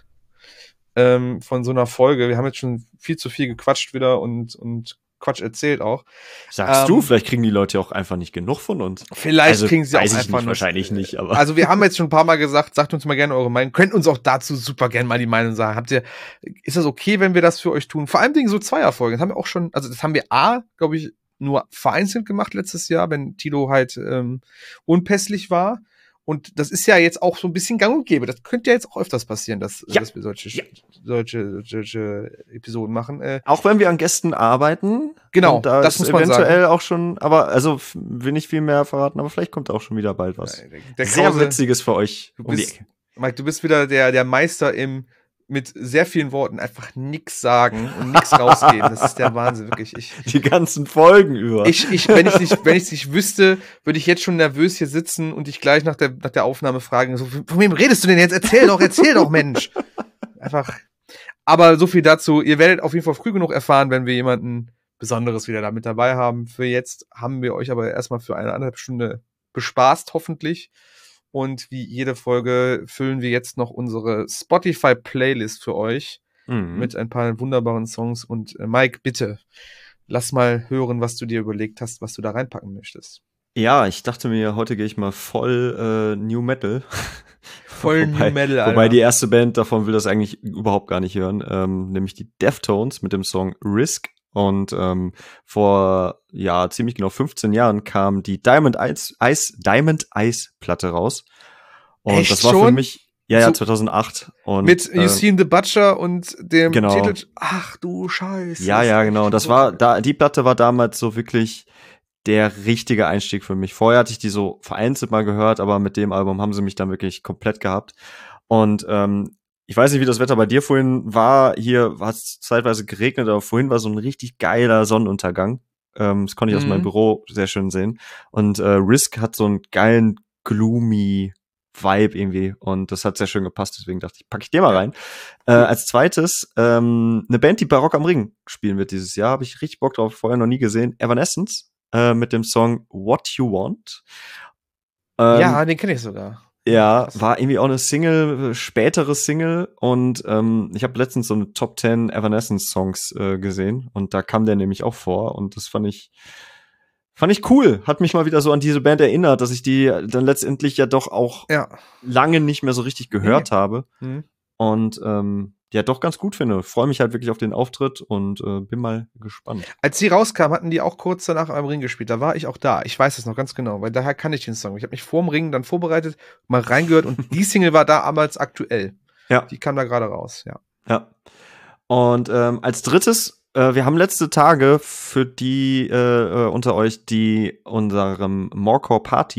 [SPEAKER 1] Von so einer Folge. Wir haben jetzt schon viel zu viel gequatscht wieder und Quatsch erzählt auch.
[SPEAKER 2] Sagst du, vielleicht kriegen die Leute auch einfach nicht genug von uns.
[SPEAKER 1] Vielleicht kriegen sie auch einfach
[SPEAKER 2] nicht, wahrscheinlich nicht, aber.
[SPEAKER 1] Also wir haben jetzt schon ein paar Mal gesagt, sagt uns mal gerne eure Meinung. Könnt uns auch dazu super gerne mal die Meinung sagen. Ist das okay, wenn wir das für euch tun? Vor allem Dingen so Zweierfolgen. Das haben wir auch schon, also das haben wir glaube ich, nur vereinzelt gemacht letztes Jahr, wenn Tilo halt unpässlich war. Und das ist ja jetzt auch so ein bisschen gang und gäbe. Das könnte ja jetzt auch öfters passieren, dass wir solche Episoden machen.
[SPEAKER 2] Auch wenn wir an Gästen arbeiten.
[SPEAKER 1] Genau,
[SPEAKER 2] da
[SPEAKER 1] das muss man
[SPEAKER 2] eventuell
[SPEAKER 1] sagen.
[SPEAKER 2] Auch schon, aber also will nicht viel mehr verraten, aber vielleicht kommt auch schon wieder bald was.
[SPEAKER 1] Der
[SPEAKER 2] sehr
[SPEAKER 1] Krause,
[SPEAKER 2] Witziges für euch.
[SPEAKER 1] Mike, du bist wieder der Meister mit sehr vielen Worten einfach nix sagen und nix rausgeben. Das ist der Wahnsinn, wirklich.
[SPEAKER 2] Die ganzen Folgen über.
[SPEAKER 1] Wenn ich nicht wüsste, würde ich jetzt schon nervös hier sitzen und dich gleich nach der Aufnahme fragen, so, von wem redest du denn jetzt? Erzähl doch, Mensch. Einfach. Aber so viel dazu. Ihr werdet auf jeden Fall früh genug erfahren, wenn wir jemanden Besonderes wieder da mit dabei haben. Für jetzt haben wir euch aber erstmal für 1,5 Stunde bespaßt, hoffentlich. Und wie jede Folge füllen wir jetzt noch unsere Spotify-Playlist für euch mit ein paar wunderbaren Songs. Und Mike, bitte, lass mal hören, was du dir überlegt hast, was du da reinpacken möchtest.
[SPEAKER 2] Ja, ich dachte mir, heute gehe ich mal voll New Metal.
[SPEAKER 1] Voll New Metal, Alter.
[SPEAKER 2] Wobei die erste Band davon will das eigentlich überhaupt gar nicht hören. Nämlich die Deftones mit dem Song Risk. Und vor ziemlich genau 15 Jahren kam die Diamond Ice Platte raus. Und
[SPEAKER 1] echt
[SPEAKER 2] das war
[SPEAKER 1] schon?
[SPEAKER 2] Für mich 2008 und
[SPEAKER 1] mit You Seen the Butcher und dem
[SPEAKER 2] genau.
[SPEAKER 1] Titel. Ach du Scheiße.
[SPEAKER 2] Ja, genau. Das war die Platte war damals so wirklich der richtige Einstieg für mich. Vorher hatte ich die so vereinzelt mal gehört, aber mit dem Album haben sie mich dann wirklich komplett gehabt. Und ich weiß nicht, wie das Wetter bei dir vorhin war. Hier hat es zeitweise geregnet, aber vorhin war so ein richtig geiler Sonnenuntergang. Das konnte ich aus meinem Büro sehr schön sehen. Und Risk hat so einen geilen, gloomy Vibe irgendwie. Und das hat sehr schön gepasst. Deswegen dachte ich, packe ich den mal rein. Als zweites eine Band, die bei Rock am Ring spielen wird dieses Jahr. Habe ich richtig Bock drauf. Vorher noch nie gesehen. Evanescence mit dem Song What You Want.
[SPEAKER 1] Ja, den kenne ich sogar.
[SPEAKER 2] Ja, krass. War irgendwie auch eine spätere Single und ich habe letztens so eine Top 10 Evanescence-Songs gesehen und da kam der nämlich auch vor und das fand ich cool. Hat mich mal wieder so an diese Band erinnert, dass ich die dann letztendlich ja doch auch lange nicht mehr so richtig gehört habe und doch ganz gut finde. Freue mich halt wirklich auf den Auftritt und bin mal gespannt.
[SPEAKER 1] Als sie rauskam, hatten die auch kurz danach am Ring gespielt. Da war ich auch da. Ich weiß es noch ganz genau, weil daher kann ich den Song. Ich habe mich vorm Ring dann vorbereitet, mal reingehört und die Single war damals aktuell. Ja. Die kam da gerade raus,
[SPEAKER 2] Ja. Und als drittes, wir haben letzte Tage für die unter euch, die unserem Morecore Party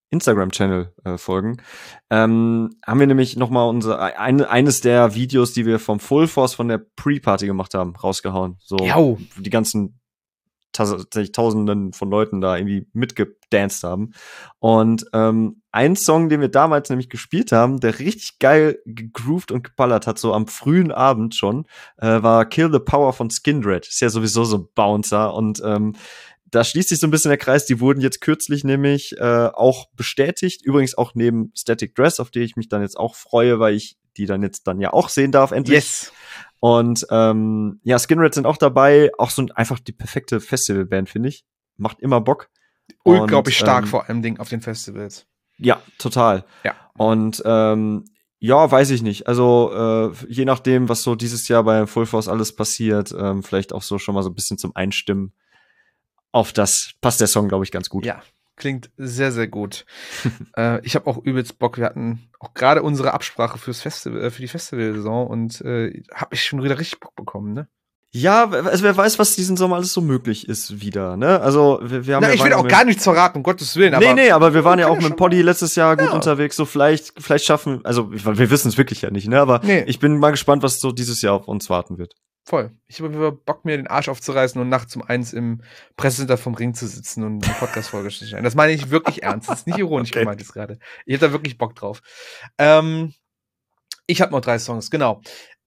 [SPEAKER 2] Instagram-Channel folgen, haben wir nämlich nochmal eines der Videos, die wir vom Full Force von der Pre-Party gemacht haben, rausgehauen. So die ganzen tatsächlich Tausenden von Leuten da irgendwie mitgedanced haben. Und ein Song, den wir damals nämlich gespielt haben, der richtig geil gegroovt und geballert hat, so am frühen Abend schon, war Kill the Power von Skindred. Ist ja sowieso so ein Bouncer und da schließt sich so ein bisschen der Kreis. Die wurden jetzt kürzlich nämlich auch bestätigt. Übrigens auch neben Static Dress, auf die ich mich dann jetzt auch freue, weil ich die dann ja auch sehen darf, endlich.
[SPEAKER 1] Yes.
[SPEAKER 2] Und Skinred sind auch dabei. Auch so einfach die perfekte Festivalband, finde ich. Macht immer Bock.
[SPEAKER 1] Unglaublich stark vor allem Ding auf den Festivals.
[SPEAKER 2] Ja, total.
[SPEAKER 1] Ja.
[SPEAKER 2] Und weiß ich nicht. Also je nachdem, was so dieses Jahr bei Full Force alles passiert, vielleicht auch so schon mal so ein bisschen zum Einstimmen. Auf das passt der Song, glaube ich, ganz gut.
[SPEAKER 1] Ja, klingt sehr, sehr gut. Ich habe auch übelst Bock. Wir hatten auch gerade unsere Absprache fürs Festival, für die Festivalsaison und habe ich schon wieder richtig Bock bekommen, ne?
[SPEAKER 2] Ja, also wer weiß, was diesen Sommer alles so möglich ist wieder, ne? Also wir haben
[SPEAKER 1] ich will auch gar nichts verraten, um Gottes Willen.
[SPEAKER 2] Aber wir waren ja auch mit Poddy letztes Jahr gut unterwegs, so vielleicht schaffen, also wir wissen es wirklich ja nicht, ne? Aber ich bin mal gespannt, was so dieses Jahr auf uns warten wird.
[SPEAKER 1] Voll. Ich habe Bock, mir den Arsch aufzureißen und nachts um 1 im Pressecenter vom Ring zu sitzen und eine Podcast-Folge zu schneiden. Das meine ich wirklich ernst. Das ist nicht ironisch gemeint jetzt gerade. Ich hätte da wirklich Bock drauf. Ich habe noch 3 Songs, genau.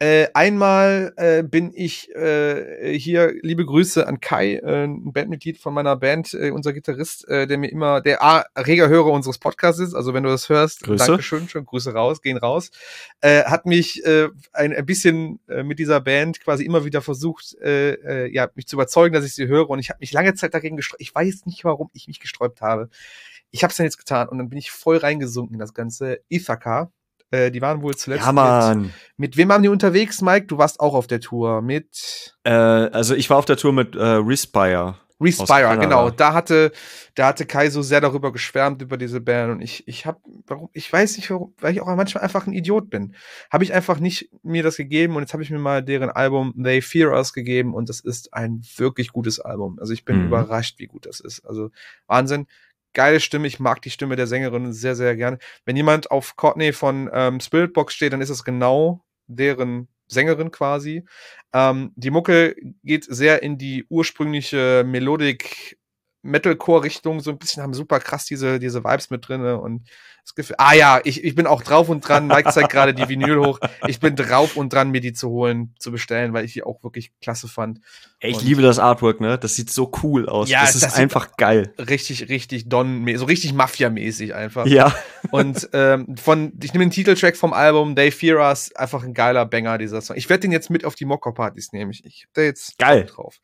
[SPEAKER 1] Einmal bin ich hier, liebe Grüße an Kai, ein Bandmitglied von meiner Band, unser Gitarrist, der mir immer, der reger Hörer unseres Podcasts ist, also wenn du das hörst,
[SPEAKER 2] Grüße.
[SPEAKER 1] Dankeschön, schon Grüße gehen raus, hat mich ein bisschen mit dieser Band quasi immer wieder versucht, mich zu überzeugen, dass ich sie höre, und ich habe mich lange Zeit dagegen gesträubt. Ich weiß nicht, warum ich mich gesträubt habe. Ich habe es dann jetzt getan und dann bin ich voll reingesunken in das ganze Ithaka. Die waren wohl zuletzt mit wem waren die unterwegs, Mike? Du warst auch auf der Tour mit
[SPEAKER 2] also ich war auf der Tour mit Respire.
[SPEAKER 1] Respire, genau. Da hatte Kai so sehr darüber geschwärmt, über diese Band, und ich weiß nicht, warum, weil ich auch manchmal einfach ein Idiot bin. Habe ich einfach nicht mir das gegeben, und jetzt habe ich mir mal deren Album They Fear Us gegeben, und das ist ein wirklich gutes Album. Also ich bin überrascht, wie gut das ist. Also Wahnsinn. Geile Stimme, ich mag die Stimme der Sängerin sehr, sehr gerne. Wenn jemand auf Courtney von Spiritbox steht, dann ist es genau deren Sängerin quasi. Die Mucke geht sehr in die ursprüngliche Melodic Metalcore-Richtung, so ein bisschen, haben super krass diese Vibes mit drin, und das Gefühl, ich bin auch drauf und dran, Mike zeigt gerade die Vinyl hoch, ich bin drauf und dran, mir die zu holen, zu bestellen, weil ich die auch wirklich klasse fand.
[SPEAKER 2] Ich liebe das Artwork, ne? Das sieht so cool aus. Ja, das ist einfach geil.
[SPEAKER 1] Richtig, richtig so richtig Mafia-mäßig einfach.
[SPEAKER 2] Ja.
[SPEAKER 1] Und ich nehme den Titeltrack vom Album They Fear Us, einfach ein geiler Banger, dieser Song. Ich werde den jetzt mit auf die Mocker-Partys nehmen. Ich hab da jetzt
[SPEAKER 2] geil
[SPEAKER 1] drauf.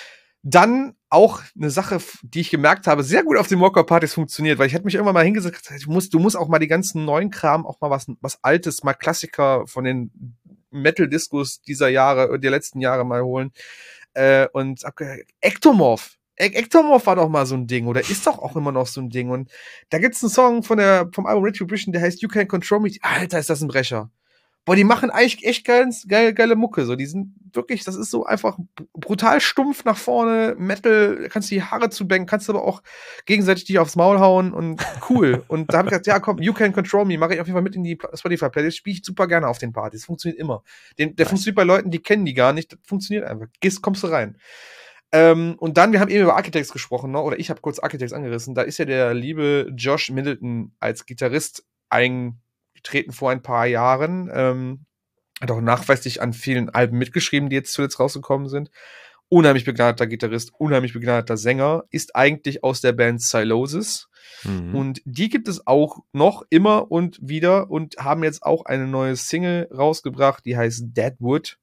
[SPEAKER 1] Dann auch eine Sache, die ich gemerkt habe, sehr gut auf den Mocker-Partys funktioniert, weil ich hätte mich irgendwann mal hingesetzt, du musst auch mal die ganzen neuen Kram, auch mal was Altes, mal Klassiker von den Metal-Discos der letzten Jahre mal holen. Und Ectomorph. Ectomorph war doch mal so ein Ding, oder ist doch auch immer noch so ein Ding. Und da gibt's einen Song vom Album Retribution, der heißt You Can't Control Me. Alter, ist das ein Brecher. Boah, die machen eigentlich echt geile Mucke. So, die sind wirklich, das ist so einfach brutal stumpf nach vorne, Metal, da kannst du die Haare zubenken, kannst aber auch gegenseitig dich aufs Maul hauen, und cool. Und da habe ich gesagt, ja komm, You Can Control Me, mache ich auf jeden Fall mit in die Spotify-Playlist, spiele ich super gerne auf den Partys, funktioniert immer. Der funktioniert bei Leuten, die kennen die gar nicht, das funktioniert einfach. Kommst du rein. Und dann, wir haben eben über Architects gesprochen, ne? Oder ich habe kurz Architects angerissen, da ist ja der liebe Josh Middleton als Gitarrist eingetreten vor ein paar Jahren, hat auch nachweislich an vielen Alben mitgeschrieben, die jetzt zuletzt rausgekommen sind. Unheimlich begnadeter Gitarrist, unheimlich begnadeter Sänger, ist eigentlich aus der Band Sylosis. Und die gibt es auch noch immer und wieder und haben jetzt auch eine neue Single rausgebracht, die heißt Deadwood.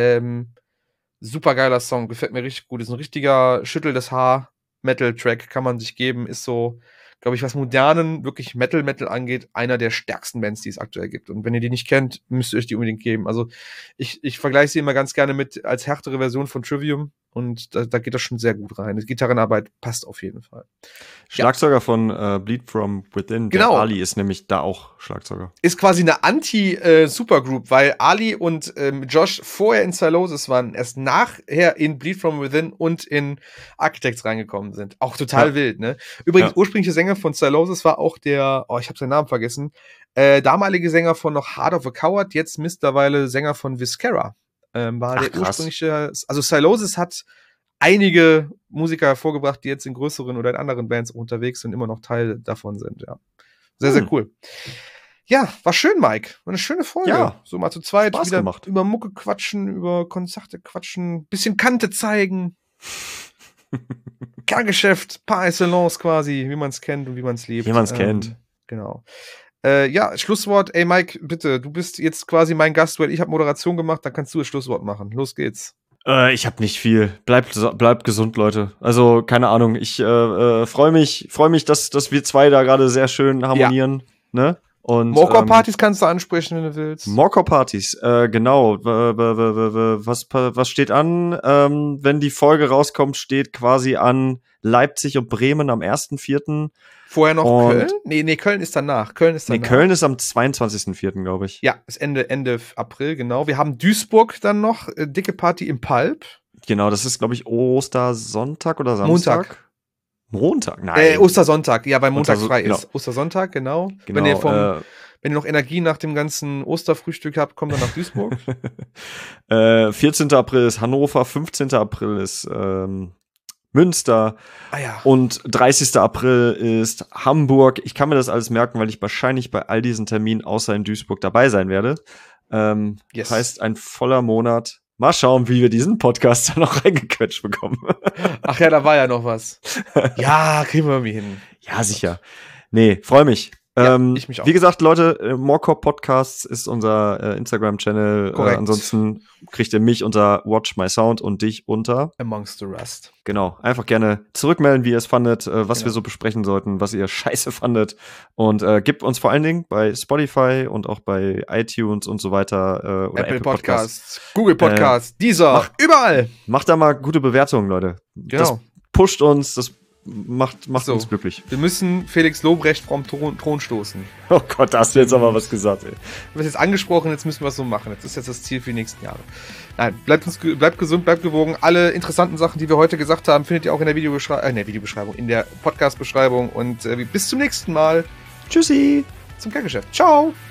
[SPEAKER 1] Super geiler Song, gefällt mir richtig gut. Ist ein richtiger Schüttel des Haar-Metal-Track, kann man sich geben. Ist so, glaube ich, was modernen, wirklich Metal angeht, einer der stärksten Bands, die es aktuell gibt. Und wenn ihr die nicht kennt, müsst ihr euch die unbedingt geben. Also ich vergleiche sie immer ganz gerne mit als härtere Version von Trivium, und da geht das schon sehr gut rein. Die Gitarrenarbeit passt auf jeden Fall.
[SPEAKER 2] Schlagzeuger von Bleed From Within,
[SPEAKER 1] Genau.
[SPEAKER 2] der Ali ist nämlich da auch Schlagzeuger.
[SPEAKER 1] Ist quasi eine Anti-Supergroup, weil Ali und Josh vorher in Sylosis waren, erst nachher in Bleed From Within und in Architects reingekommen sind. Auch total wild, ne? Übrigens, ursprünglicher Sänger von Sylosis war auch der, ich habe seinen Namen vergessen, damalige Sänger von noch Heart of a Coward, jetzt mittlerweile Sänger von Viscera. War der ursprüngliche, also Sylosis hat einige Musiker hervorgebracht, die jetzt in größeren oder in anderen Bands unterwegs sind, immer noch Teil davon sind, ja. Sehr, sehr cool. Ja, war schön, Mike. War eine schöne Folge. Ja. So mal zu zweit
[SPEAKER 2] Spaß
[SPEAKER 1] wieder
[SPEAKER 2] gemacht.
[SPEAKER 1] Über Mucke quatschen, über Konzerte quatschen, bisschen Kante zeigen. Kerngeschäft, par excellence quasi, wie man es kennt und wie man es liebt.
[SPEAKER 2] Wie man es kennt.
[SPEAKER 1] Genau. Ja, Schlusswort. Ey, Mike, bitte, du bist jetzt quasi mein Gast, weil ich habe Moderation gemacht, dann kannst du das Schlusswort machen. Los geht's.
[SPEAKER 2] Ich habe nicht viel. Bleibt gesund, Leute. Also, keine Ahnung. Ich freue mich, dass wir zwei da gerade sehr schön harmonieren. Ja. Ne? Und
[SPEAKER 1] Morecore-Partys kannst du ansprechen, wenn du willst.
[SPEAKER 2] Morecore-Partys, genau. Was steht an? Wenn die Folge rauskommt, steht quasi an Leipzig und Bremen am 1.4.
[SPEAKER 1] Vorher noch Köln? Nee, Köln ist danach. Köln ist
[SPEAKER 2] am 22.4., glaube ich.
[SPEAKER 1] Ja, ist Ende April, genau. Wir haben Duisburg dann noch, dicke Party im Pulp.
[SPEAKER 2] Genau, das ist, glaube ich, Ostersonntag oder Samstag. Montag? Nein.
[SPEAKER 1] Ostersonntag, ja, weil Montag frei ist. Ostersonntag, genau. Wenn ihr noch Energie nach dem ganzen Osterfrühstück habt, kommt dann nach Duisburg.
[SPEAKER 2] 14. April ist Hannover, 15. April ist Münster und 30. April ist Hamburg. Ich kann mir das alles merken, weil ich wahrscheinlich bei all diesen Terminen außer in Duisburg dabei sein werde. Das heißt, ein voller Monat. Mal schauen, wie wir diesen Podcast dann noch reingequetscht bekommen.
[SPEAKER 1] Ach ja, da war ja noch was. Ja, kriegen wir irgendwie hin.
[SPEAKER 2] Ja, sicher. Nee, freue mich.
[SPEAKER 1] Ich mich auch.
[SPEAKER 2] Wie gesagt, Leute, Morecore Podcasts ist unser Instagram-Channel. Ansonsten kriegt ihr mich unter Watch My Sound und dich unter
[SPEAKER 1] Amongst the Rust.
[SPEAKER 2] Genau, einfach gerne zurückmelden, wie ihr es fandet, was wir so besprechen sollten, was ihr scheiße fandet. Und gebt uns vor allen Dingen bei Spotify und auch bei iTunes und so weiter oder Apple Podcasts,
[SPEAKER 1] Google Podcasts, Deezer, überall.
[SPEAKER 2] Macht da mal gute Bewertungen, Leute.
[SPEAKER 1] Genau.
[SPEAKER 2] Das pusht uns, das macht uns glücklich.
[SPEAKER 1] Wir müssen Felix Lobrecht vom Thron stoßen.
[SPEAKER 2] Oh Gott, da hast du jetzt aber was gesagt, ey.
[SPEAKER 1] Du hast jetzt angesprochen, jetzt müssen wir es so machen. Jetzt ist jetzt das Ziel für die nächsten Jahre. Nein, bleibt gesund, bleibt gewogen. Alle interessanten Sachen, die wir heute gesagt haben, findet ihr auch in der Videobeschreibung, in der Podcast-Beschreibung. Und bis zum nächsten Mal.
[SPEAKER 2] Tschüssi.
[SPEAKER 1] Zum Kerngeschäft. Ciao.